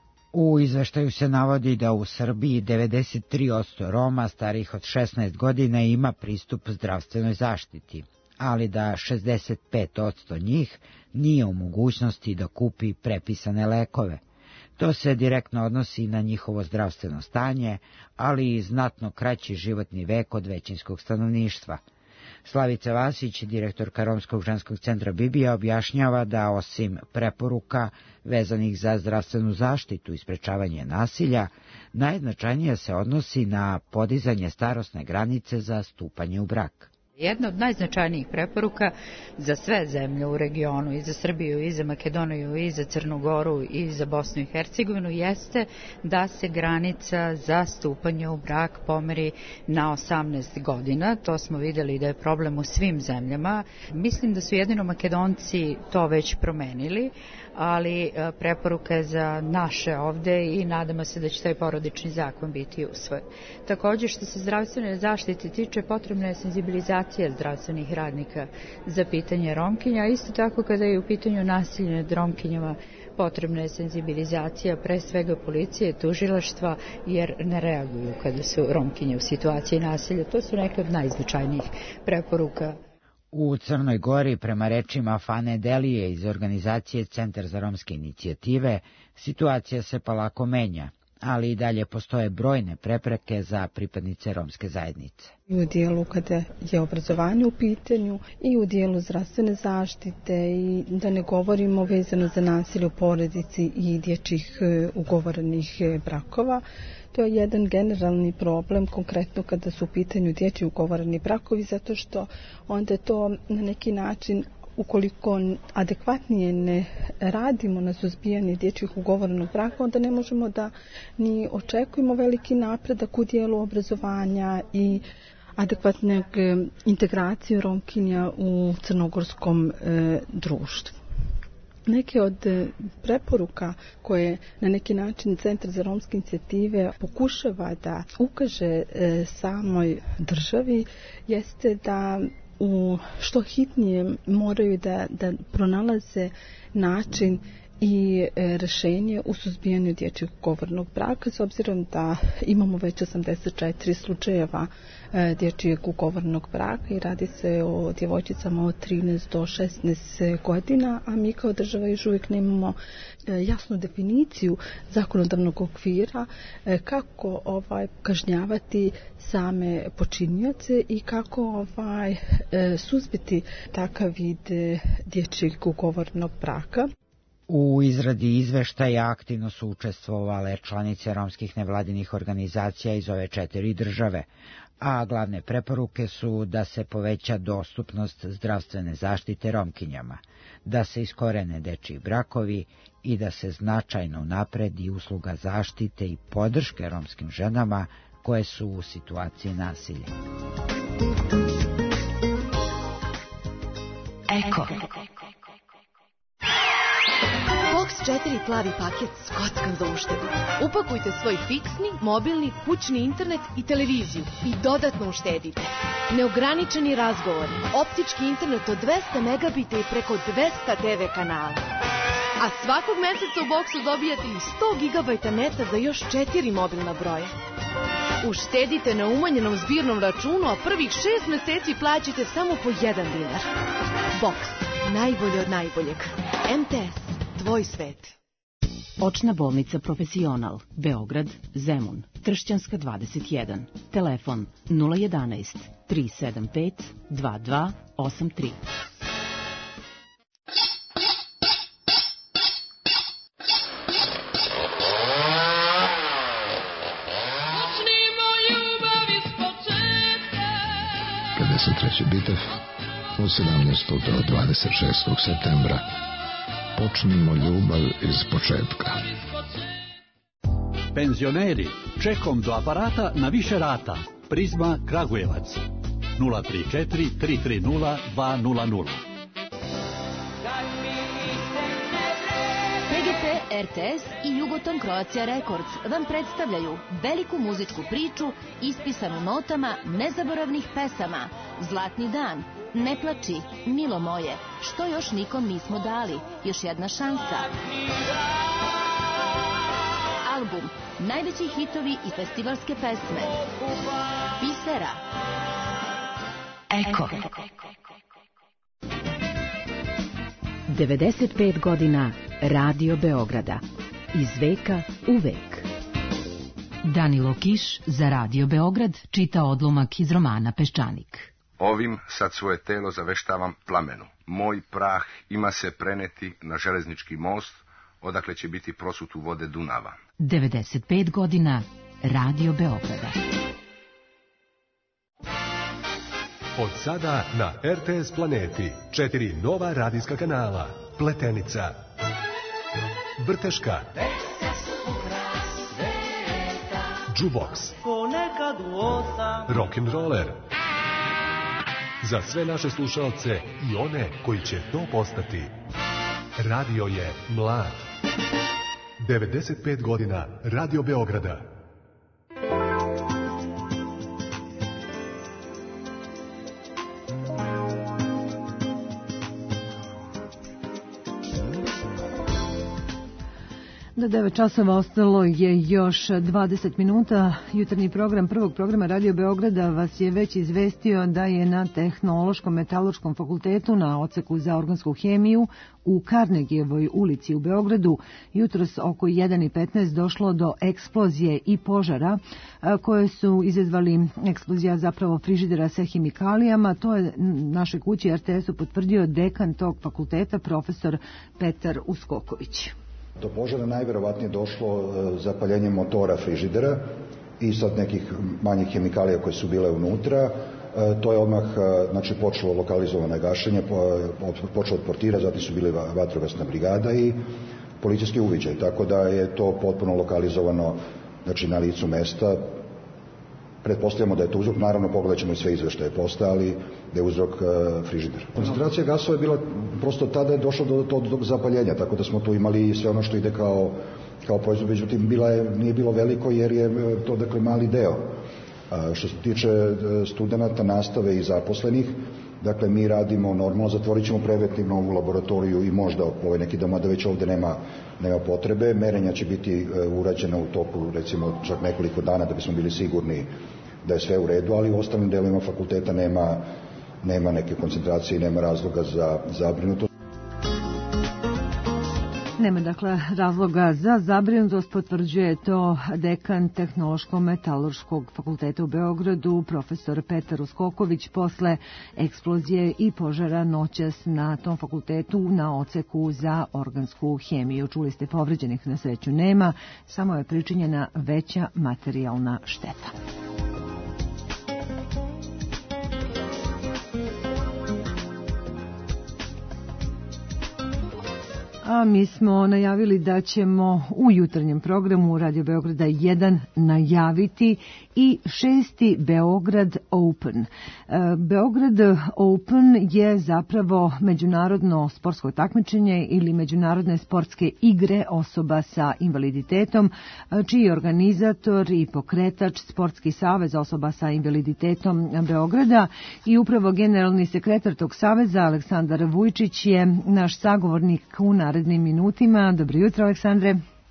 U izveštaju se navodi da u Srbiji devedeset tri posto Roma starijih od šesnaest godina ima pristup zdravstvenoj zaštiti, ali da šezdeset pet posto njih nije u mogućnosti da kupi prepisane lekove. To se direktno odnosi na njihovo zdravstveno stanje, ali i znatno kraći životni vek od većinskog stanovništva. Slavica Vasić, direktorka Romskog ženskog centra Bibija, objašnjava da osim preporuka vezanih za zdravstvenu zaštitu i sprečavanje nasilja, najznačajnije se odnosi na podizanje starosne granice za stupanje u brak. Jedna od najznačajnijih preporuka za sve zemlje u regionu, i za Srbiju, i za Makedoniju, i za Crnu Goru, i za Bosnu i Hercegovinu, jeste da se granica za stupanje u brak pomeri na osamnaest godina. To smo vidjeli da je problem u svim zemljama. Mislim da su jedino Makedonci to već promenili, ali preporuka je za naše ovde i nadamo se da će taj porodični zakon biti usvojen. Također, što se zdravstvene zaštite tiče, potrebna je senzibilizacija zdravstvenih radnika za pitanje Romkinja, a isto tako kada je u pitanju nasilje nad Romkinjama, potrebna je senzibilizacija pre svega policije, tužilaštva, jer ne reaguju kada su Romkinje u situaciji nasilja. To su neke od najznačajnijih preporuka. U Crnoj Gori, prema rečima Fane Delije iz organizacije Centar za romske inicijative, situacija se polako menja, ali i dalje postoje brojne prepreke za pripadnice romske zajednice. I u dijelu kada je obrazovanje u pitanju, i u dijelu zdravstvene zaštite, i da ne govorimo vezano za nasilje u porodici i dječjih ugovorenih brakova. To je jedan generalni problem, konkretno kada su u pitanju dječji ugovoreni brakovi, zato što onda to na neki način, ukoliko adekvatnije ne radimo na suzbijanju dječjih ugovorenog braka, onda ne možemo da ni očekujemo veliki napredak u dijelu obrazovanja i adekvatne integracije Romkinja u crnogorskom e, društvu. Neke od preporuka koje na neki način Centar za romske inicijative pokušava da ukaže e, samoj državi jeste da u što hitnije moraju da, da pronalaze način i e, rešenje u suzbijanju dječjeg ugovorenog braka, s obzirom da imamo već osamdeset četiri slučajeva e, dječjeg ugovorenog braka i radi se o djevojčicama od trinaest do šesnaest godina, a mi kao država još uvijek nemamo e, jasnu definiciju zakonodavnog okvira e, kako ovaj kažnjavati same počinioce i kako ovaj e, suzbiti takav vid e, dječjeg ugovorenog braka. U izradi izveštaja aktivno su učestvovale članice romskih nevladinih organizacija iz ove četiri države, a glavne preporuke su da se poveća dostupnost zdravstvene zaštite Romkinjama, da se iskorene dečiji brakovi i da se značajno unapredi usluga zaštite i podrške romskim ženama koje su u situaciji nasilja. Eko. Box četiri plavi paket s kockan za uštedu. Upakujte svoj fiksni, mobilni, kućni internet i televiziju i dodatno uštedite. Neograničeni razgovori, optički internet od dvesta megabita i preko dvesta te ve kanala. A svakog meseca u boksu dobijate i sto gigabajta neta za još četiri mobilna broja. Uštedite na umanjenom zbirnom računu, a prvih šest meseci plaćate samo po jedan dinar. Box. Najbolje od najboljeg. em te es. Tvoj svet. Očna bolnica Profesional, Beograd, Zemun, Tršćanska dvadeset jedan. Telefon nula jedanaest tri sedam pet dva dva osam tri. pedeset treći bitev u sedamnaestog do dvadeset šestog septembra. Počnimo ljubav iz početka. Penzioneri, čekom do aparata na više rata. Prizma Kragujevac. nula tri četiri tri tri nula dva nula nula. pe ge te, er te es i Jugoton Croatia Records vam predstavljaju veliku muzičku priču ispisanu notama nezaboravnih pesama. Zlatni dan, Ne plači, Milo moje, Što još nikom nismo dali, Još jedna šansa. Album, najveći hitovi i festivalske pesme. Bisera. Eko. devedeset pet godina Radio Beograda. Iz veka u vek. Danilo Kiš za Radio Beograd čita odlomak iz romana Peščanik. Ovim sad svoje telo zaveštavam plamenu. Moj prah ima se preneti na železnički most, odakle će biti prosut u vode Dunava. devedeset pet godina Radio Beograda. Od sada na er te es Planeti četiri nova radijska kanala. Pletenica, Brteška, Jukebox, Rock'n'Roller. Za sve naše slušalce i one koji će to postati. Radio je mlad. devedeset pet godina Radio Beograda. Do devet časova ostalo je još dvadeset minuta. Jutarnji program prvog programa Radio Beograda vas je već izvestio da je na Tehnološkom metalurškom fakultetu na odseku za organsku hemiju u Karnegijevoj ulici u Beogradu jutros oko jedan i petnaest došlo do eksplozije i požara koje su izazvali eksplozija zapravo frižidera sa hemikalijama. To je našoj kući er te es-u potvrdio dekan tog fakulteta profesor Petar Uskoković. Do požara najverovatnije došlo zapaljenjem motora frižidera i sad nekih manjih hemikalija koje su bile unutra. To je odmah znači, počelo lokalizovano gašenje, počelo od portira, zatim su bili vatrogasna brigada i policijski uviđaj, tako da je to potpuno lokalizovano znači, na licu mesta. Pretpostavljamo da je to uzrok, naravno pogledat ćemo i sve izveštaje postojali, da je uzrok uh, frižider. Koncentracija gasova je bila, prosto tada je došlo do tog do, do zapaljenja, tako da smo tu imali sve ono što ide kao, kao proizvod, međutim bila je, nije bilo veliko jer je to dakle mali deo. A, što se tiče studenata, nastave i zaposlenih, dakle mi radimo normalno, zatvorit ćemo preventivno ovu laboratoriju i možda ovaj neki doma da već ovde nema, nema potrebe. Merenja će biti uh, urađena u toku recimo čak nekoliko dana da bismo bili sigurni da je sve u redu, ali u ostalim delovima fakulteta nema, nema neke koncentracije i nema razloga za zabrinutost. Nema dakle razloga za zabrinutost, potvrđuje to dekan Tehnološko-metalurškog fakulteta u Beogradu, profesor Petar Uskoković, posle eksplozije i požara noćas na tom fakultetu na odseku za organsku hemiju. Čuli ste, povređenih na sreću nema, samo je pričinjena veća materijalna šteta. A mi smo najavili da ćemo u jutarnjem programu Radio Beograda jedan najaviti i šesti Beograd Open. Beograd Open je zapravo međunarodno sportsko takmičenje ili međunarodne sportske igre osoba sa invaliditetom, čiji je organizator i pokretač Sportski savez osoba sa invaliditetom Beograda i upravo generalni sekretar tog saveza Aleksandar Vujčić je naš sagovornik u narednim minutima. Dobro jutro, Aleksandre.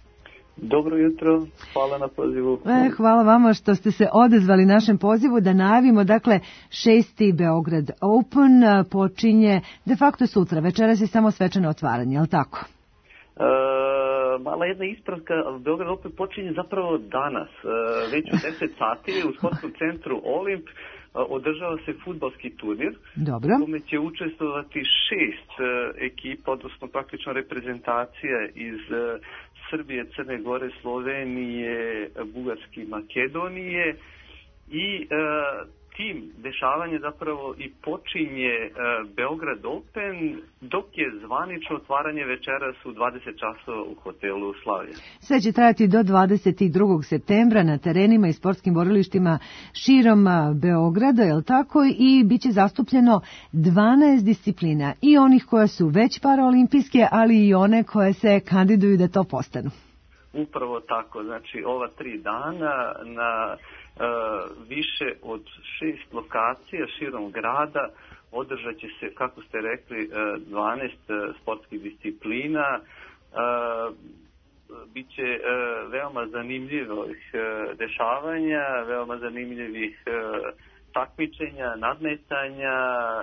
Dobro jutro, hvala na pozivu. E, hvala vama što ste se odazvali našem pozivu da najavimo, dakle, šesti Beograd Open počinje de facto sutra, večeras je samo svečano otvaranje, je li tako? E, mala jedna ispravka, Beograd Open počinje zapravo danas, e, već u deset sati u sportskom centru Olimp održava se fudbalski turnir. Dobro. U kome će učestvovati šest e, ekipa, odnosno praktično reprezentacija iz e, Srbije, Crne Gore, Slovenije, Bugarske i Makedonije i e, tim dešavanje zapravo i počinje e, Beograd Open, dok je zvanično otvaranje večeras u dvadeset časova u hotelu Slavlje. Sve će trajati do dvadeset drugog septembra na terenima i sportskim borilištima širom Beograda, je li tako? I bit će zastupljeno dvanaest disciplina i onih koje su već paraolimpijske, ali i one koje se kandiduju da to postanu. Upravo tako, znači ova tri dana na Uh, više od šest lokacija širom grada održat će se, kako ste rekli, uh, dvanaest uh, sportskih disciplina. Uh, Biće uh, veoma zanimljivih uh, dešavanja, veoma zanimljivih uh, takmičenja, nadmetanja.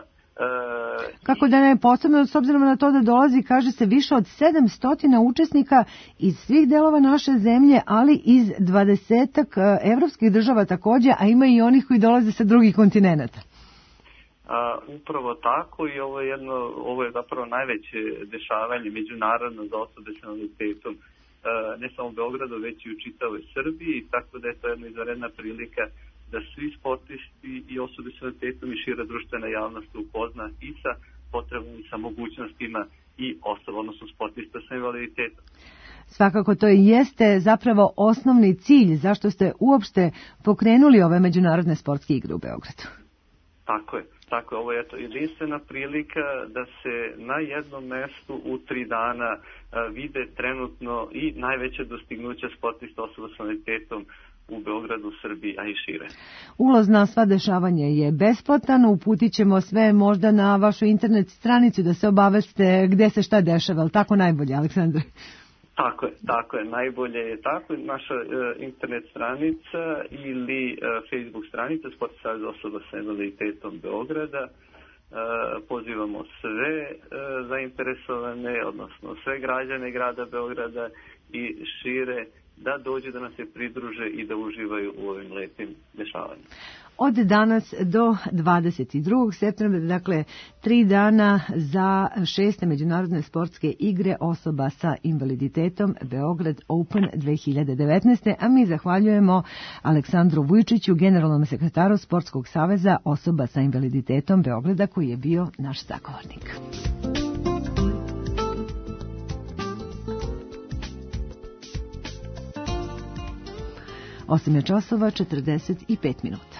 Kako da ne, posebno s obzirom na to da dolazi, kaže se, više od sedamsto učesnika iz svih delova naše zemlje, ali iz dvadesetak evropskih država takođe, a ima i onih koji dolaze sa drugih kontinenata. A, upravo tako i ovo je, jedno, ovo je zapravo najveće dešavanje međunarodno za osobe s invaliditetom, ne samo u Beogradu, već i u čitavoj Srbiji, tako da je to jedna izvanredna prilika da svi sportisti i osobe s invaliditetom i šira društvena javnost upozna i sa potrebom i sa mogućnostima i osoba, odnosno sportista sa invaliditetom. Svakako to i jeste zapravo osnovni cilj zašto ste uopšte pokrenuli ove međunarodne sportske igre u Beogradu. Tako je, tako je. Ovo je to jedinstvena prilika da se na jednom mestu u tri dana vide trenutno i najveće dostignuća sportista osoba s invaliditetom u Beogradu, Srbiji, a i šire. Ulaz na sva dešavanja je besplatan, uputit ćemo sve možda na vašu internet stranicu da se obaveste gde se šta dešava, ali tako najbolje, Aleksandre? Tako je, tako je, najbolje je tako, naša e, internet stranica ili e, Facebook stranica Sportski savez osoba sa invaliditetom Beograda. E, pozivamo sve e, zainteresovane, odnosno sve građane grada Beograda i šire da dođu da nas se pridruže i da uživaju u ovim lepim dešavanjima. Od danas do dvadeset drugog septembra, dakle tri dana za šeste međunarodne sportske igre osoba sa invaliditetom Beograd Open dve hiljade devetnaeste. A mi zahvaljujemo Aleksandru Vujčiću, generalnom sekretaru Sportskog saveza osoba sa invaliditetom Beograda, koji je bio naš sagovornik. osam je časova četrdeset pet minuta.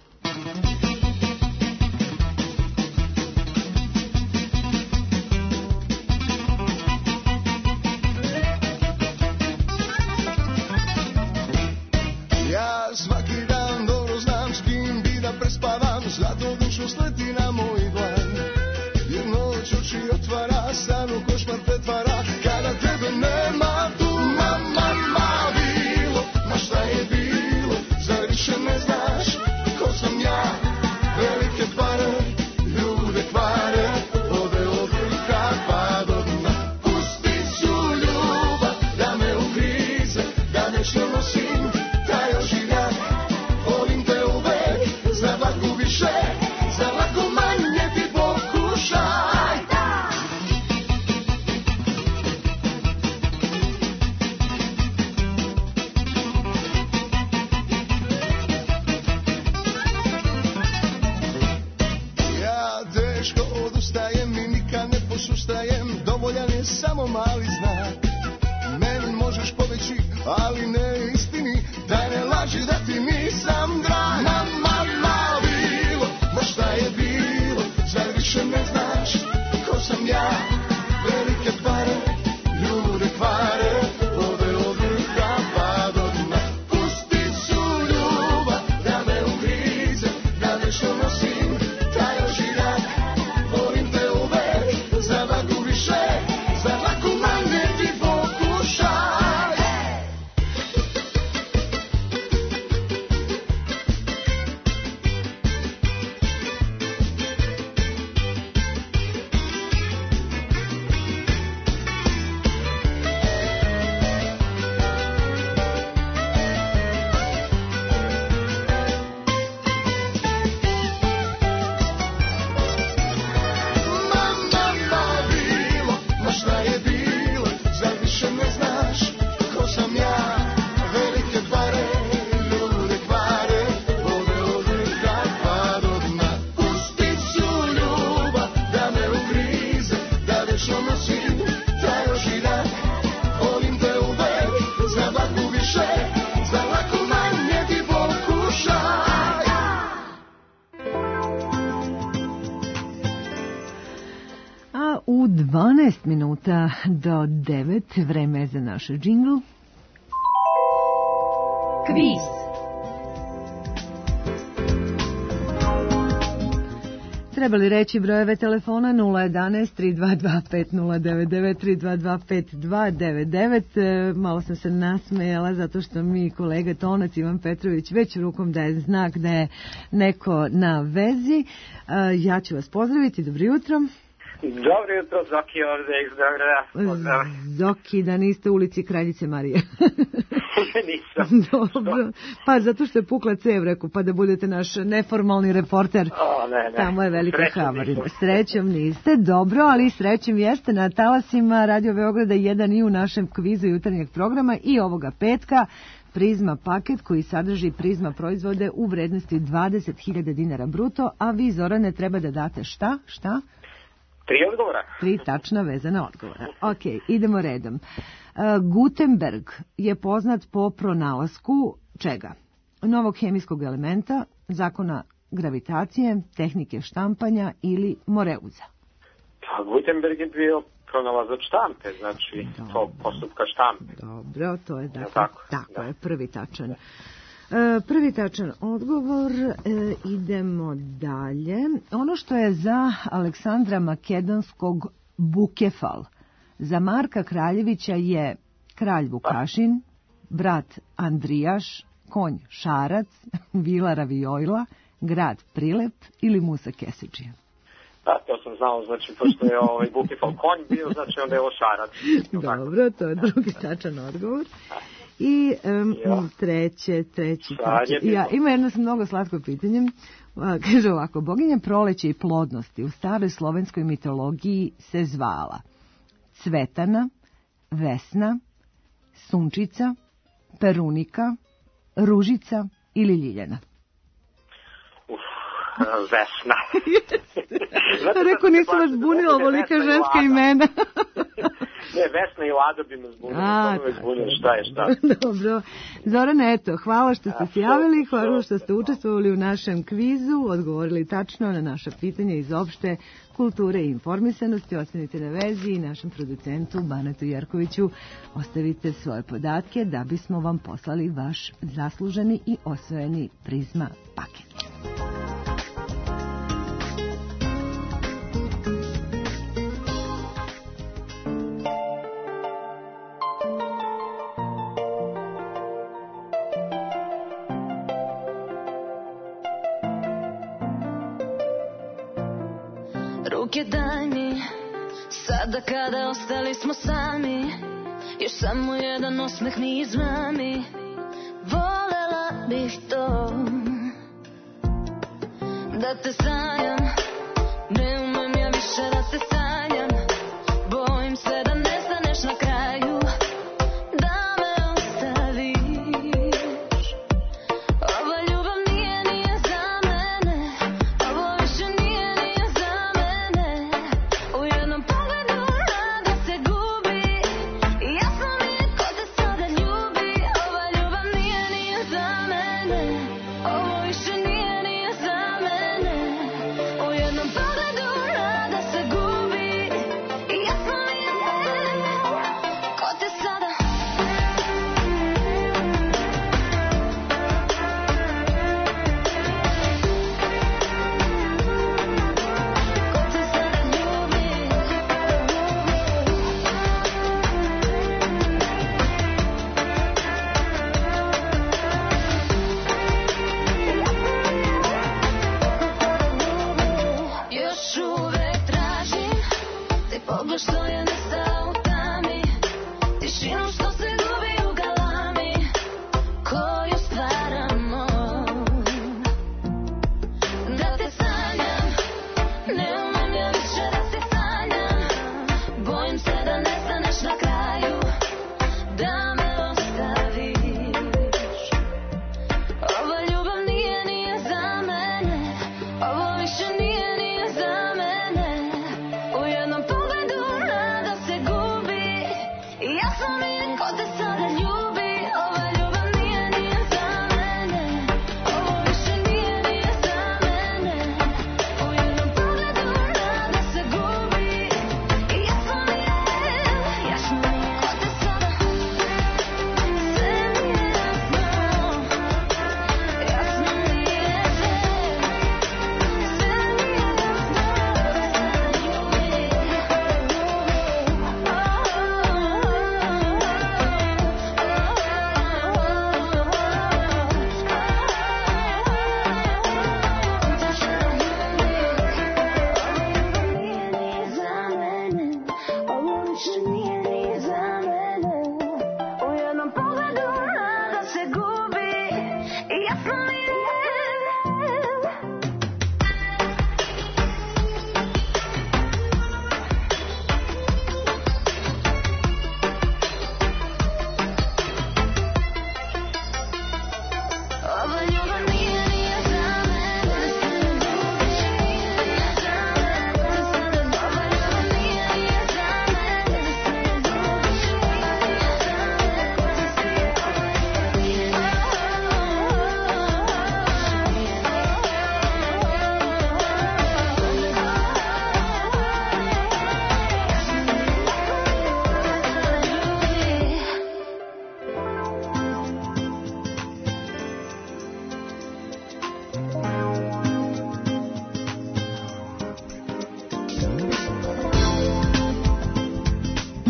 Ja svaki dan dobro znam s kim bi da prespavam, zlato dušo sleti na moj dlan. Jer noć oči otvara, san u košmar pretvara, kada tebe nema tu, mama, ma bilo, ma šta je bilo, zar više ne znaš ko sam ja, velike pare, ljude kvare, ode od vrha pa do dna. Pusti su ljubav da me ugrize, da nešto nosim taj ožiljak, volim te uvek, za vaku više, za vaku manje ti pokušaj. Teško odustajem i nikad ne posustajem, dovoljan je samo mali znak. Meni možeš pobeći, ali ne istini, daj ne laži da ti nisam drag. Mama, ma bilo, ma šta je bilo, zar više ne znaš ko sam ja, velike pare, ljude kvare, ode od vrha pa do dna. Pusti su ljubav da me ugrize, da nešto nosim taj ožiljak, volim te uvek, za vaku više, za vaku manje ti pokušaj. dvanaest minuta do devet, vreme za naš džingl. Kviz. Treba li reći brojeve telefona nula jedanaest tri dva dva pet nula devet devet tri dva dva pet dva devet devet. Malo sam se nasmejala zato što mi kolega Tonac Ivan Petrović već rukom daje znak da je neko na vezi. Ja ću vas pozdraviti, dobro jutro. Dobro jutro, Zoki ovde iz Beograda. Zoki, da niste u ulici Kraljice Marije. Nisam. Dobro, pa zato što je pukla cev, reku, pa da budete naš neformalni reporter. O, ne, ne. Tamo je velika havarina. Srećom niste, dobro, ali srećom jeste na talasima Radio Beograda jedan i u našem kvizu jutarnjeg programa i ovoga petka. Prizma paket koji sadrži Prizma proizvode u vrednosti dvadeset hiljada dinara bruto, a vi, Zorane, treba da date šta? Šta? Tri odgovora. Tri tačna vezana odgovora. Ok, idemo redom. Uh, Gutenberg je poznat po pronalasku čega? Novog hemijskog elementa, zakona gravitacije, tehnike štampanja ili Moreuza? Pa Gutenberg je bio pronalazač štampe, znači Dobro. to postupka štampe. Dobro, to je dakle, tako, tako da. je prvi tačan. Prvi tačan odgovor, e, idemo dalje. Ono što je za Aleksandra Makedonskog Bukefal, za Marka Kraljevića je kralj Vukašin, brat Andrijaš, konj Šarac, vila Ravijojla, grad Prilep ili Musa Kesiđija. Da, to sam znao, znači, pošto je ovaj Bukefal konj bio, znači onda je ovo Šarac. Dobro, to je drugi tačan odgovor. I um, ja. treće, treći tačan. Ja, ima jedno mnogo slatko pitanje. Kaže ovako, boginja proleće i plodnosti u staroj slovenskoj mitologiji se zvala Cvetana, Vesna, Sunčica, Perunika, Ružica ili Ljiljana? Uf, Vesna. Rekao, nisam vas zbunila, volika ženska imena. Ne, Vesna i Lada bi me zbunila, to me zbunila, šta je šta. Dobro. Zorane, eto, hvala što ste se javili, hvala što ste učestvovali u našem kvizu, odgovorili tačno na naša pitanja iz opšte kulture i informisanosti. Ostanite na vezi i našem producentu Banetu Jerkoviću ostavite svoje podatke da bismo vam poslali vaš zasluženi i osvojeni Prizma paket. Ruke daj mi, sada kada ostali smo sami, još samo jedan osmeh mi izmami. Volela bih to, da te sanjam, ne umem ja više da te sanjam. Bojim se da ne staneš na kraju, da me ostaviš. Ova ljubav nije, nije za mene, ovo više nije, nije za mene. U jednom pogledu rado se gubi, jasno mi je ko te sada ljubi. Ova ljubav nije, nije za mene, ovo više nije, nije za mene. U jednom pogledu rado se gubi.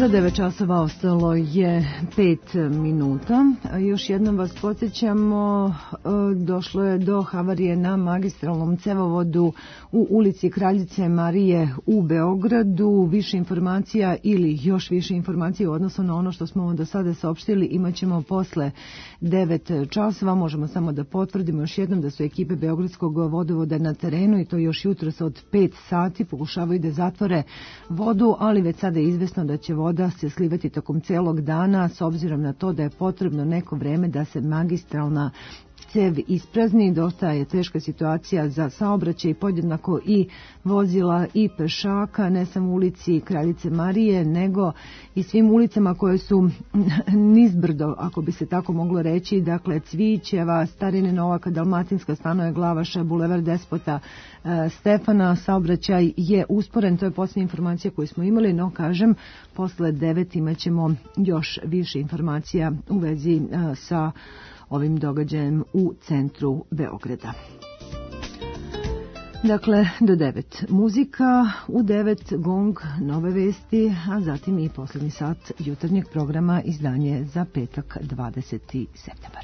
Do devet časova ostalo je pet minuta. Još jednom vas podsjećamo, došlo je do havarije na magistralnom cevovodu u ulici Kraljice Marije u Beogradu. Više informacija ili još više informacija u odnosu na ono što smo do sada saopštili imat ćemo posle devet časova. Možemo samo da potvrdimo još jednom da su ekipe Beogradskog vodovoda na terenu i to još jutros od pet sati pokušavaju da zatvore vodu, ali već sada je izvesno da će voda se slivati tokom celog dana s obzirom na to da je potrebno neko vreme da se magistralna cev isprazni. Dosta je teška situacija za saobraćaj, podjednako i vozila i pešaka, ne samo u ulici Kraljice Marije, nego i svim ulicama koje su nizbrdo, ako bi se tako moglo reći, dakle Cvićeva, Starine Novaka, Dalmatinska, Stanoje Glavaša, Bulevar Despota Stefana. Saobraćaj je usporen, to je posljednja informacija koju smo imali, no kažem, posle devet imat ćemo još više informacija u vezi sa ovim događajem u centru Beograda. Dakle, do devet muzika, u devet gong, nove vesti, a zatim i posljednji sat jutarnjeg programa, izdanje za petak dvadeseti septembar.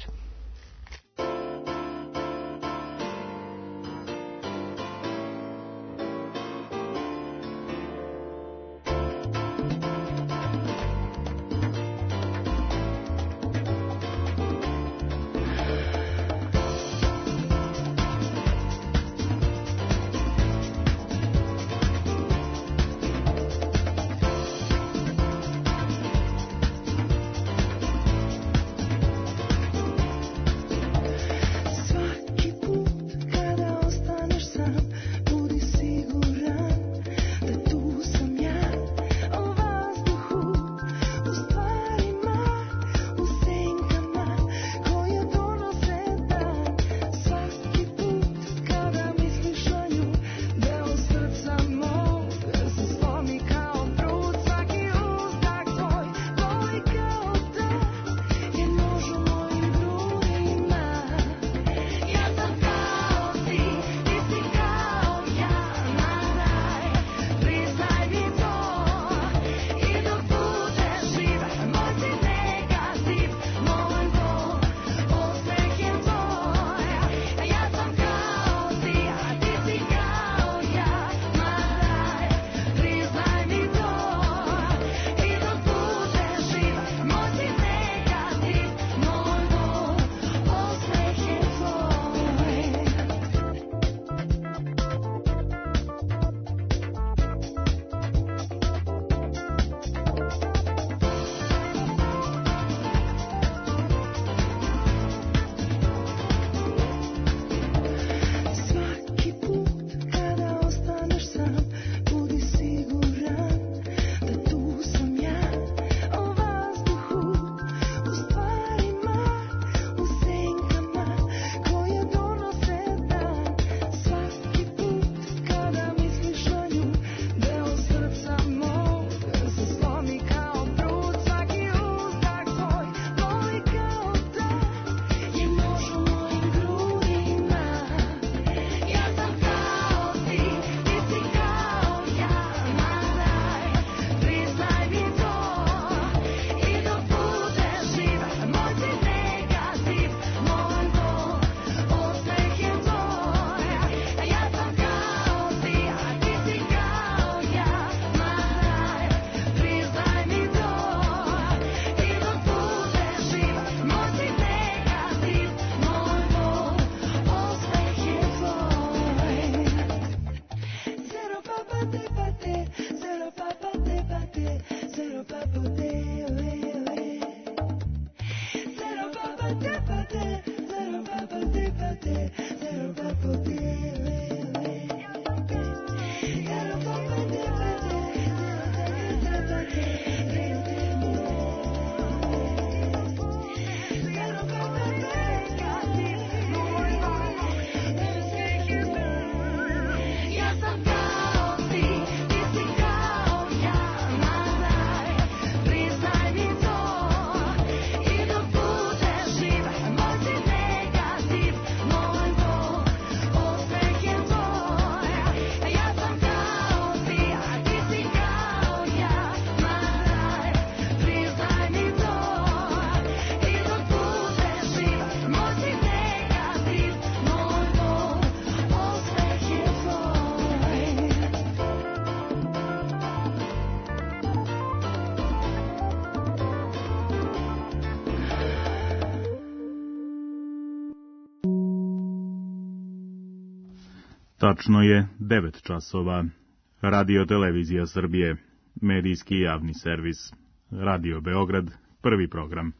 Tačno je devet časova. Radio Televizija Srbije, medijski javni servis. Radio Beograd, prvi program.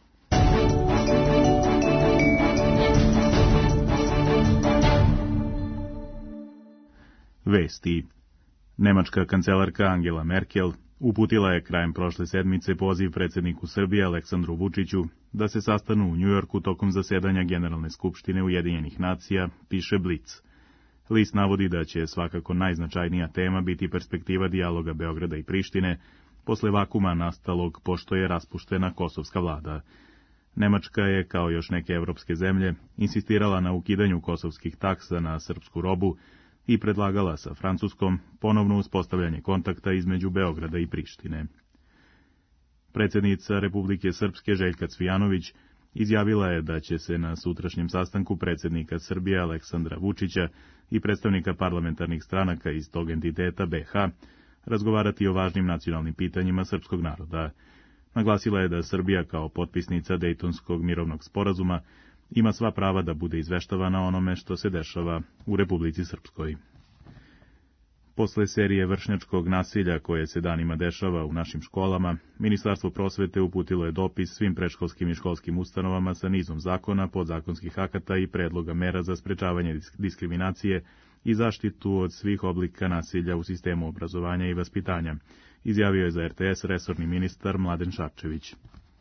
Vesti. Nemačka kancelarka Angela Merkel uputila je krajem prošle sedmice poziv predsjedniku Srbije Aleksandru Vučiću da se sastanu u Njujorku tokom zasedanja Generalne skupštine Ujedinjenih nacija, piše Blic. List navodi da će svakako najznačajnija tema biti perspektiva dijaloga Beograda i Prištine posle vakuma nastalog pošto je raspuštena kosovska vlada. Nemačka je, kao još neke evropske zemlje, insistirala na ukidanju kosovskih taksa na srpsku robu i predlagala sa Francuskom ponovno uspostavljanje kontakta između Beograda i Prištine. Predsjednica Republike Srpske Željka Cvijanović izjavila je da će se na sutrašnjem sastanku predsjednika Srbije Aleksandra Vučića i predstavnika parlamentarnih stranaka iz tog entiteta B H razgovarati o važnim nacionalnim pitanjima srpskog naroda. Naglasila je da Srbija kao potpisnica Dejtonskog mirovnog sporazuma ima sva prava da bude izveštavana onome što se dešava u Republici Srpskoj. Posle serije vršnjačkog nasilja koje se danima dešava u našim školama, Ministarstvo prosvete uputilo je dopis svim predškolskim i školskim ustanovama sa nizom zakona, podzakonskih akata i predloga mera za sprečavanje diskriminacije i zaštitu od svih oblika nasilja u sistemu obrazovanja i vaspitanja, izjavio je za R T S resorni ministar Mladen Šarčević.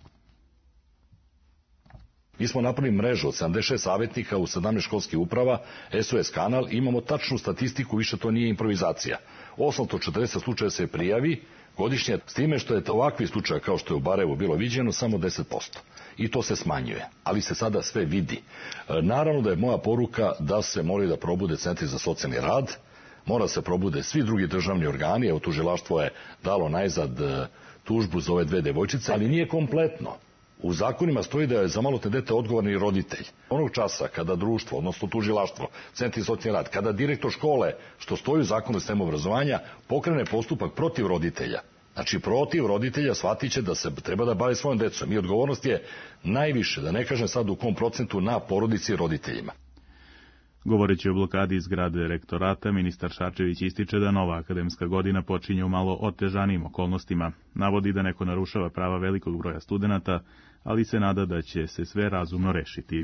Mi smo napravili mrežu od sedamdeset šest savjetnika u sedamnaest školskih uprava, S O S kanal, imamo tačnu statistiku, više to nije improvizacija. osamsto četrdeset slučaja se prijavi godišnje, s time što je ovakvi slučaja kao što je u Barajevu bilo viđeno samo deset posto. I to se smanjuje, ali se sada sve vidi. Naravno da je moja poruka da se moraju da probude centri za socijalni rad, mora se probude svi drugi državni organi, evo tužilaštvo je dalo najzad tužbu za ove dve devojčice, ali nije kompletno. U zakonima stoji da je za maloljetno dete odgovorni roditelj. Onog časa kada društvo, odnosno tužilaštvo, centri za socijalni rad, kada direktor škole, što stoji u zakonu o sistemu obrazovanja, pokrene postupak protiv roditelja. Znači protiv roditelja shvatit će da se treba da bavi svojom decom. I odgovornost je najviše, da ne kažem sad u kom procentu, na porodici i roditeljima. Govoreći o blokadi zgrade rektorata, ministar Šarčević ističe da nova akademska godina počinje u malo otežanijim okolnostima. Navodi da neko narušava prava velikog broja studenata, ali se nada da će se sve razumno rešiti.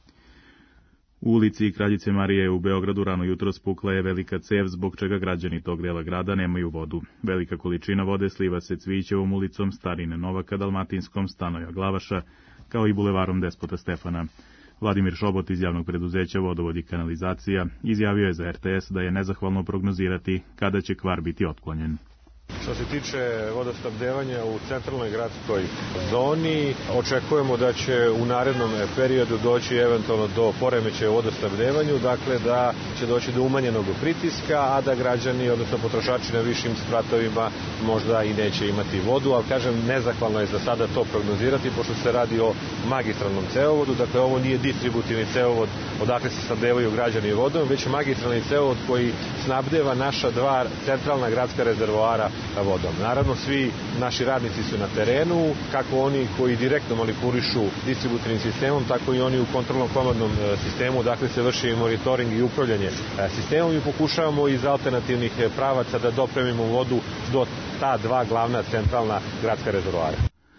U ulici Kraljice Marije u Beogradu rano jutro spukla je velika cev, zbog čega građani tog dela grada nemaju vodu. Velika količina vode sliva se Cvićevom ulicom, Starine Novaka, Dalmatinskom, Stanoja Glavaša, kao i bulevarom Despota Stefana. Vladimir Šobot iz javnog preduzeća Vodovod i kanalizacija izjavio je za R T S da je nezahvalno prognozirati kada će kvar biti otklonjen. Što se tiče vodosnabdevanja u centralnoj gradskoj zoni, očekujemo da će u narednom periodu doći eventualno do poremećaja u vodosnabdevanju, dakle da će doći do umanjenog pritiska, a da građani, odnosno potrošači na višim spratovima možda i neće imati vodu, ali kažem, nezahvalno je za sada to prognozirati, pošto se radi o magistralnom cevovodu, dakle ovo nije distributivni cevovod odakle se snabdevaju građani vodom, već manistralni cevovod koji snabdeva naša dva centralna gradska rezervoara vodom. Naravno, svi naši radnici su na terenu, kako oni koji direktno manipulišu distributivnim sistemom, tako i oni u kontrolnom komandnom sistemu, dakle se vrši monitoring i upravljanje sistemom i pokušavamo iz alternativnih pravaca da dopremimo vodu do ta dva glavna centralna gradska rezervoara.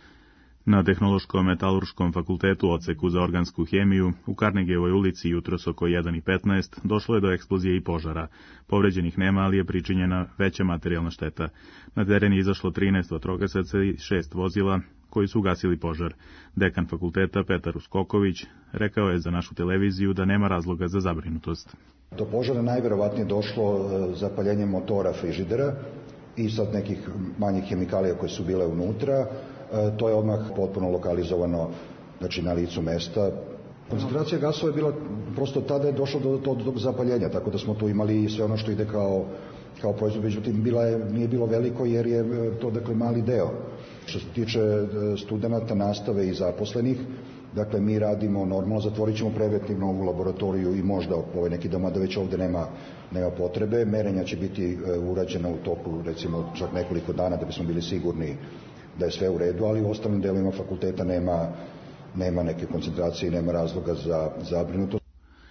Na Tehnološkom metalurškom fakultetu odseku za organsku hemiju u Karnegijevoj ulici jutros oko jedan i petnaest došlo je do eksplozije i požara. Povređenih nema, ali je pričinjena veća materijalna šteta. Na teren je izašlo trinaest vatrogasaca i šest vozila koji su ugasili požar. Dekan fakulteta Petar Uskoković rekao je za našu televiziju da nema razloga za zabrinutost. Do požara najverovatnije došlo zapaljenjem motora frižidera i sad nekih manjih hemikalija koje su bile unutra. To je odmah potpuno lokalizovano, znači na licu mesta. Koncentracija gasova je bila, prosto tada je došlo do tog do, do zapaljenja, tako da smo tu imali sve ono što ide kao, kao proizvod, međutim bila je, nije bilo veliko jer je to dakle mali deo. Što se tiče studenata, nastave i zaposlenih, dakle mi radimo normalno, zatvorit ćemo preventivno u laboratoriju i možda ovaj neki doma da već ovde nema, nema potrebe. Merenja će biti urađena u toku recimo čak nekoliko dana da bismo bili sigurni da je sve u redu, ali u ostalim delovima fakulteta nema, nema neke koncentracije i nema razloga za zabrinutost.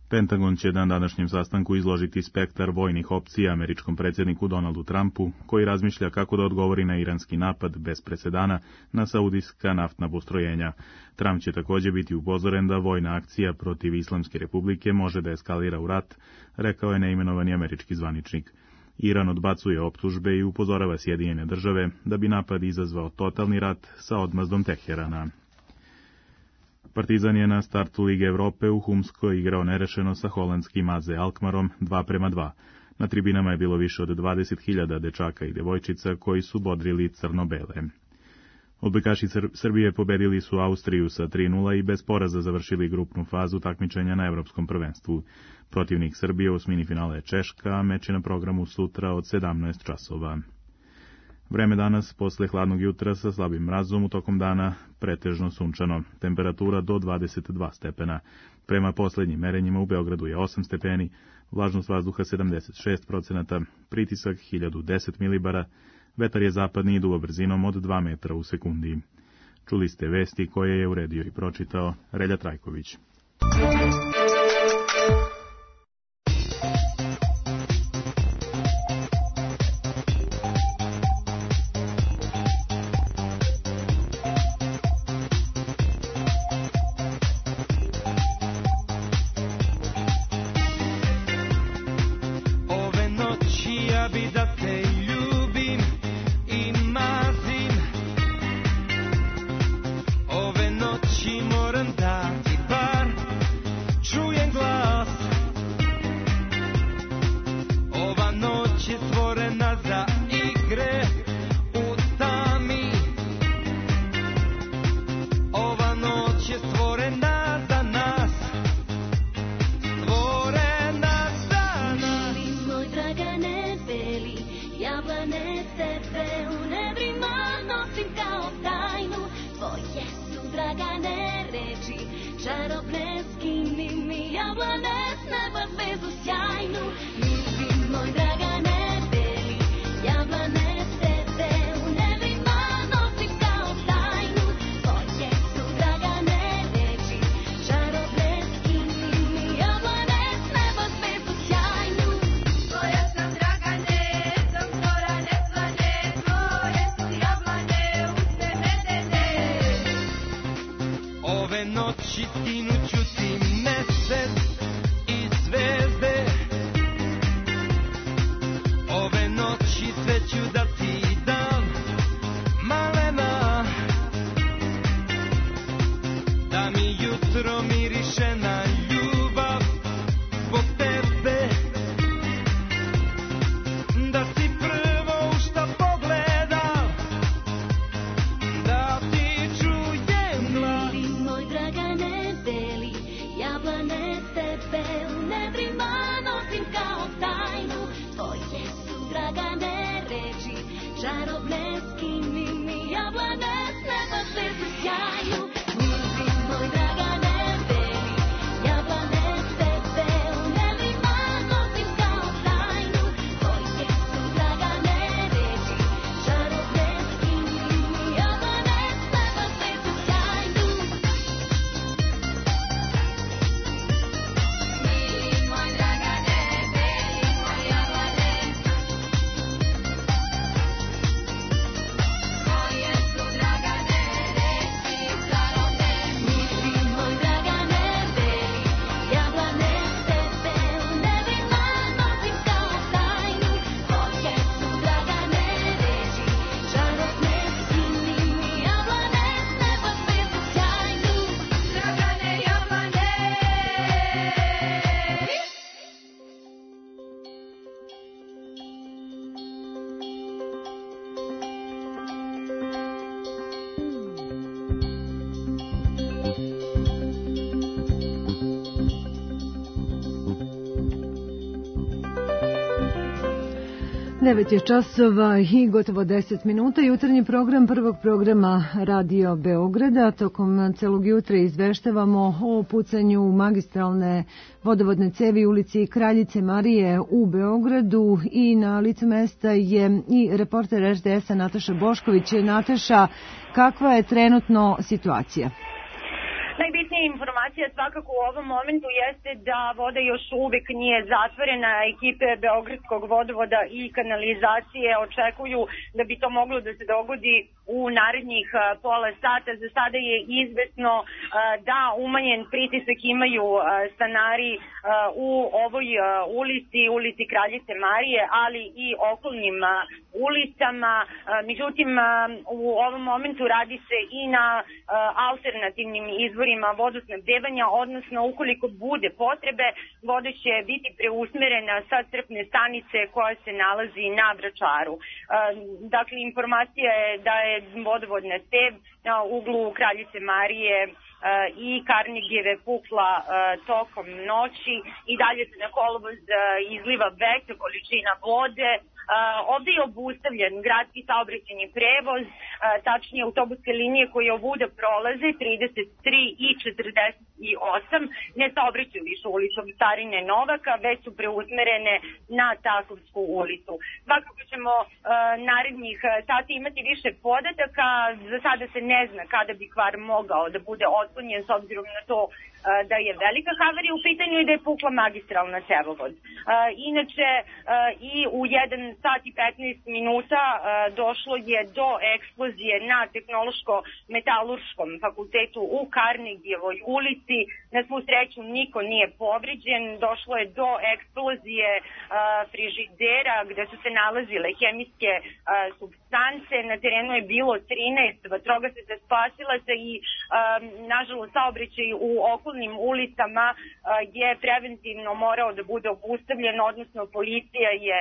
Pentagon će na današnjem sastanku izložiti spektar vojnih opcija američkom predsjedniku Donaldu Trumpu, koji razmišlja kako da odgovori na iranski napad bez presedana na saudijska naftna postrojenja. Trump će također biti upozoren da vojna akcija protiv Islamske republike može da eskalira u rat, rekao je neimenovani američki zvaničnik. Iran odbacuje optužbe i upozorava Sjedinjene države da bi napad izazvao totalni rat sa odmazdom Teherana. Partizan je na startu Lige Evrope u Humskoj igrao nerešeno sa holandskim A Z Alkmarom dva prema dva. Na tribinama je bilo više od dvadeset hiljada dečaka i devojčica koji su bodrili crno-bele. Odbojkaši Srbije pobedili su Austriju sa tri nula i bez poraza završili grupnu fazu takmičenja na Evropskom prvenstvu. Protivnik Srbije u osmini finala je Češka, a meč je na programu sutra od sedamnaest časova. Vreme danas, posle hladnog jutra sa slabim mrazom, u tokom dana pretežno sunčano. Temperatura do dvadeset dva stepena. Prema poslednjim merenjima u Beogradu je osam stepeni, vlažnost vazduha sedamdeset šest procenata, pritisak hiljadu deset milibara, vetar je zapadni i duva brzinom od dva metra u sekundi. Čuli ste vesti koje je uredio i pročitao Relja Trajković. devet je časova i gotovo deset minuta. Jutarnji program prvog programa Radio Beograda. Tokom celog jutra izveštavamo o pucanju magistralne vodovodne cevi u ulici Kraljice Marije u Beogradu i na licu mesta je i reporter R D S-a Nataša Bošković. Nataša, kakva je trenutno situacija? Najbitnija informacija svakako u ovom momentu jeste da voda još uvek nije zatvorena. Ekipe Beogradskog vodovoda i kanalizacije očekuju da bi to moglo da se dogodi u narednih pola sata. Za sada je izvesno da umanjen pritisak imaju stanari u ovoj ulici, ulici Kraljice Marije, ali i okolnim ulicama. Međutim, u ovom momentu radi se i na alternativnim izvorima vodosnabdevanja, odnosno ukoliko bude potrebe, voda će biti preusmerena sa crpne stanice koja se nalazi na Vračaru. Dakle, informacija je da je vodovodna cev na uglu Kraljice Marije i Karnegijeve pukla tokom noći i dalje se na kolovoz izliva veća količina vode. Ovde je obustavljen gradski saobraćajni prevoz, tačnije autobuske linije koje ovuda prolaze trideset tri i četrdeset osam, ne saobraćaju više ulicom Starine Novaka, već su preusmerene na Takovsku ulicu. Svakako ćemo narednih sati imati više podataka, za sada se ne zna kada bi kvar mogao da bude otklonjen s obzirom na to da je velika havarija u pitanju i da je pukla magistralna cevovod. Inače, i u jedan sat i petnaest minuta došlo je do eksplozije na Tehnološko-metalurškom fakultetu u Karnegijevoj ulici. Na svu sreću niko nije povređen. Došlo je do eksplozije frižidera gde su se nalazile hemijske supstance. Na terenu je bilo trinaest vatrogasaca, spasilaca i nažalost saobraćaj u okolnim ulicama je preventivno morao da bude obustavljen, odnosno policija je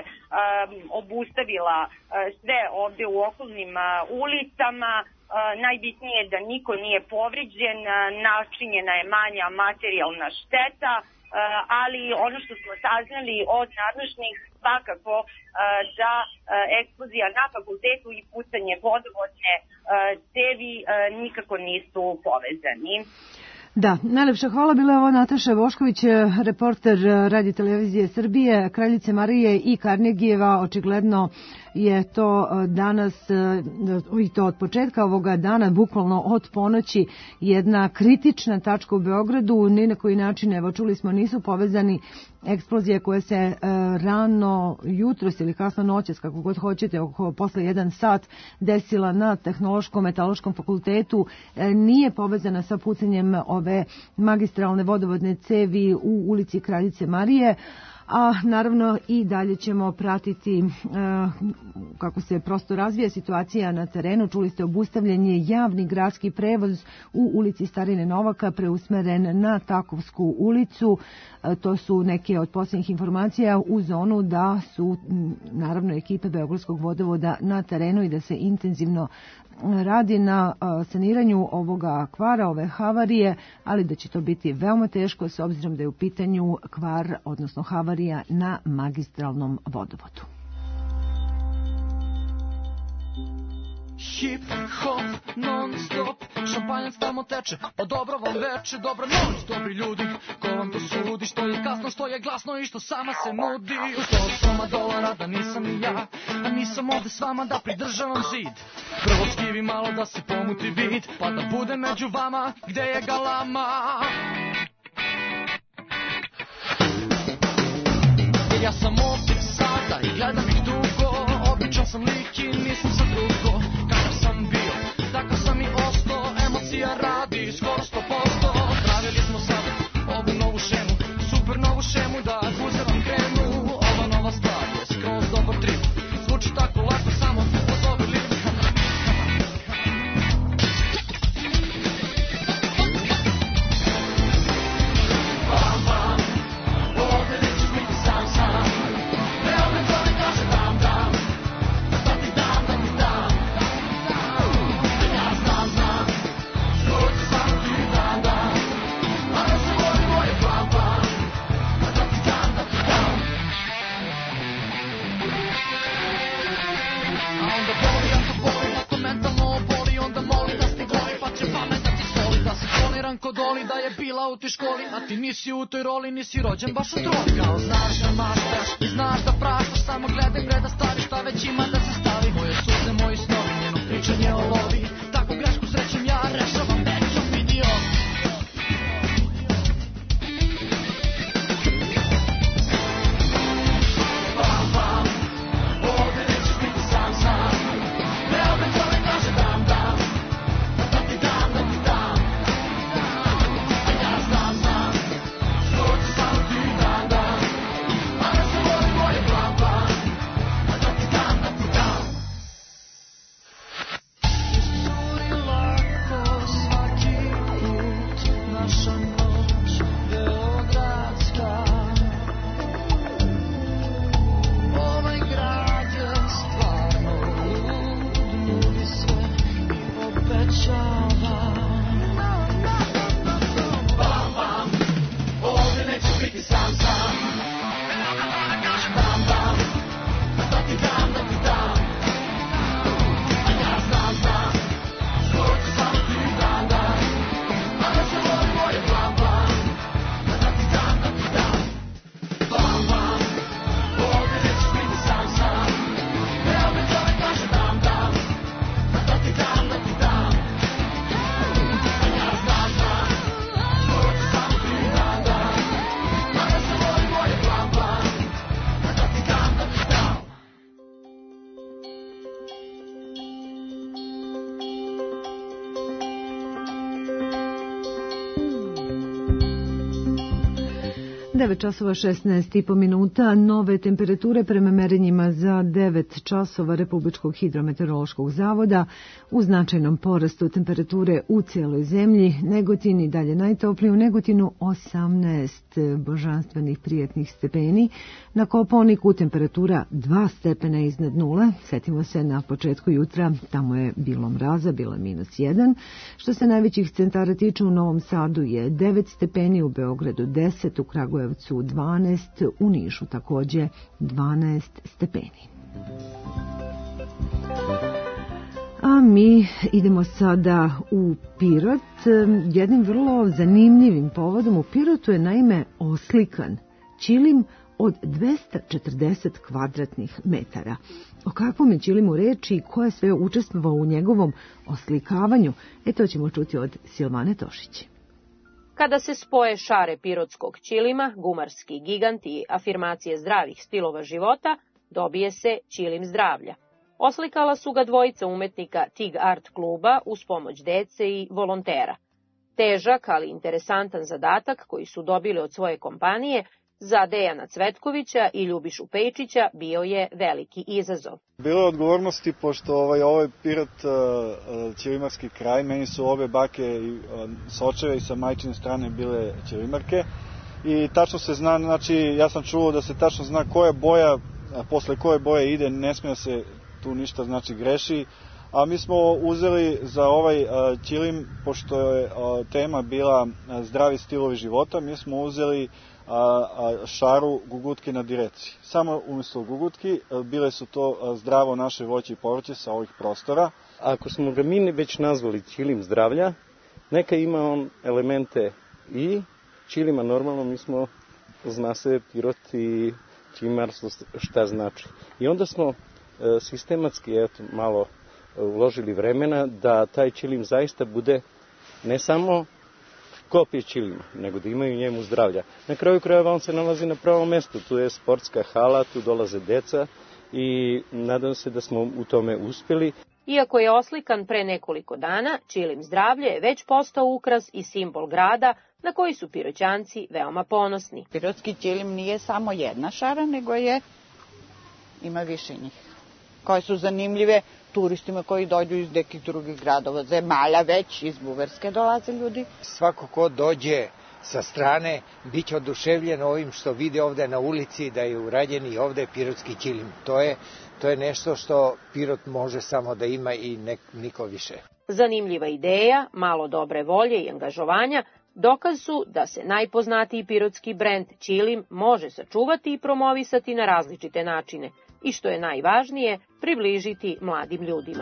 obustavila sve ovde u okolnim ulicama. Najbitnije je da niko nije povređen, načinjena je manja materijalna šteta, ali ono što smo saznali od nadležnih svakako da eksplozija na fakultetu i pucanje vodovodne cevi nikako nisu povezani. Da, najlepša hvala. Bila je ovo Nataša Vošković, reporter Radio Televizije Srbije, Kraljice Marije i Karnegijeva. Očigledno je to danas, i to od početka ovoga dana, bukvalno od ponoći, jedna kritična tačka u Beogradu. Ni na koji način, evo čuli smo, nisu povezani eksplozije koje se e, rano jutros ili kasno noćas, kako god hoćete, oko posle jedan sat desila na Tehnološkom metaloškom fakultetu, e, nije povezana sa pucanjem ove magistralne vodovodne cevi u ulici Kraljice Marije. A naravno i dalje ćemo pratiti uh, kako se prosto razvija situacija na terenu. Čuli ste, obustavljen je javni gradski prevoz u ulici Starine Novaka, preusmeren na Takovsku ulicu. Uh, to su neke od posljednjih informacija u zonu da su naravno ekipe Beogradskog vodovoda na terenu i da se intenzivno radi na saniranju ovoga kvara, ove havarije, ali da će to biti veoma teško s obzirom da je u pitanju kvar, odnosno havarija na magistralnom vodovodu. Hip hop non stop, šampanjac tamo teče, pa dobro vam veče, dobra noć, dobri ljudi, ko vam to sudi, što je kasno, što je glasno i što sama se nudi. U sto soma dolara da nisam ni ja, a nisam ovde s vama da pridržavam zid. Prvo skivi malo da se pomuti vid, pa da bude među vama gde je galama. Ja sam ovdje sada i gledam ih dugo, običan sam lik i nisam za drugo. Kakav sam bio, takav sam i ostao, emocija radi skoro sto posto. Pravili smo sad ovu novu šemu, super novu šemu da guzerom krenu. Ova nova stvar je skroz dobar trip, zvuči tako lako, samo pozovili. Bam, bam, ovdje nećeš biti sam sam. Realno to ne kaže dam, dam, da ti dam, da ti dam. Ja znam, znam, skoro ću samo ti dam, dam. A da se voli moje plan, plan, da ti dam, da ti dam. A onda boli, ako boli, ako mentalno oboli, onda moli da sti goli, pa će pamet da ti soli, da si kloniran kod Oli, da je bila u toj školi, a ti nisi u toj roli, nisi rođen baš u troli. Kao znaš da maštaš i znaš da praštaš, samo gledaj bre da staviš šta već ima da se stavi. Moje suze, moji snovi, njeno pričanje o lovi, takvu grešku srećem ja rešavam većom vidio. devet časova šesnaest i po minuta, nove temperature prema merenjima za devet časova Republičkog hidrometeorološkog zavoda u značajnom porastu temperature u cijeloj zemlji. Negotin i dalje najtopliji, u Negotinu osamnaest božanstvenih prijetnih stepeni. Na Kopaoniku temperatura dva stepena iznad nule. Setimo se na početku jutra, tamo je bilo mraza, bilo je minus jedan. Što se najvećih centara tiče, u Novom Sadu je devet stepeni, u Beogradu deset, u Kragujevcu dvanaest, u Nišu također dvanaest stepeni. A mi idemo sada u Pirot jednim vrlo zanimljivim povodom. U Pirotu je naime oslikan ćilim od dvesta četrdeset kvadratnih metara. O kakvom je ćilimu reči i ko je sve učestvovao u njegovom oslikavanju, e to ćemo čuti od Silvane Tošić. Kada se spoje šare pirotskog ćilima, gumarski gigant i afirmacije zdravih stilova života, dobije se ćilim zdravlja. Oslikala su ga dvojica umetnika Tig Art kluba uz pomoć dece i volontera. Težak, ali interesantan zadatak koji su dobili od svoje kompanije, za Dejana Cvetkovića i Ljubišu Pejčića bio je veliki izazov. Bilo je odgovornosti, pošto ovaj, ovaj Pirot uh, ćilimarski kraj, meni su obe bake i uh, s očeve i sa majčine strane bile ćilimarke. I tačno se zna, znači ja sam čuo da se tačno zna koja boja, posle koje boje ide, ne smije se tu ništa znači greši. A mi smo uzeli za ovaj uh, ćilim, pošto je uh, tema bila uh, zdravi stilovi života, mi smo uzeli A, a šaru gugutke na direci. Samo umjesto gugutki bile su to zdravo naše voće i povrće sa ovih prostora. Ako smo ga mi već nazvali ćilim zdravlja, neka ima on elemente i ćilima normalno, mi smo, zna se Pirot i ćilimarstvo šta znači. I onda smo e, sistematski eto, malo uložili vremena da taj ćilim zaista bude ne samo kopije ćilima, nego da imaju njemu zdravlja. Na kraju krajeva on se nalazi na pravom mjestu, tu je sportska hala, tu dolaze deca i nadam se da smo u tome uspjeli. Iako je oslikan pre nekoliko dana, ćilim zdravlje je već postao ukras i simbol grada na koji su Piroćanci veoma ponosni. Pirotski ćilim nije samo jedna šara, nego je, ima više njih, koje su zanimljive turistima koji dođu iz nekih drugih gradova, zemalja, već iz Bugarske dolaze ljudi. Svako ko dođe sa strane bit će oduševljen ovim što vide ovde na ulici, da je urađen i ovde pirotski ćilim. To je, to je nešto što Pirot može samo da ima i nek, niko više. Zanimljiva ideja, malo dobre volje i angažovanja dokaz su da se najpoznatiji pirotski brend ćilim može sačuvati i promovisati na različite načine i što je najvažnije, približiti mladim ljudima.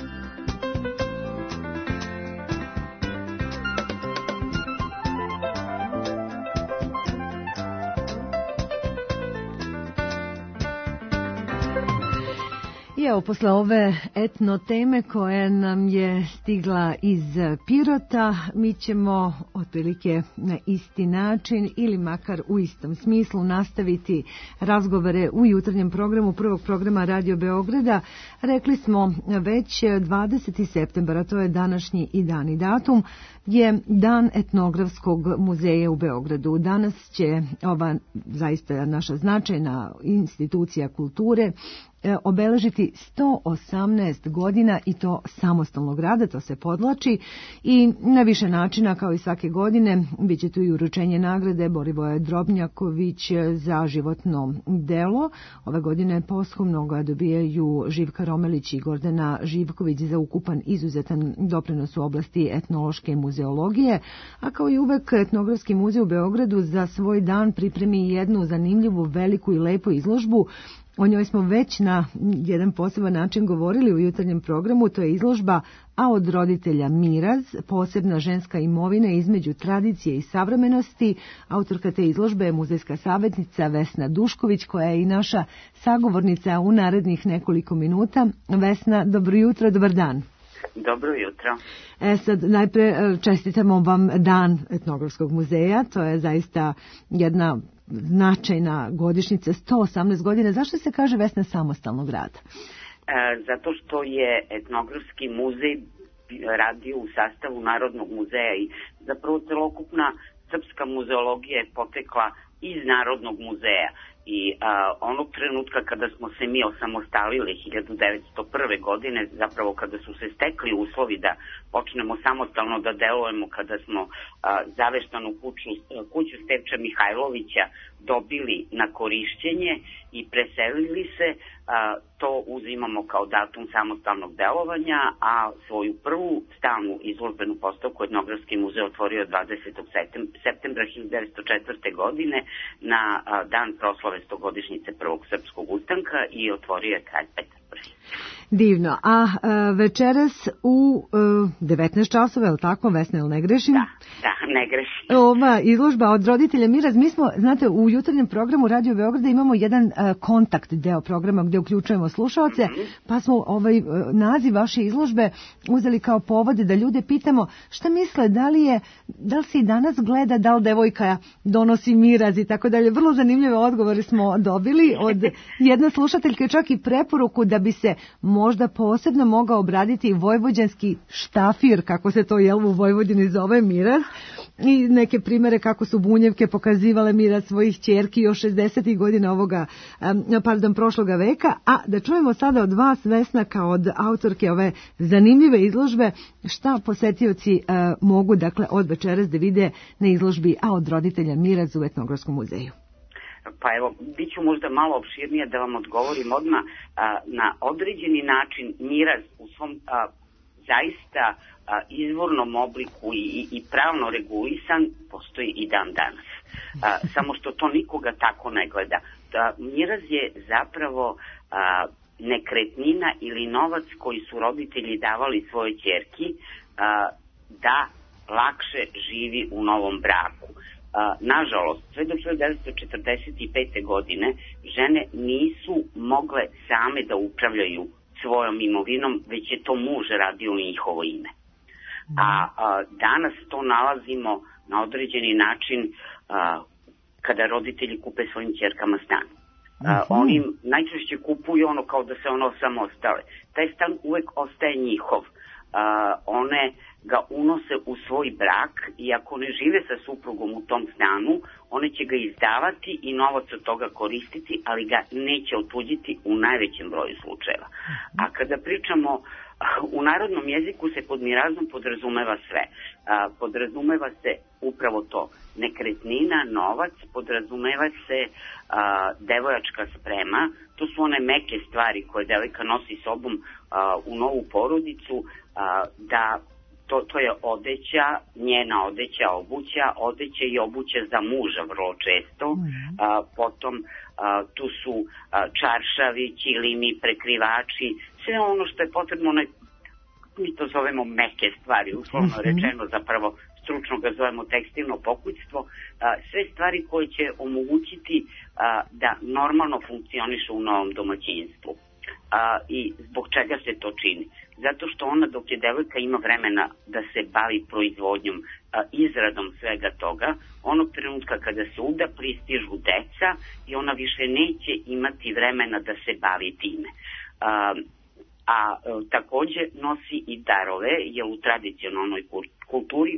I evo, posle ove etno teme koja nam je stigla iz Pirota, mi ćemo otprilike na isti način ili makar u istom smislu nastaviti razgovore u jutarnjem programu prvog programa Radio Beograda. Rekli smo već dvadesetog septembra, to je današnji i dan i datum, je Dan etnografskog muzeja u Beogradu. Danas će ova zaista naša značajna institucija kulture obeležiti sto osamnaest godina i to samostalnog rada, to se podlači i na više načina kao i svake godine bit će tu i uručenje nagrade Borivoje Drobnjaković za životno delo. Ove godine posthumno ga dobijaju Živka Romelić i Gordana Živković za ukupan izuzetan doprinos u oblasti etnološke muzeologije, a kao i uvek Etnografski muzej u Beogradu za svoj dan pripremi jednu zanimljivu, veliku i lepu izložbu. O njoj smo već na jedan poseban način govorili u jutarnjem programu, to je izložba A od roditelja Miraz, posebna ženska imovina između tradicije i savremenosti. Autorka te izložbe je muzejska savjetnica Vesna Dušković, koja je i naša sagovornica u narednih nekoliko minuta. Vesna, dobro jutro, dobar dan. Dobro jutro. E sad, najpre čestitamo vam Dan Etnografskog muzeja, to je zaista jedna značajna godišnjica, sto osamnaest godina. Zašto se kaže Vesna samostalnog rada? E, zato što je Etnografski muzej radio u sastavu Narodnog muzeja i zapravo celokupna srpska muzeologija je potekla iz Narodnog muzeja. I a, onog trenutka kada smo se mi osamostalili hiljadu devetsto prve. godine, zapravo kada su se stekli uslovi da počnemo samostalno da delujemo, kada smo a, zaveštanu kuću, kuću Stevča Mihajlovića dobili na korišćenje i preselili se, a, to uzimamo kao datum samostalnog delovanja, a svoju prvu stalnu izložbenu postavku Etnografski muzej otvorio dvadesetog septembra hiljadu devetsto četvrte. godine na a, dan proslave stogodišnjice prvog srpskog ustanka i otvorio je kralj Petar Prvi. Divno. A e, večeras u e, devetnaest časova, je li tako, Vesna, ili ne grešim? Da, da, ne grešim. Ova izložba od roditelja Miraz. Mi smo, znate, u jutarnjem programu Radio Beograda imamo jedan e, kontakt deo programa gde uključujemo slušaoce, mm-hmm. pa smo ovaj e, naziv vaše izložbe uzeli kao povode da ljude pitamo šta misle, da li je, da li se i danas gleda, da li devojka donosi miraz i tako dalje. Vrlo zanimljive odgovore smo dobili od jedne slušateljke, čak i preporuku da bi se možda posebno mogao obraditi vojvođanski štafir, kako se to jel u Vojvodini zove, miraz, i neke primere kako su bunjevke pokazivale miraz svojih ćerki još šezdesetih godina ovoga, pardon, prošloga veka. A da čujemo sada od vas, Vesna, kao od autorke ove zanimljive izložbe, šta posetioci uh, mogu, dakle, od večeras da vide na izložbi A od roditelja miraz u Etnografskom muzeju. Pa evo, bit ću možda malo opširnije da vam odgovorim odmah. A, na određeni način miraz u svom a, zaista a, izvornom obliku i, i pravno regulisan postoji i dan danas. A, samo što to nikoga tako ne gleda. Da, miraz je zapravo a, nekretnina ili novac koji su roditelji davali svojoj ćerki a, da lakše živi u novom braku. A, nažalost, sve do hiljadu devetsto četrdeset pete. godine žene nisu mogle same da upravljaju svojom imovinom, već je to muž radio u njihovo ime. A, a danas to nalazimo na određeni način a, kada roditelji kupe svojim ćerkama stan. A, oni najčešće kupuju ono kao da se ono samostale. Taj stan uvek ostaje njihov. A, one ga unose u svoj brak i ako ne žive sa suprugom u tom stanu, one će ga izdavati i novac od toga koristiti, ali ga neće otuđiti u najvećem broju slučajeva. A kada pričamo u narodnom jeziku se pod mirazom podrazumeva sve. A, podrazumeva se upravo to, nekretnina, novac, podrazumeva se a, devojačka sprema, to su one meke stvari koje devojka nosi sobom a, u novu porodicu, a, da To, to je odeća, njena odeća, obuća, odeća i obuća za muža vrlo često. Mm-hmm. A, potom a, tu su a, čaršavi, ćilimi, prekrivači, sve ono što je potrebno, onaj, mi to zovemo meke stvari, uslovno mm-hmm. rečeno, zapravo stručno ga zovemo tekstilno pokućstvo, a, sve stvari koje će omogućiti a, da normalno funkcioniše u novom domaćinstvu. A, i zbog čega se to čini? Zato što ona, dok je devojka ima vremena da se bavi proizvodnjom, a, izradom svega toga, onog trenutka kada se uda pristižu deca i ona više neće imati vremena da se bavi time. A, a, a takođe nosi i darove, jer u tradicionalnoj kulturi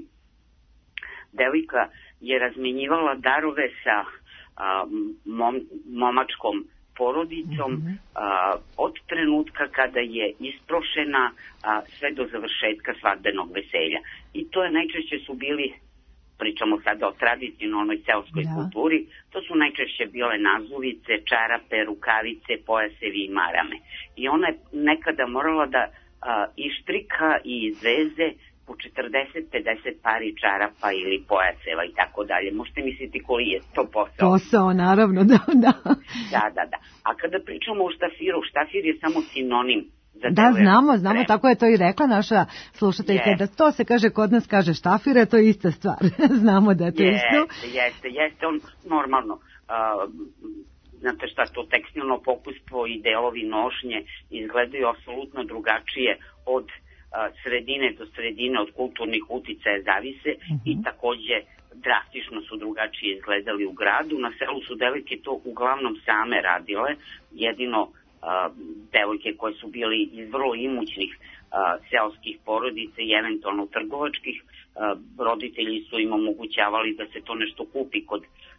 devojka je razmenjivala darove sa a, mom, momačkom porodicom mm-hmm. a, od trenutka kada je isprošena a, sve do završetka svadbenog veselja. I to je najčešće su bili, pričamo sada o tradicionalnoj seoskoj da. kulturi, to su najčešće bile nazuvice, čarape, rukavice, pojasevi i marame. I ona je nekada morala da a, ištrika i izveze po četrdeset pedeset pari čarapa ili pojaseva i tako dalje. Možete misliti koji je to posao? Posao, naravno, da, da. Da, da, da. A kada pričamo o štafiru, štafir je samo sinonim za da, znamo, znamo, vreme. Tako je to i rekla naša slušateljka, yes. da to se kaže, kod nas kaže štafire, to je ista stvar. Znamo da je to yes, isto. Jeste, jeste, on normalno, uh, znate šta, to tekstilno pokustvo i delovi nošnje izgledaju apsolutno drugačije od sredine do sredine, od kulturnih uticaja zavise mm-hmm. i takođe drastično su drugačije izgledali u gradu. Na selu su devojke to uglavnom same radile, jedino uh, devojke koje su bili iz vrlo imućnih uh, seoskih porodica i eventualno trgovačkih, uh, roditelji su im omogućavali da se to nešto kupi kod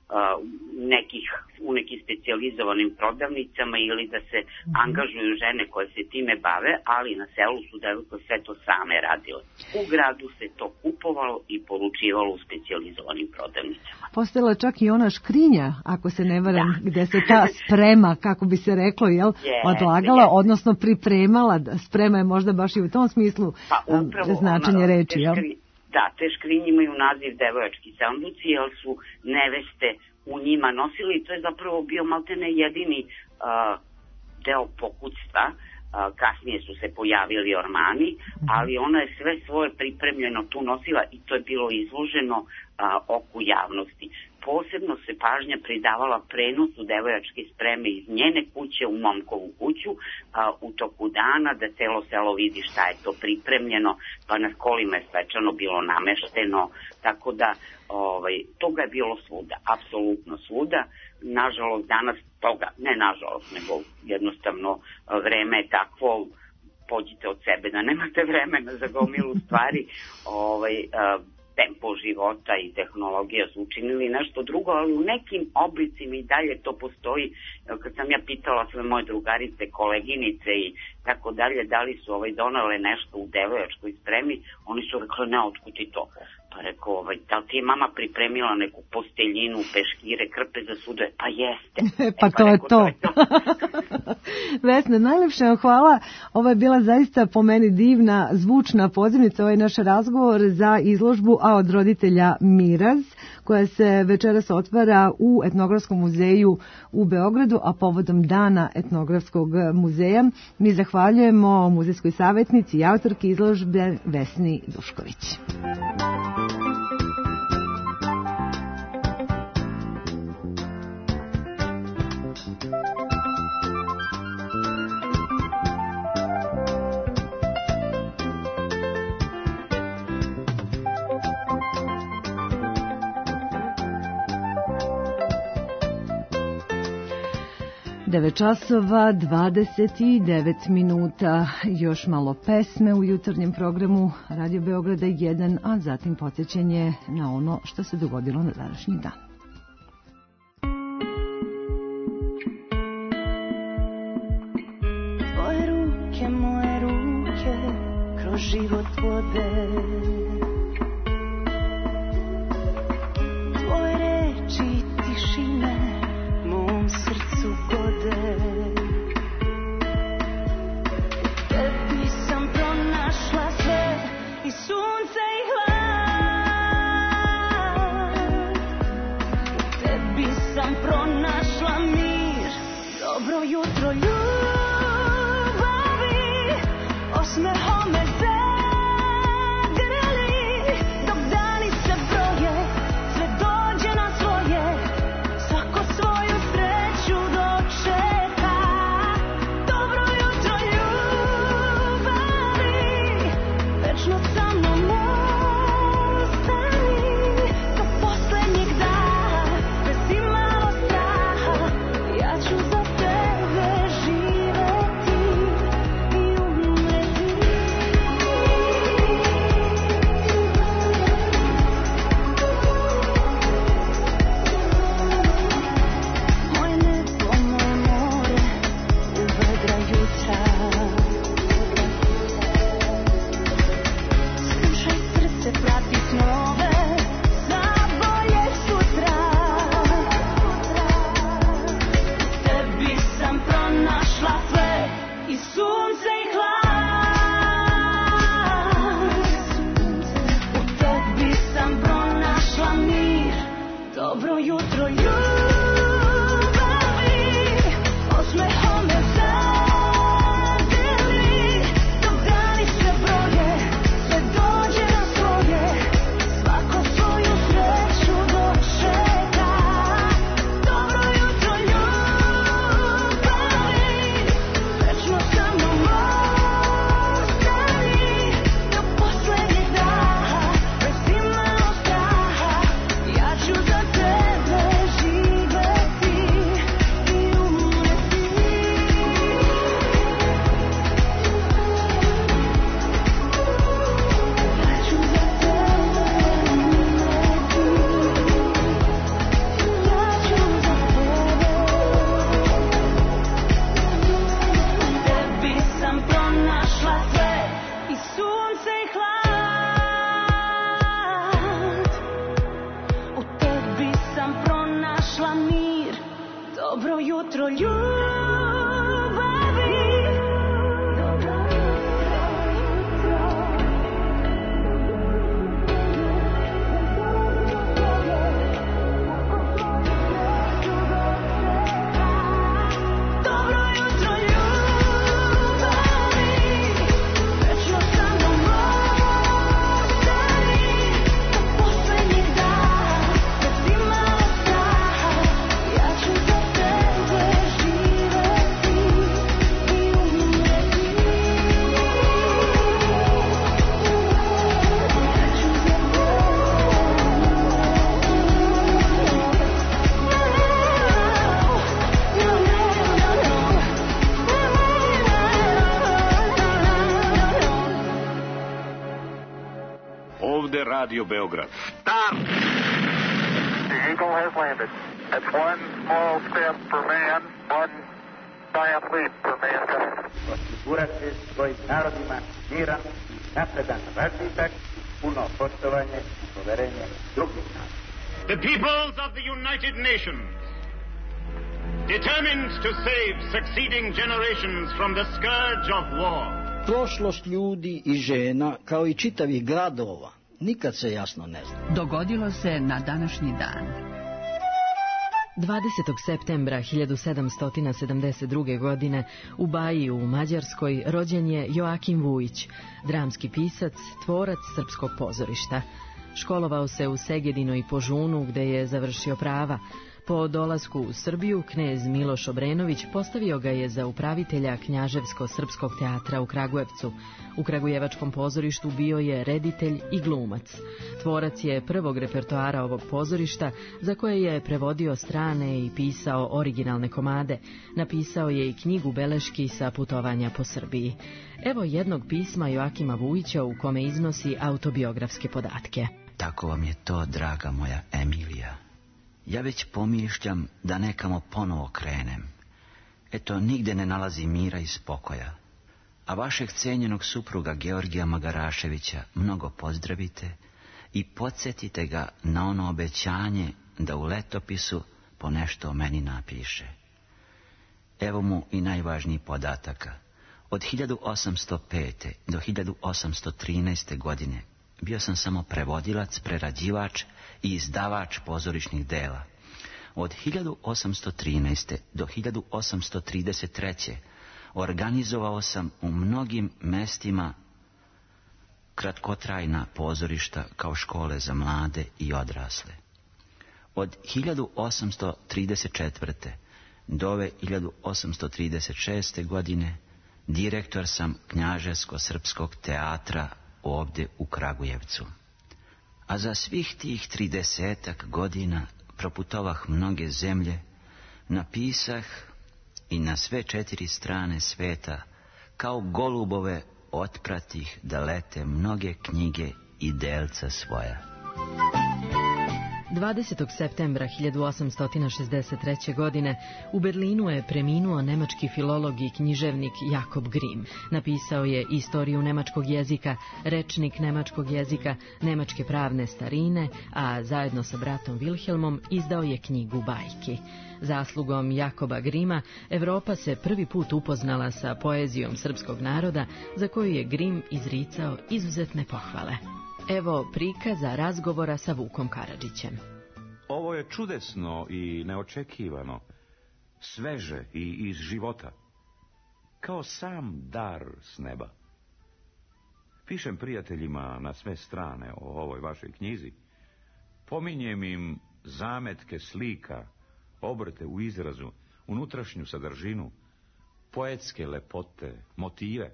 nekih, u nekim specijalizovanim prodavnicama ili da se angažuju žene koje se time bave, ali na selu su devojke sve to same radile. U gradu se to kupovalo i poručivalo u specijalizovanim prodavnicama. Postojala čak i ona škrinja, ako se ne varam, da. Gde se ta sprema, kako bi se reklo, jel, yes, odlagala, yes. odnosno pripremala. Sprema je možda baš i u tom smislu pa, upravo, značenje ono, reči, jel? Škri, da, te škrinje imaju naziv devojački sanduci, jer su neveste u njima nosili i to je zapravo bio maltene jedini uh, deo pokućstva. Uh, kasnije su se pojavili ormani, ali ona je sve svoje pripremljeno tu nosila i to je bilo izloženo uh, oku javnosti. Posebno se pažnja pridavala prenosu devojačke spreme iz njene kuće u momkovu kuću uh, u toku dana, da celo selo vidi šta je to pripremljeno, pa na kolima je svečano bilo namešteno, tako da ovaj, toga je bilo svuda, apsolutno svuda. Nažalost, danas toga, ne nažalost, nego jednostavno vreme je takvo, pođite od sebe da nemate vremena za gomilu stvari, ovaj, uh, tempo života i tehnologija su učinili nešto drugo, ali u nekim oblicima i dalje to postoji. Kad sam ja pitala sve moje drugarice, koleginice i tako dalje, da li su ovaj donale nešto u devojačkoj spremi, oni su rekli, ne, otkud ti to? Pa rekao, ovaj, da li ti je mama pripremila neku posteljinu, peškire, krpe za sudove? Pa jeste. E, pa, e, pa to rekao, je to. to, je to. Vesna, najlepše vam hvala. Ovo je bila zaista po meni divna, zvučna pozivnica, ovaj naš razgovor za izložbu A od roditelja Miraz, koja se večeras otvara u Etnografskom muzeju u Beogradu, a povodom Dana Etnografskog muzeja. Mi zahvaljujemo muzejskoj savjetnici i autorki izložbe Vesni Dušković. devet časova dvadeset devet minuta, još malo pesme u jutarnjem programu Radio Beograda jedan, a zatim podsjećanje na ono što se dogodilo na današnji dan. Tvoje ruke, moje ruke, kroz život vode. Tvoje reči i tišine mom srcu gode. Tebi sam pronašla sve i sunce i hlad. Tebi sam pronašla mir. Dobro jutro ljubavi, osmehom me zagrli. Dok dani se broje, sve dođe na svoje. Svako svoju sreću dočeka. Dobro jutro ljubavi, večno sa mnom ostani. Do poslednjeg dana, bez imalo straha, ja ću za tebe živeti i umreti. sunce i hlad. U tebi sam pronašla mir. Dobro jutro, ljubavi. Radio Beograd. Stop! The Eagle has landed. That's one small step for man, one giant leap for mankind. Osigurati svojim narodima miran, napredan razvitak, puno poštovanje i poverenje drugih naroda. The peoples of the United Nations, determined to save succeeding generations from the scourge of war. Prošlost ljudi i žena, kao i čitavih gradova, nikad se jasno ne zna. Dogodilo se na današnji dan. dvadesetog septembra hiljadu sedamsto sedamdeset druge. godine u Baji u Mađarskoj rođen je Joakim Vujić, dramski pisac, tvorac srpskog pozorišta. Školovao se u Segedinu i Požunu gde je završio prava. Po dolasku u Srbiju, knez Miloš Obrenović postavio ga je za upravitelja Knjaževsko-srpskog teatra u Kragujevcu. U Kragujevačkom pozorištu bio je reditelj i glumac. Tvorac je prvog repertoara ovog pozorišta, za koje je prevodio strane i pisao originalne komade. Napisao je i knjigu beleški sa putovanja po Srbiji. Evo jednog pisma Joakima Vujića u kome iznosi autobiografske podatke. Tako vam je to, draga moja Emilija. Ja već pomišljam da nekamo ponovo krenem. Eto, nigde ne nalazi mira i spokoja. A vašeg cenjenog supruga Georgija Magaraševića mnogo pozdravite i podsjetite ga na ono obećanje da u letopisu po nešto o meni napiše. Evo mu i najvažniji podataka. Od hiljadu osamsto pete. do hiljadu osamsto trinaeste. godine bio sam samo prevodilac, prerađivač i izdavač pozorišnih dela. Od hiljadu osamsto trinaeste. do hiljadu osamsto trideset treće. organizovao sam u mnogim mestima kratkotrajna pozorišta kao škole za mlade i odrasle. Od hiljadu osamsto trideset četvrte. do ove hiljadu osamsto trideset šeste. godine direktor sam Knjaževsko-srpskog teatra ovdje u Kragujevcu. A za svih tih tridesetak godina proputovah mnoge zemlje, napisah i na sve četiri strane sveta, kao golubove otpratih da lete mnoge knjige i delca svoja. dvadesetog septembra hiljadu osamsto šezdeset treće. godine u Berlinu je preminuo nemački filolog i književnik Jakob Grimm. Napisao je istoriju nemačkog jezika, rečnik nemačkog jezika, nemačke pravne starine, a zajedno sa bratom Wilhelmom izdao je knjigu bajki. Zaslugom Jakoba Grima Evropa se prvi put upoznala sa poezijom srpskog naroda, za koju je Grimm izricao izuzetne pohvale. Evo prikaza razgovora sa Vukom Karadžićem. Ovo je čudesno i neočekivano, sveže i iz života, kao sam dar s neba. Pišem prijateljima na sve strane o ovoj vašoj knjizi, pominjem im zametke slika, obrte u izrazu, unutrašnju sadržinu, poetske lepote, motive.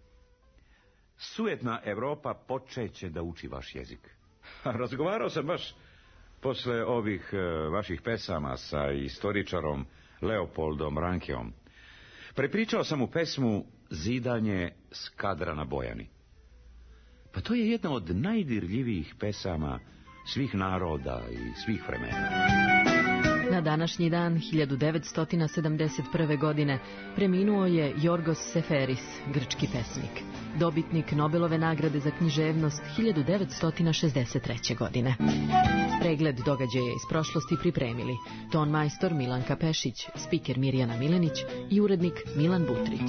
Sujetna Evropa počeće da uči vaš jezik. Razgovarao sam baš posle ovih e, vaših pesama sa istoričarom Leopoldom Rankeom. Prepričao sam mu pesmu Zidanje Skadra na Bojani. Pa to je jedna od najdirljivijih pesama svih naroda i svih vremena. Na današnji dan, hiljadu devetsto sedamdeset prve. godine, preminuo je Jorgos Seferis, grčki pesnik, dobitnik Nobelove nagrade za književnost hiljadu devetsto šezdeset treće. godine. Pregled događaja iz prošlosti pripremili ton majstor Milanka Pešić, spiker Mirjana Milenić i urednik Milan Butrić.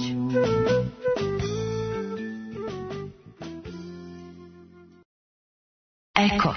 Eko.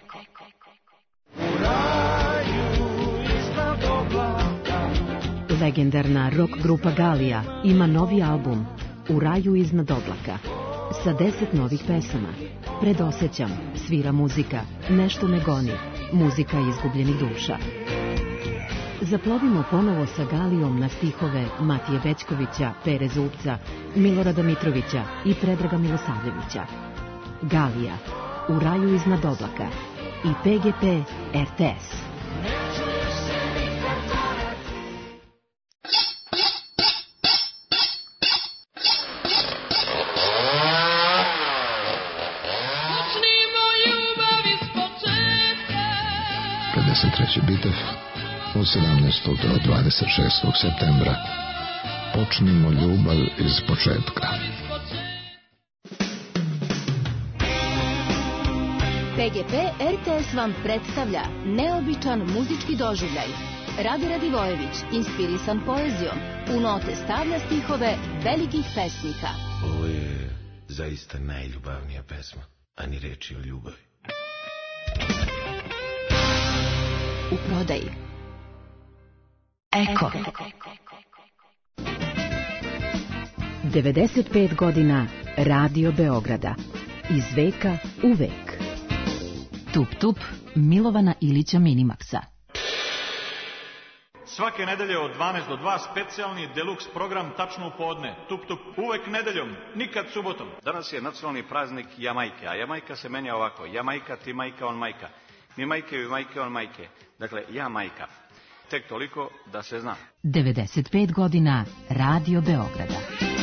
Legendarna rock grupa Galija ima novi album U raju iznad oblaka sa deset novih pesama. Predosećam, svira muzika, nešto me goni, muzika izgubljenih duša. Zaplovimo ponovo sa Galijom na stihove Matije Bećkovića, Pere Zubca, Milorada Mitrovića i Predraga Milosavljevića. Galija, U raju iznad oblaka i P G P R T S. pedeset treći Bitev od sedamnaestog do dvadeset šestog septembra. Počnimo ljubav iz početka. P G P R T S vam predstavlja neobičan muzički doživljaj. Rade Radivojević, inspirisan poezijom, u note stavlja stihove velikih pesnika. Ovo je zaista najljubavnija pesma, a ni reči o ljubavi. U prodaji. Eko. devedeset pet godina Radio Beograda. Iz veka u vek. Tup tup Milovana Ilića Minimaksa. Svake nedelje od dvanaest do dva specijalni deluks program tačno u podne. Tup tup, uvek nedeljom, nikad subotom. Danas je nacionalni praznik Jamajke, a Jamajka se menja ovako. Jamajka, ti majka, on majka. Mi majke, vi majke, on majke. Dakle, ja majka. Tek toliko da se zna. devedeset pet godina Radio Beograda.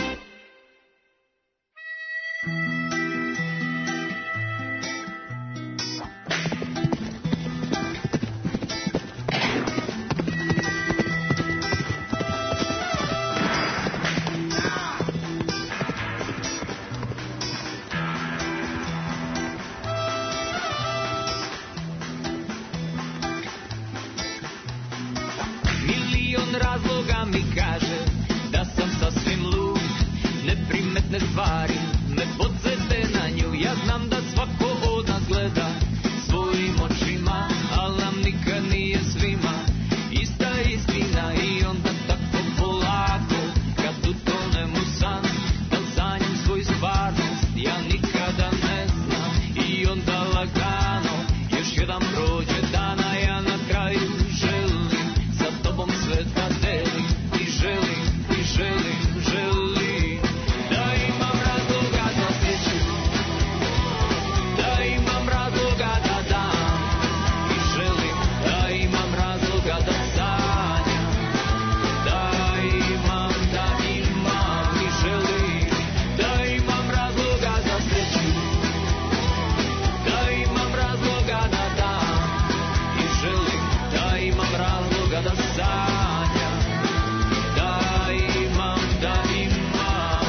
Razloga mi kaže da sam sasvim lud, neprimetne stvari me podsete na nju. Ja znam da svako od nas gleda svojim očima, al nam nikad nije svima ista istina. I onda tako polako kad utonem u san, da sanjam svoju stvarnost ja nikada ne znam. I onda lagano još jedan prođe dana, ja na kraju želim za tobom sve da delim i želim, i želim, želim da imam razloga za sreću, da imam razloga da dam i želim da imam razloga da sanjam, da imam, da imam i želim da imam razloga za sreću, da imam razloga da dam i želim da imam razloga da sanjam, da imam, da imam.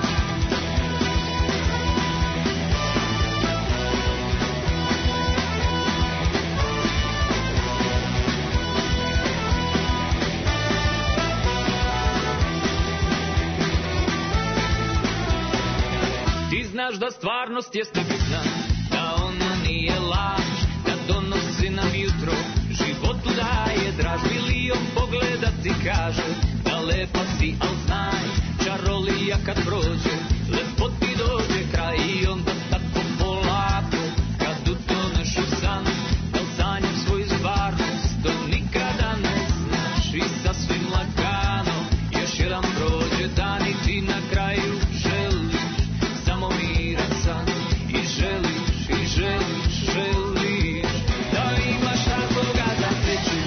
Ti znaš da stvarnost jeste bitna, da ona nije laž, da donosi nam jutro, životu daje draž. Milion pogleda ti kaže da lepa si, al znaj, čarolija kad prođe, lepoti dođe kraj. I onda tako polako kad utoneš u san, da sanjam svoju stvarnost, to nikada ne znaš. I sasvim lagano još jedan prođe dan i ti na kraju želiš samo miran san. I želiš, i želiš, želiš da imaš razloga za sreću,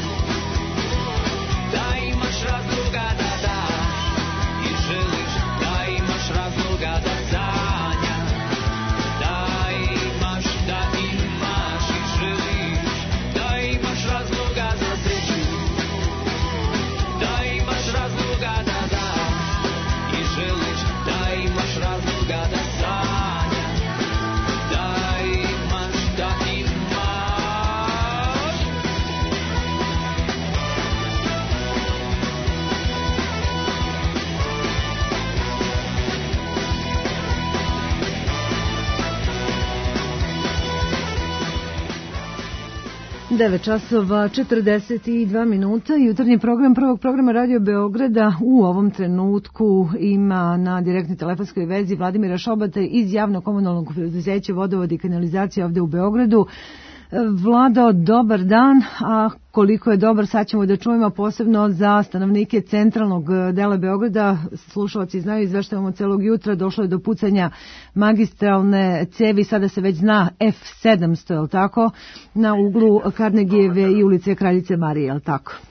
da imaš razloga da daš i želiš da imaš razloga devet časova četrdeset dva minuta. Jutarnji program prvog programa Radio Beograda u ovom trenutku ima na direktnoj telefonskoj vezi Vladimira Šobata iz javno-komunalnog preduzeća Vodovod i kanalizacija ovde u Beogradu. Vlado, dobar dan, a koliko je dobar sad ćemo da čujemo posebno za stanovnike centralnog dela Beograda. Slušalci znaju, izveštavamo celog jutra, došlo je do pucanja magistralne cevi, sada se već zna F sedamsto, je li tako, na uglu Karnegijeve i ulice Kraljice Marije, je li tako? E,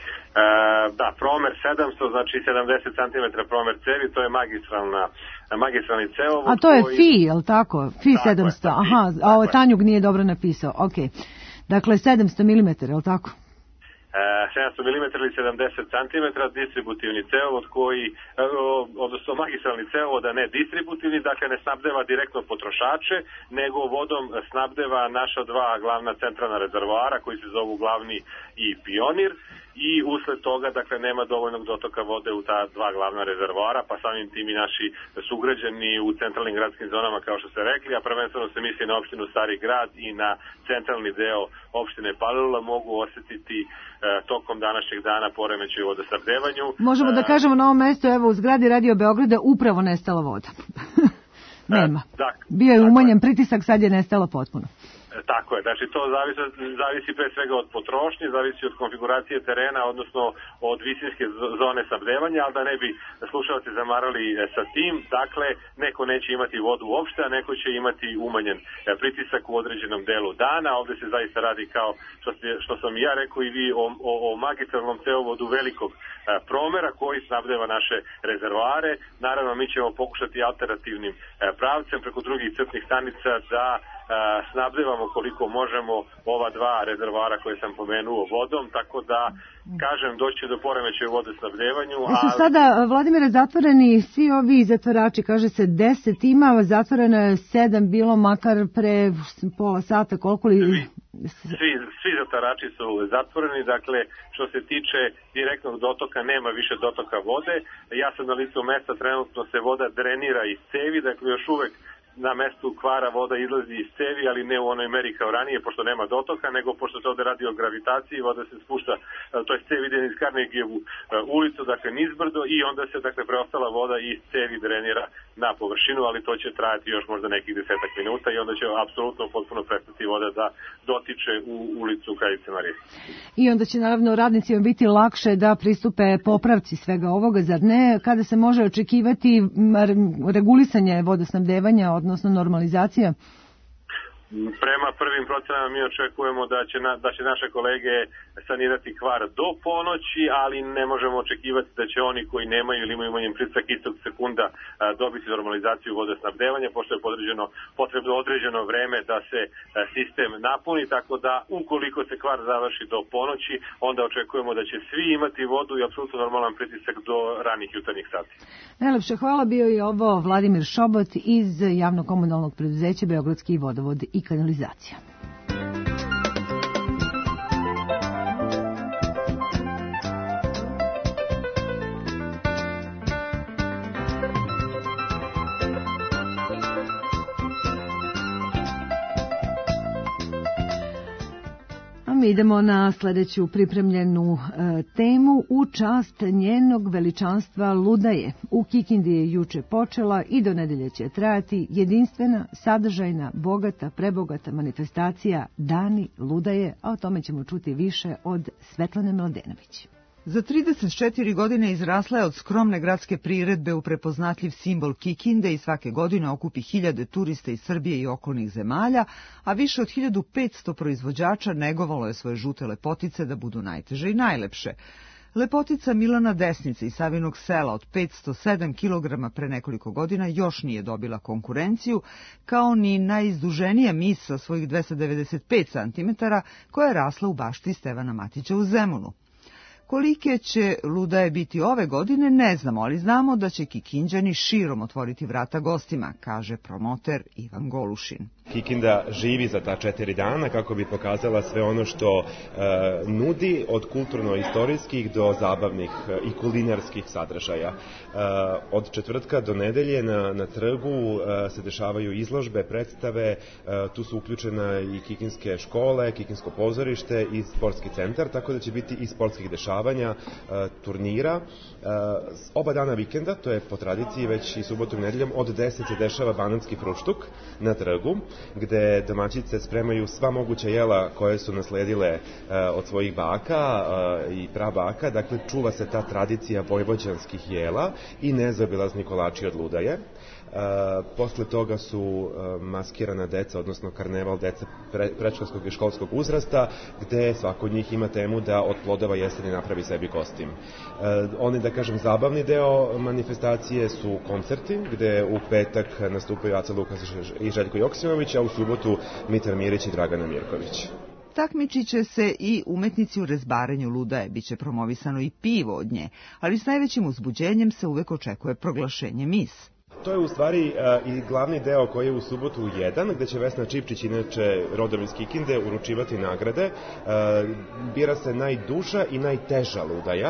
da, promer sedamsto, znači sedamdeset centimetara promer cevi, to je magistralna magistralni cevovod. A to je koji... F I, je li tako? F I tako sedamsto, je, aha, a ovo Tanjug nije dobro napisao, ok. Dakle, sedamsto milimetara, je li tako? E, sedamsto milimetara ili sedamdeset centimetara distributivni cevovod koji, odnosno magistralni cevovod, a ne distributivni, dakle ne snabdeva direktno potrošače, nego vodom snabdeva naša dva glavna centralna rezervoara koji se zovu Glavni i Pionir. I usled toga, dakle, nema dovoljnog dotoka vode u ta dva glavna rezervoara, pa samim tim i naši sugrađani u centralnim gradskim zonama, kao što ste rekli, a prvenstveno se misli na opštinu Stari grad i na centralni deo opštine Palilula, mogu osjetiti e, tokom današnjeg dana poremećaj u vodosnabdevanju. Možemo da kažemo na ovom mestu, evo, u zgradi Radio Beograda upravo nestala voda. Nema. Bio je umanjen pritisak, sad je nestala potpuno. Tako je, znači to zavisi, zavisi pre svega od potrošnje, zavisi od konfiguracije terena, odnosno od visinske zone snabdevanja, ali da ne bi slušalci zamarali sa tim, dakle neko neće imati vodu uopšte, a neko će imati umanjen pritisak u određenom delu dana. Ovde se zaista radi, kao što, ste, što sam i ja rekao i vi, o, o, o magistralnom cevovodu velikog promera koji snabdeva naše rezervoare. Naravno, mi ćemo pokušati alternativnim pravcem preko drugih crpnih stanica da snabdevamo koliko možemo ova dva rezervoara koje sam pomenuo vodom, tako da, kažem, doći do poremećaja u vodosnabdevanju. Ali... Su sada, Vladimire, zatvoreni svi ovi zatvarači, kaže se deset ima, zatvoreno je sedam bilo makar pre pola sata, koliko li... Svi, svi zatvarači su zatvoreni, dakle, što se tiče direktnog dotoka, nema više dotoka vode. Ja sam na licu mesta, trenutno se voda drenira iz cevi, dakle, još uvek na mestu kvara voda izlazi iz cevi, ali ne u onoj meri kao ranije, pošto nema dotoka, nego pošto se ovde radi o gravitaciji, voda se spušta, to je cev ide iz Karnegijevu ulicu, dakle nizbrdo, i onda se, dakle, preostala voda iz cevi drenira na površinu, ali to će trajati još možda nekih desetak minuta i onda će apsolutno potpuno prestati voda da dotiče u ulicu Kraljice Marije. I onda će naravno radnicima biti lakše da pristupe popravci svega ovoga, zar ne? Kada se može očekivati regulisanje vodosnabdevanja, odnosno normalizacija? Prema prvim procenama mi očekujemo da će, na, da će naše kolege sanirati kvar do ponoći, ali ne možemo očekivati da će oni koji nemaju ili imaju manjen pritisak istog sekunda a, dobiti normalizaciju vodosnabdevanja, pošto je podređeno, potrebno određeno vreme da se a, sistem napuni, tako da ukoliko se kvar završi do ponoći, onda očekujemo da će svi imati vodu i apsolutno normalan pritisak do ranih jutarnjih sati. Najlepše hvala, bio je ovo Vladimir Šobot iz javno-komunalnog preduzeća Beogradski vodovod i kanalizacija. Mi idemo na sljedeću pripremljenu e, temu u čast njenog veličanstva Ludaje. U Kikindi je juče počela i do nedelje će trajati jedinstvena, sadržajna, bogata, prebogata manifestacija Dani Ludaje, a o tome ćemo čuti više od Svetlane Mladenović. Za trideset četiri godine izrasla je od skromne gradske priredbe u prepoznatljiv simbol Kikinde i svake godine okupi hiljade turista iz Srbije i okolnih zemalja, a više od hiljadu petsto proizvođača negovalo je svoje žute lepotice da budu najteže i najlepše. Lepotica Milana Desnice iz Savinog sela od petsto sedam kilograma pre nekoliko godina još nije dobila konkurenciju, kao ni najizduženija mis sa svojih dvesta devedeset pet centimetara koja je rasla u bašti Stevana Matića u Zemunu. Kolike će Ludaje biti ove godine, ne znamo, ali znamo da će Kikinđani širom otvoriti vrata gostima, kaže promoter Ivan Golušin. Kikinda živi za ta četiri dana kako bi pokazala sve ono što uh, nudi od kulturno-istorijskih do zabavnih i kulinarskih sadržaja. Uh, od četvrtka do nedelje na, na trgu uh, se dešavaju izložbe, predstave, uh, tu su uključena i kikinske škole, kikinsko pozorište i sportski centar, tako da će biti i sportskih dešavanja, uh, turnira. Uh, oba dana vikenda, to je po tradiciji već i subotom i nedeljom, od deset se dešava banatski fruštuk na trgu, gde domaćice spremaju sva moguća jela koje su nasledile uh, od svojih baka uh, i prabaka, dakle čuva se ta tradicija vojvođanskih jela i nezaobilazni kolači od ludaje. Uh, posle toga su uh, maskirana deca, odnosno karneval deca pre, predškolskog i školskog uzrasta, gde svako od njih ima temu da od plodova jeseni napravi sebi kostim. Uh, oni, da kažem, zabavni deo manifestacije su koncerti, gde u petak nastupaju Aca Lukas i Željko Joksimović, a u subotu Mitar Mirić i Dragana Mirković. Takmičit će se i umetnici u rezbarenju ludaje, biće promovisano i pivo od nje, ali s najvećim uzbuđenjem se uvek očekuje proglašenje mis. To je u stvari uh, i glavni deo koji je u subotu jedan, gde će Vesna Čipčić, inače rodom iz Kikinde, uručivati nagrade. Uh, bira se najduža i najteža ludaja,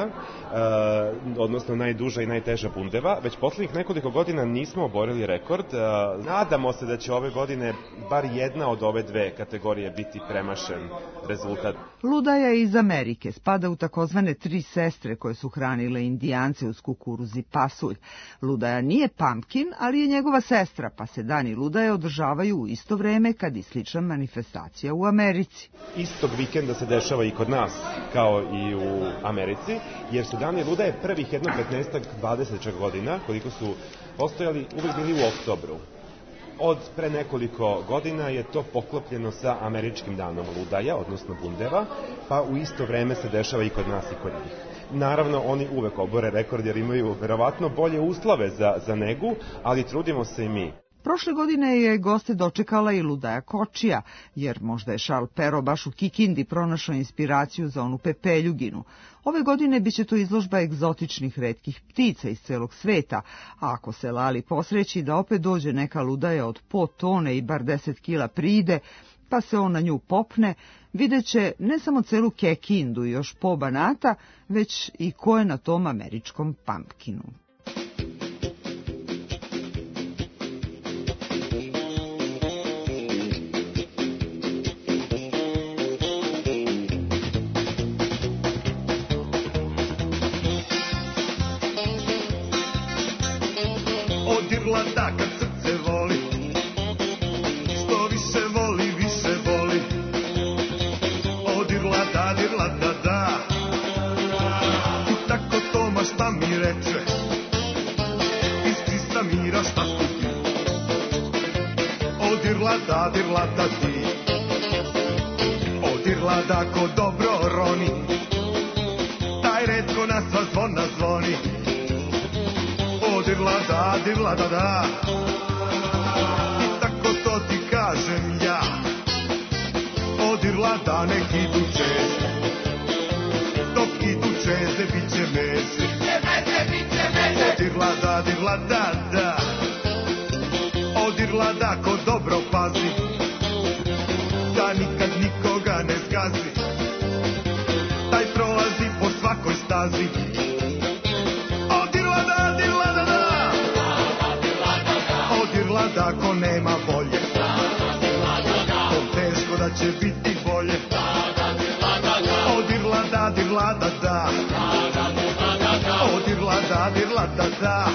uh, odnosno najduža i najteža bundeva. Već poslednjih nekoliko godina nismo oborili rekord. Uh, nadamo se da će ove godine bar jedna od ove dve kategorije biti premašen rezultat. Ludaja iz Amerike spada u takozvane tri sestre koje su hranile Indijance uz kukuruz i pasulj. Ludaja nije pumpkin, ali je njegova sestra, pa se dani ludaje održavaju u isto vreme kad i slična manifestacija u Americi. Istog vikenda se dešava i kod nas, kao i u Americi, jer su dani ludaje prvih jedno petnaestak dvadeset godina, koliko su postojali, uvek bili u oktobru. Od pre nekoliko godina je to poklopljeno sa američkim danom ludaja, odnosno bundeva, pa u isto vreme se dešava i kod nas i kod njih. Naravno, oni uvek obore rekord jer imaju verovatno bolje uslove za, za negu, ali trudimo se i mi. Prošle godine je goste dočekala i ludaja kočija, jer možda je Charles Perrault baš u Kikindi pronašao inspiraciju za onu pepeljuginu. Ove godine biće to izložba egzotičnih retkih ptica iz celog sveta, a ako se Lali posreći da opet dođe neka ludaja od po tone i bar deset kila pride, pa se on na nju popne, videće ne samo celu Kekindu i još po Banata, već i ko je na tom američkom pumpkinu. Od Irlanda kad srce voli, što više voli, više voli. Od Irlanda, Irlanda, da. I tako Toma šta mi reče, iz čista mira šta skupi. Od Irlanda, Irlanda ti, od Irlanda ko dobro roni, taj redko na sva zvona zvoni. Od Irlanda, Irlanda, da. I tako to ti kažem ja. Od Irlanda nek idu čeze, dok idu čeze bit će meze. Od Irlanda, Irlanda, da. Od Irlanda ko dobro pazi, da nikad nikoga ne zgazi, taj prolazi po svakoj stazi. Ako nema volje, to teško da će biti bolje. Od Irlanda, Irlanda, da. Od Irlanda, Irlanda, da.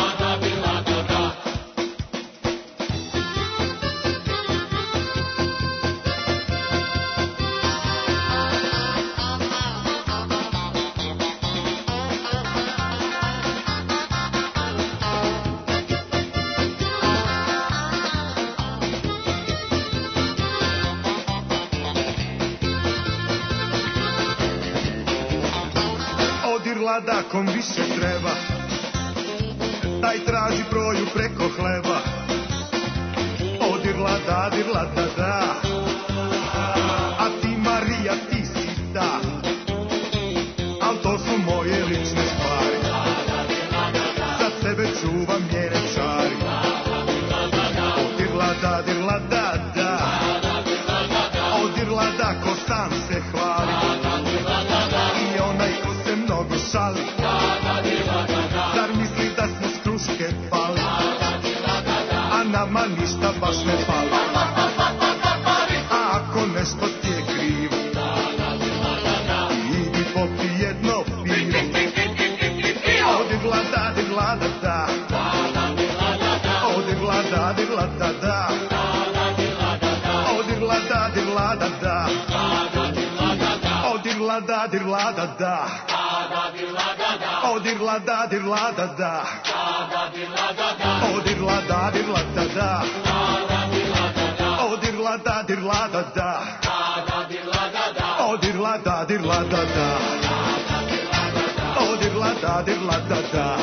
Irlanda kom više treba, taj traži broju preko hleba. Od Irlanda, Irlanda, da. A ti Marija, ti si ta, al to su moje lične stvari, za tebe čuvam njene čari. Od Irlanda, Irlanda, da. šali, zar misli da smo s kruške pali, a nama ništa baš ne fali. A ako nešto ti je krivo, idi popi jedno pivo. Odi vlada, di vlada, da. Odi vlada, di vlada, da. Odi vlada, di vlada, da. Odi vlada, di vlada, da. Odi vlada, di vlada, da. Odi vlada, di vlada, da. Odi vlada, di vlada, da. Odi vlada, di vlada, da. Odi vlada, di vlada, da.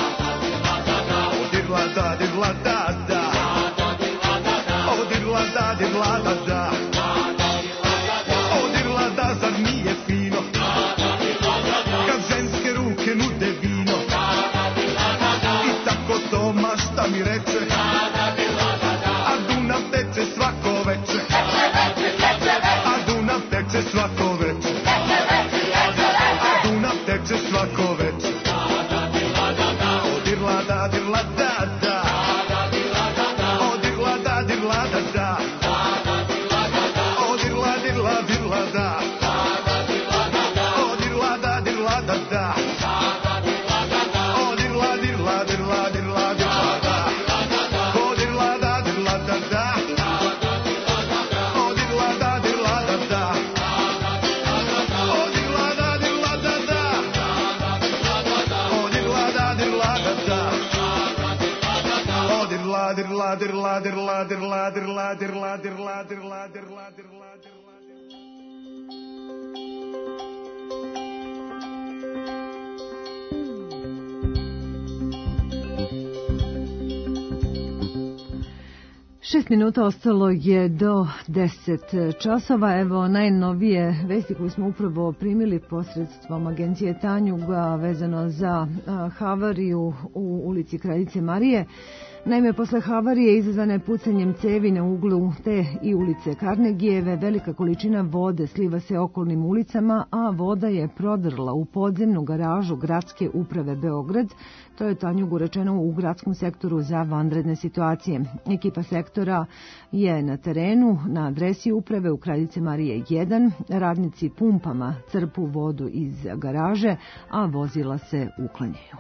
Odi vlada, di vlada, da. Odi vlada, di vlada, da. Odi vlada, zar nije fino kad ženske ruke nude vino? I tako Toma šta mi reče, a Dunav teče svako veče, a Dunav teče svako veče, a Dunav teče svako veče. Odi vlada, di vlada, da. Odi vlada, di vlada, da. Odi vlada, di vlada, di vlada. Odi vlada, di vlada, da. Odi vlada, di vlada, di vlada, di vlada. Odi vlada, di vlada, da. Odi vlada, di vlada, da. Odi vlada, di vlada, da. Odi vlada, di vlada, da. Odi vlada, di vlada, di vlada, di vlada, di vlada, di vlada, di vlada, di vlada, di vlada, di vlada, di vlada. Šest minuta ostalo je do deset časova. Evo najnovije vesti koje smo upravo primili posredstvom agencije Tanjuga vezano za a, havariju u ulici Kraljice Marije. Naime, posle havarije izazvane pucanjem cevi na uglu te i ulice Karnegijeve, velika količina vode sliva se okolnim ulicama, a voda je prodrla u podzemnu garažu Gradske uprave Beograd. To je Tanjugu rečeno u gradskom sektoru za vanredne situacije. Ekipa sektora je na terenu, na adresi uprave u Kraljice Marije jedan. Radnici pumpama crpu vodu iz garaže, a vozila se uklanjaju.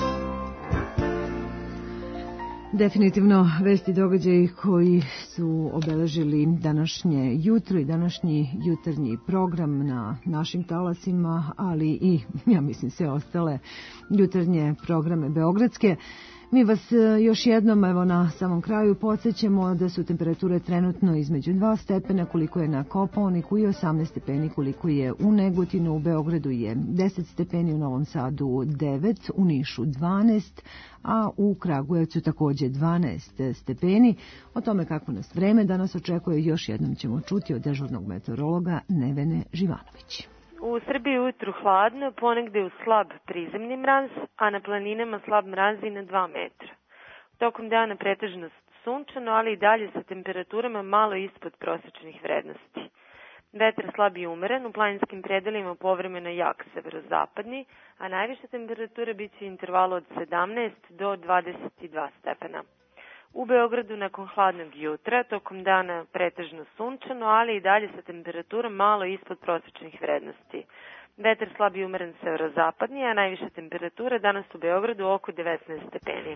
Definitivno vesti događaji koji su obeležili današnje jutro i današnji jutarnji program na našim talasima, ali i, ja mislim, sve ostale jutarnje programe beogradske. Mi vas još jednom, evo na samom kraju, podsjećamo da su temperature trenutno između dva stepena koliko je na Kopaoniku i osamnaest stepeni koliko je u Negotinu, u Beogradu je deset stepeni, u Novom Sadu devet, u Nišu dvanaest, a u Kragujevcu takođe dvanaest stepeni. O tome kako nas vreme danas očekuje još jednom ćemo čuti od dežurnog meteorologa Nevene Živanović. U Srbiji ujutru hladno, ponegde uz slab prizemni mraz, a na planinama slab mraz i na dva metra. Tokom dana pretežno sunčano, ali i dalje sa temperaturama malo ispod prosečnih vrednosti. Vetar slab i umeren, u planinskim predelima povremeno jak severozapadni, a najviša temperatura biće u intervalu od sedamnaest do dvadeset dva stepena. U Beogradu nakon hladnog jutra, tokom dana pretežno sunčano, ali i dalje sa temperaturom malo ispod prosečnih vrednosti. Vetar slab i umeren severozapadni, a najviša temperatura danas u Beogradu oko devetnaest stepeni.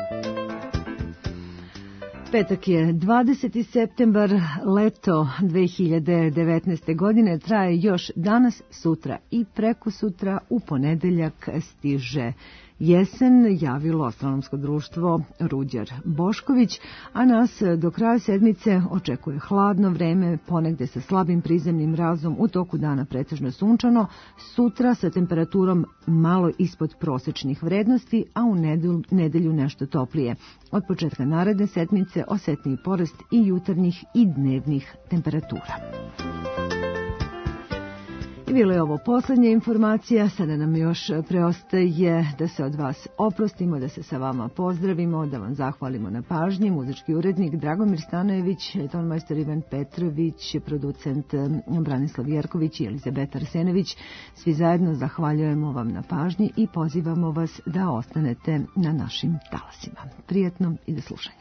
Petak je dvadeseti septembar, leto dve hiljade devetnaeste. godine traje još danas, sutra i preko sutra, u ponedeljak stiže jesen, javilo astronomsko društvo Ruđer Bošković, a nas do kraja sedmice očekuje hladno vreme, ponegde sa slabim prizemnim mrazom, u toku dana pretežno sunčano, sutra sa temperaturom malo ispod prosečnih vrednosti, a u nedelju, nedelju nešto toplije. Od početka naredne sedmice osetniji porast i jutarnjih i dnevnih temperatura. I bila je ovo posljednja informacija, sada nam još preostaje da se od vas oprostimo, da se sa vama pozdravimo, da vam zahvalimo na pažnji. Muzički urednik Dragomir Stanojević, tonmajstor Ivan Petrović, producent Branislav Jerković i Elizabeta Arsenović. Svi zajedno zahvaljujemo vam na pažnji i pozivamo vas da ostanete na našim talasima. Prijetno i do slušanja.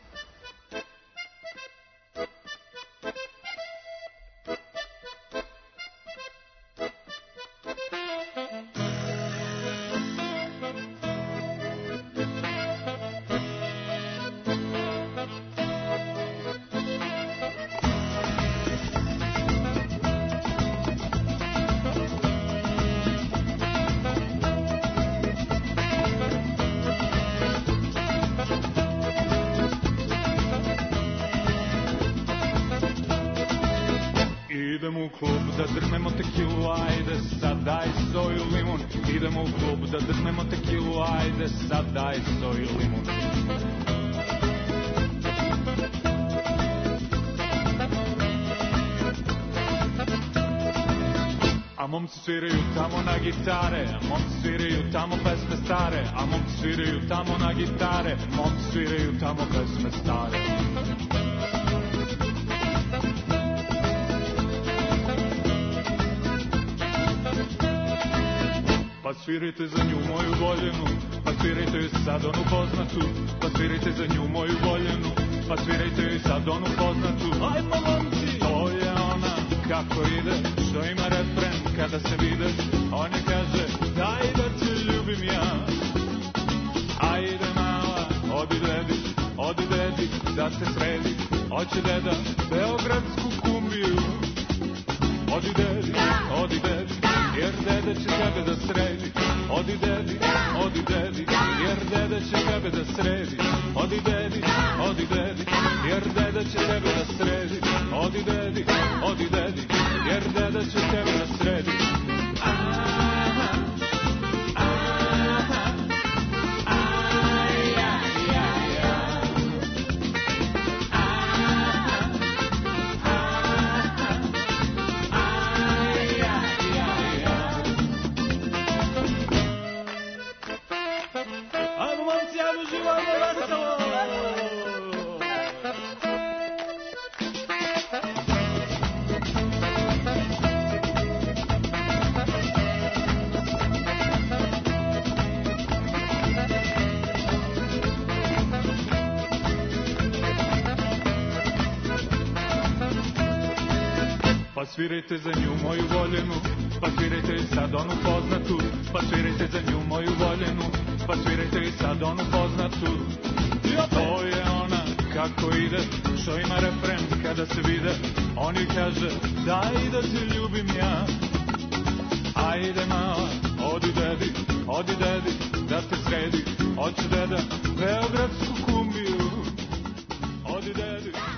Idemo u klub da drmemo tekilu, ajde sad daj soju limun. Idemo u klub da drmemo tekilu, ajde sad daj soju limun. A momci sviraju tamo na gitare, a momci sviraju tamo pesme stare, a momci sviraju tamo na gitare, momci sviraju tamo pesme stare. Pa svirajte za nju moju voljenu, pa svirajte joj sad onu poznatu, pa svirajte za nju moju voljenu, pa svirajte joj sad onu poznatu. Ajmo momci! To je ona kako ide, što ima refren kada se vide, on je kaže daj da te ljubim ja. Ajde mala, odi dedi, odi dedi, da te sredi, oće deda beogradsku kumbiju. Odi dedi, odi dedi, jer dede će tebe da sredi. Odi dedi, odi dedi, jer dede će tebe da sredi. Odi dedi, odi dedi, jer dede će tebe da sredi. Odi dedi, odi dedi, jer dede će tebe da sredi. Aha, aha, aj, aj, aj, aj. Ajmo momci, ajmo živo, ajmo veselo! Pa svirajte za nju moju voljenu, pa svirajte i sad onu poznatu, pa svirajte za nju moju voljenu, pa svirajte i sad onu poznatu. To je ona kako ide, što ima refren kada se vide, on joj kaže daj da te ljubim ja. Ajde mala, odi dedi, odi dedi, da te sredi, hoće deda beogradsku kumbiju. Odi dedi.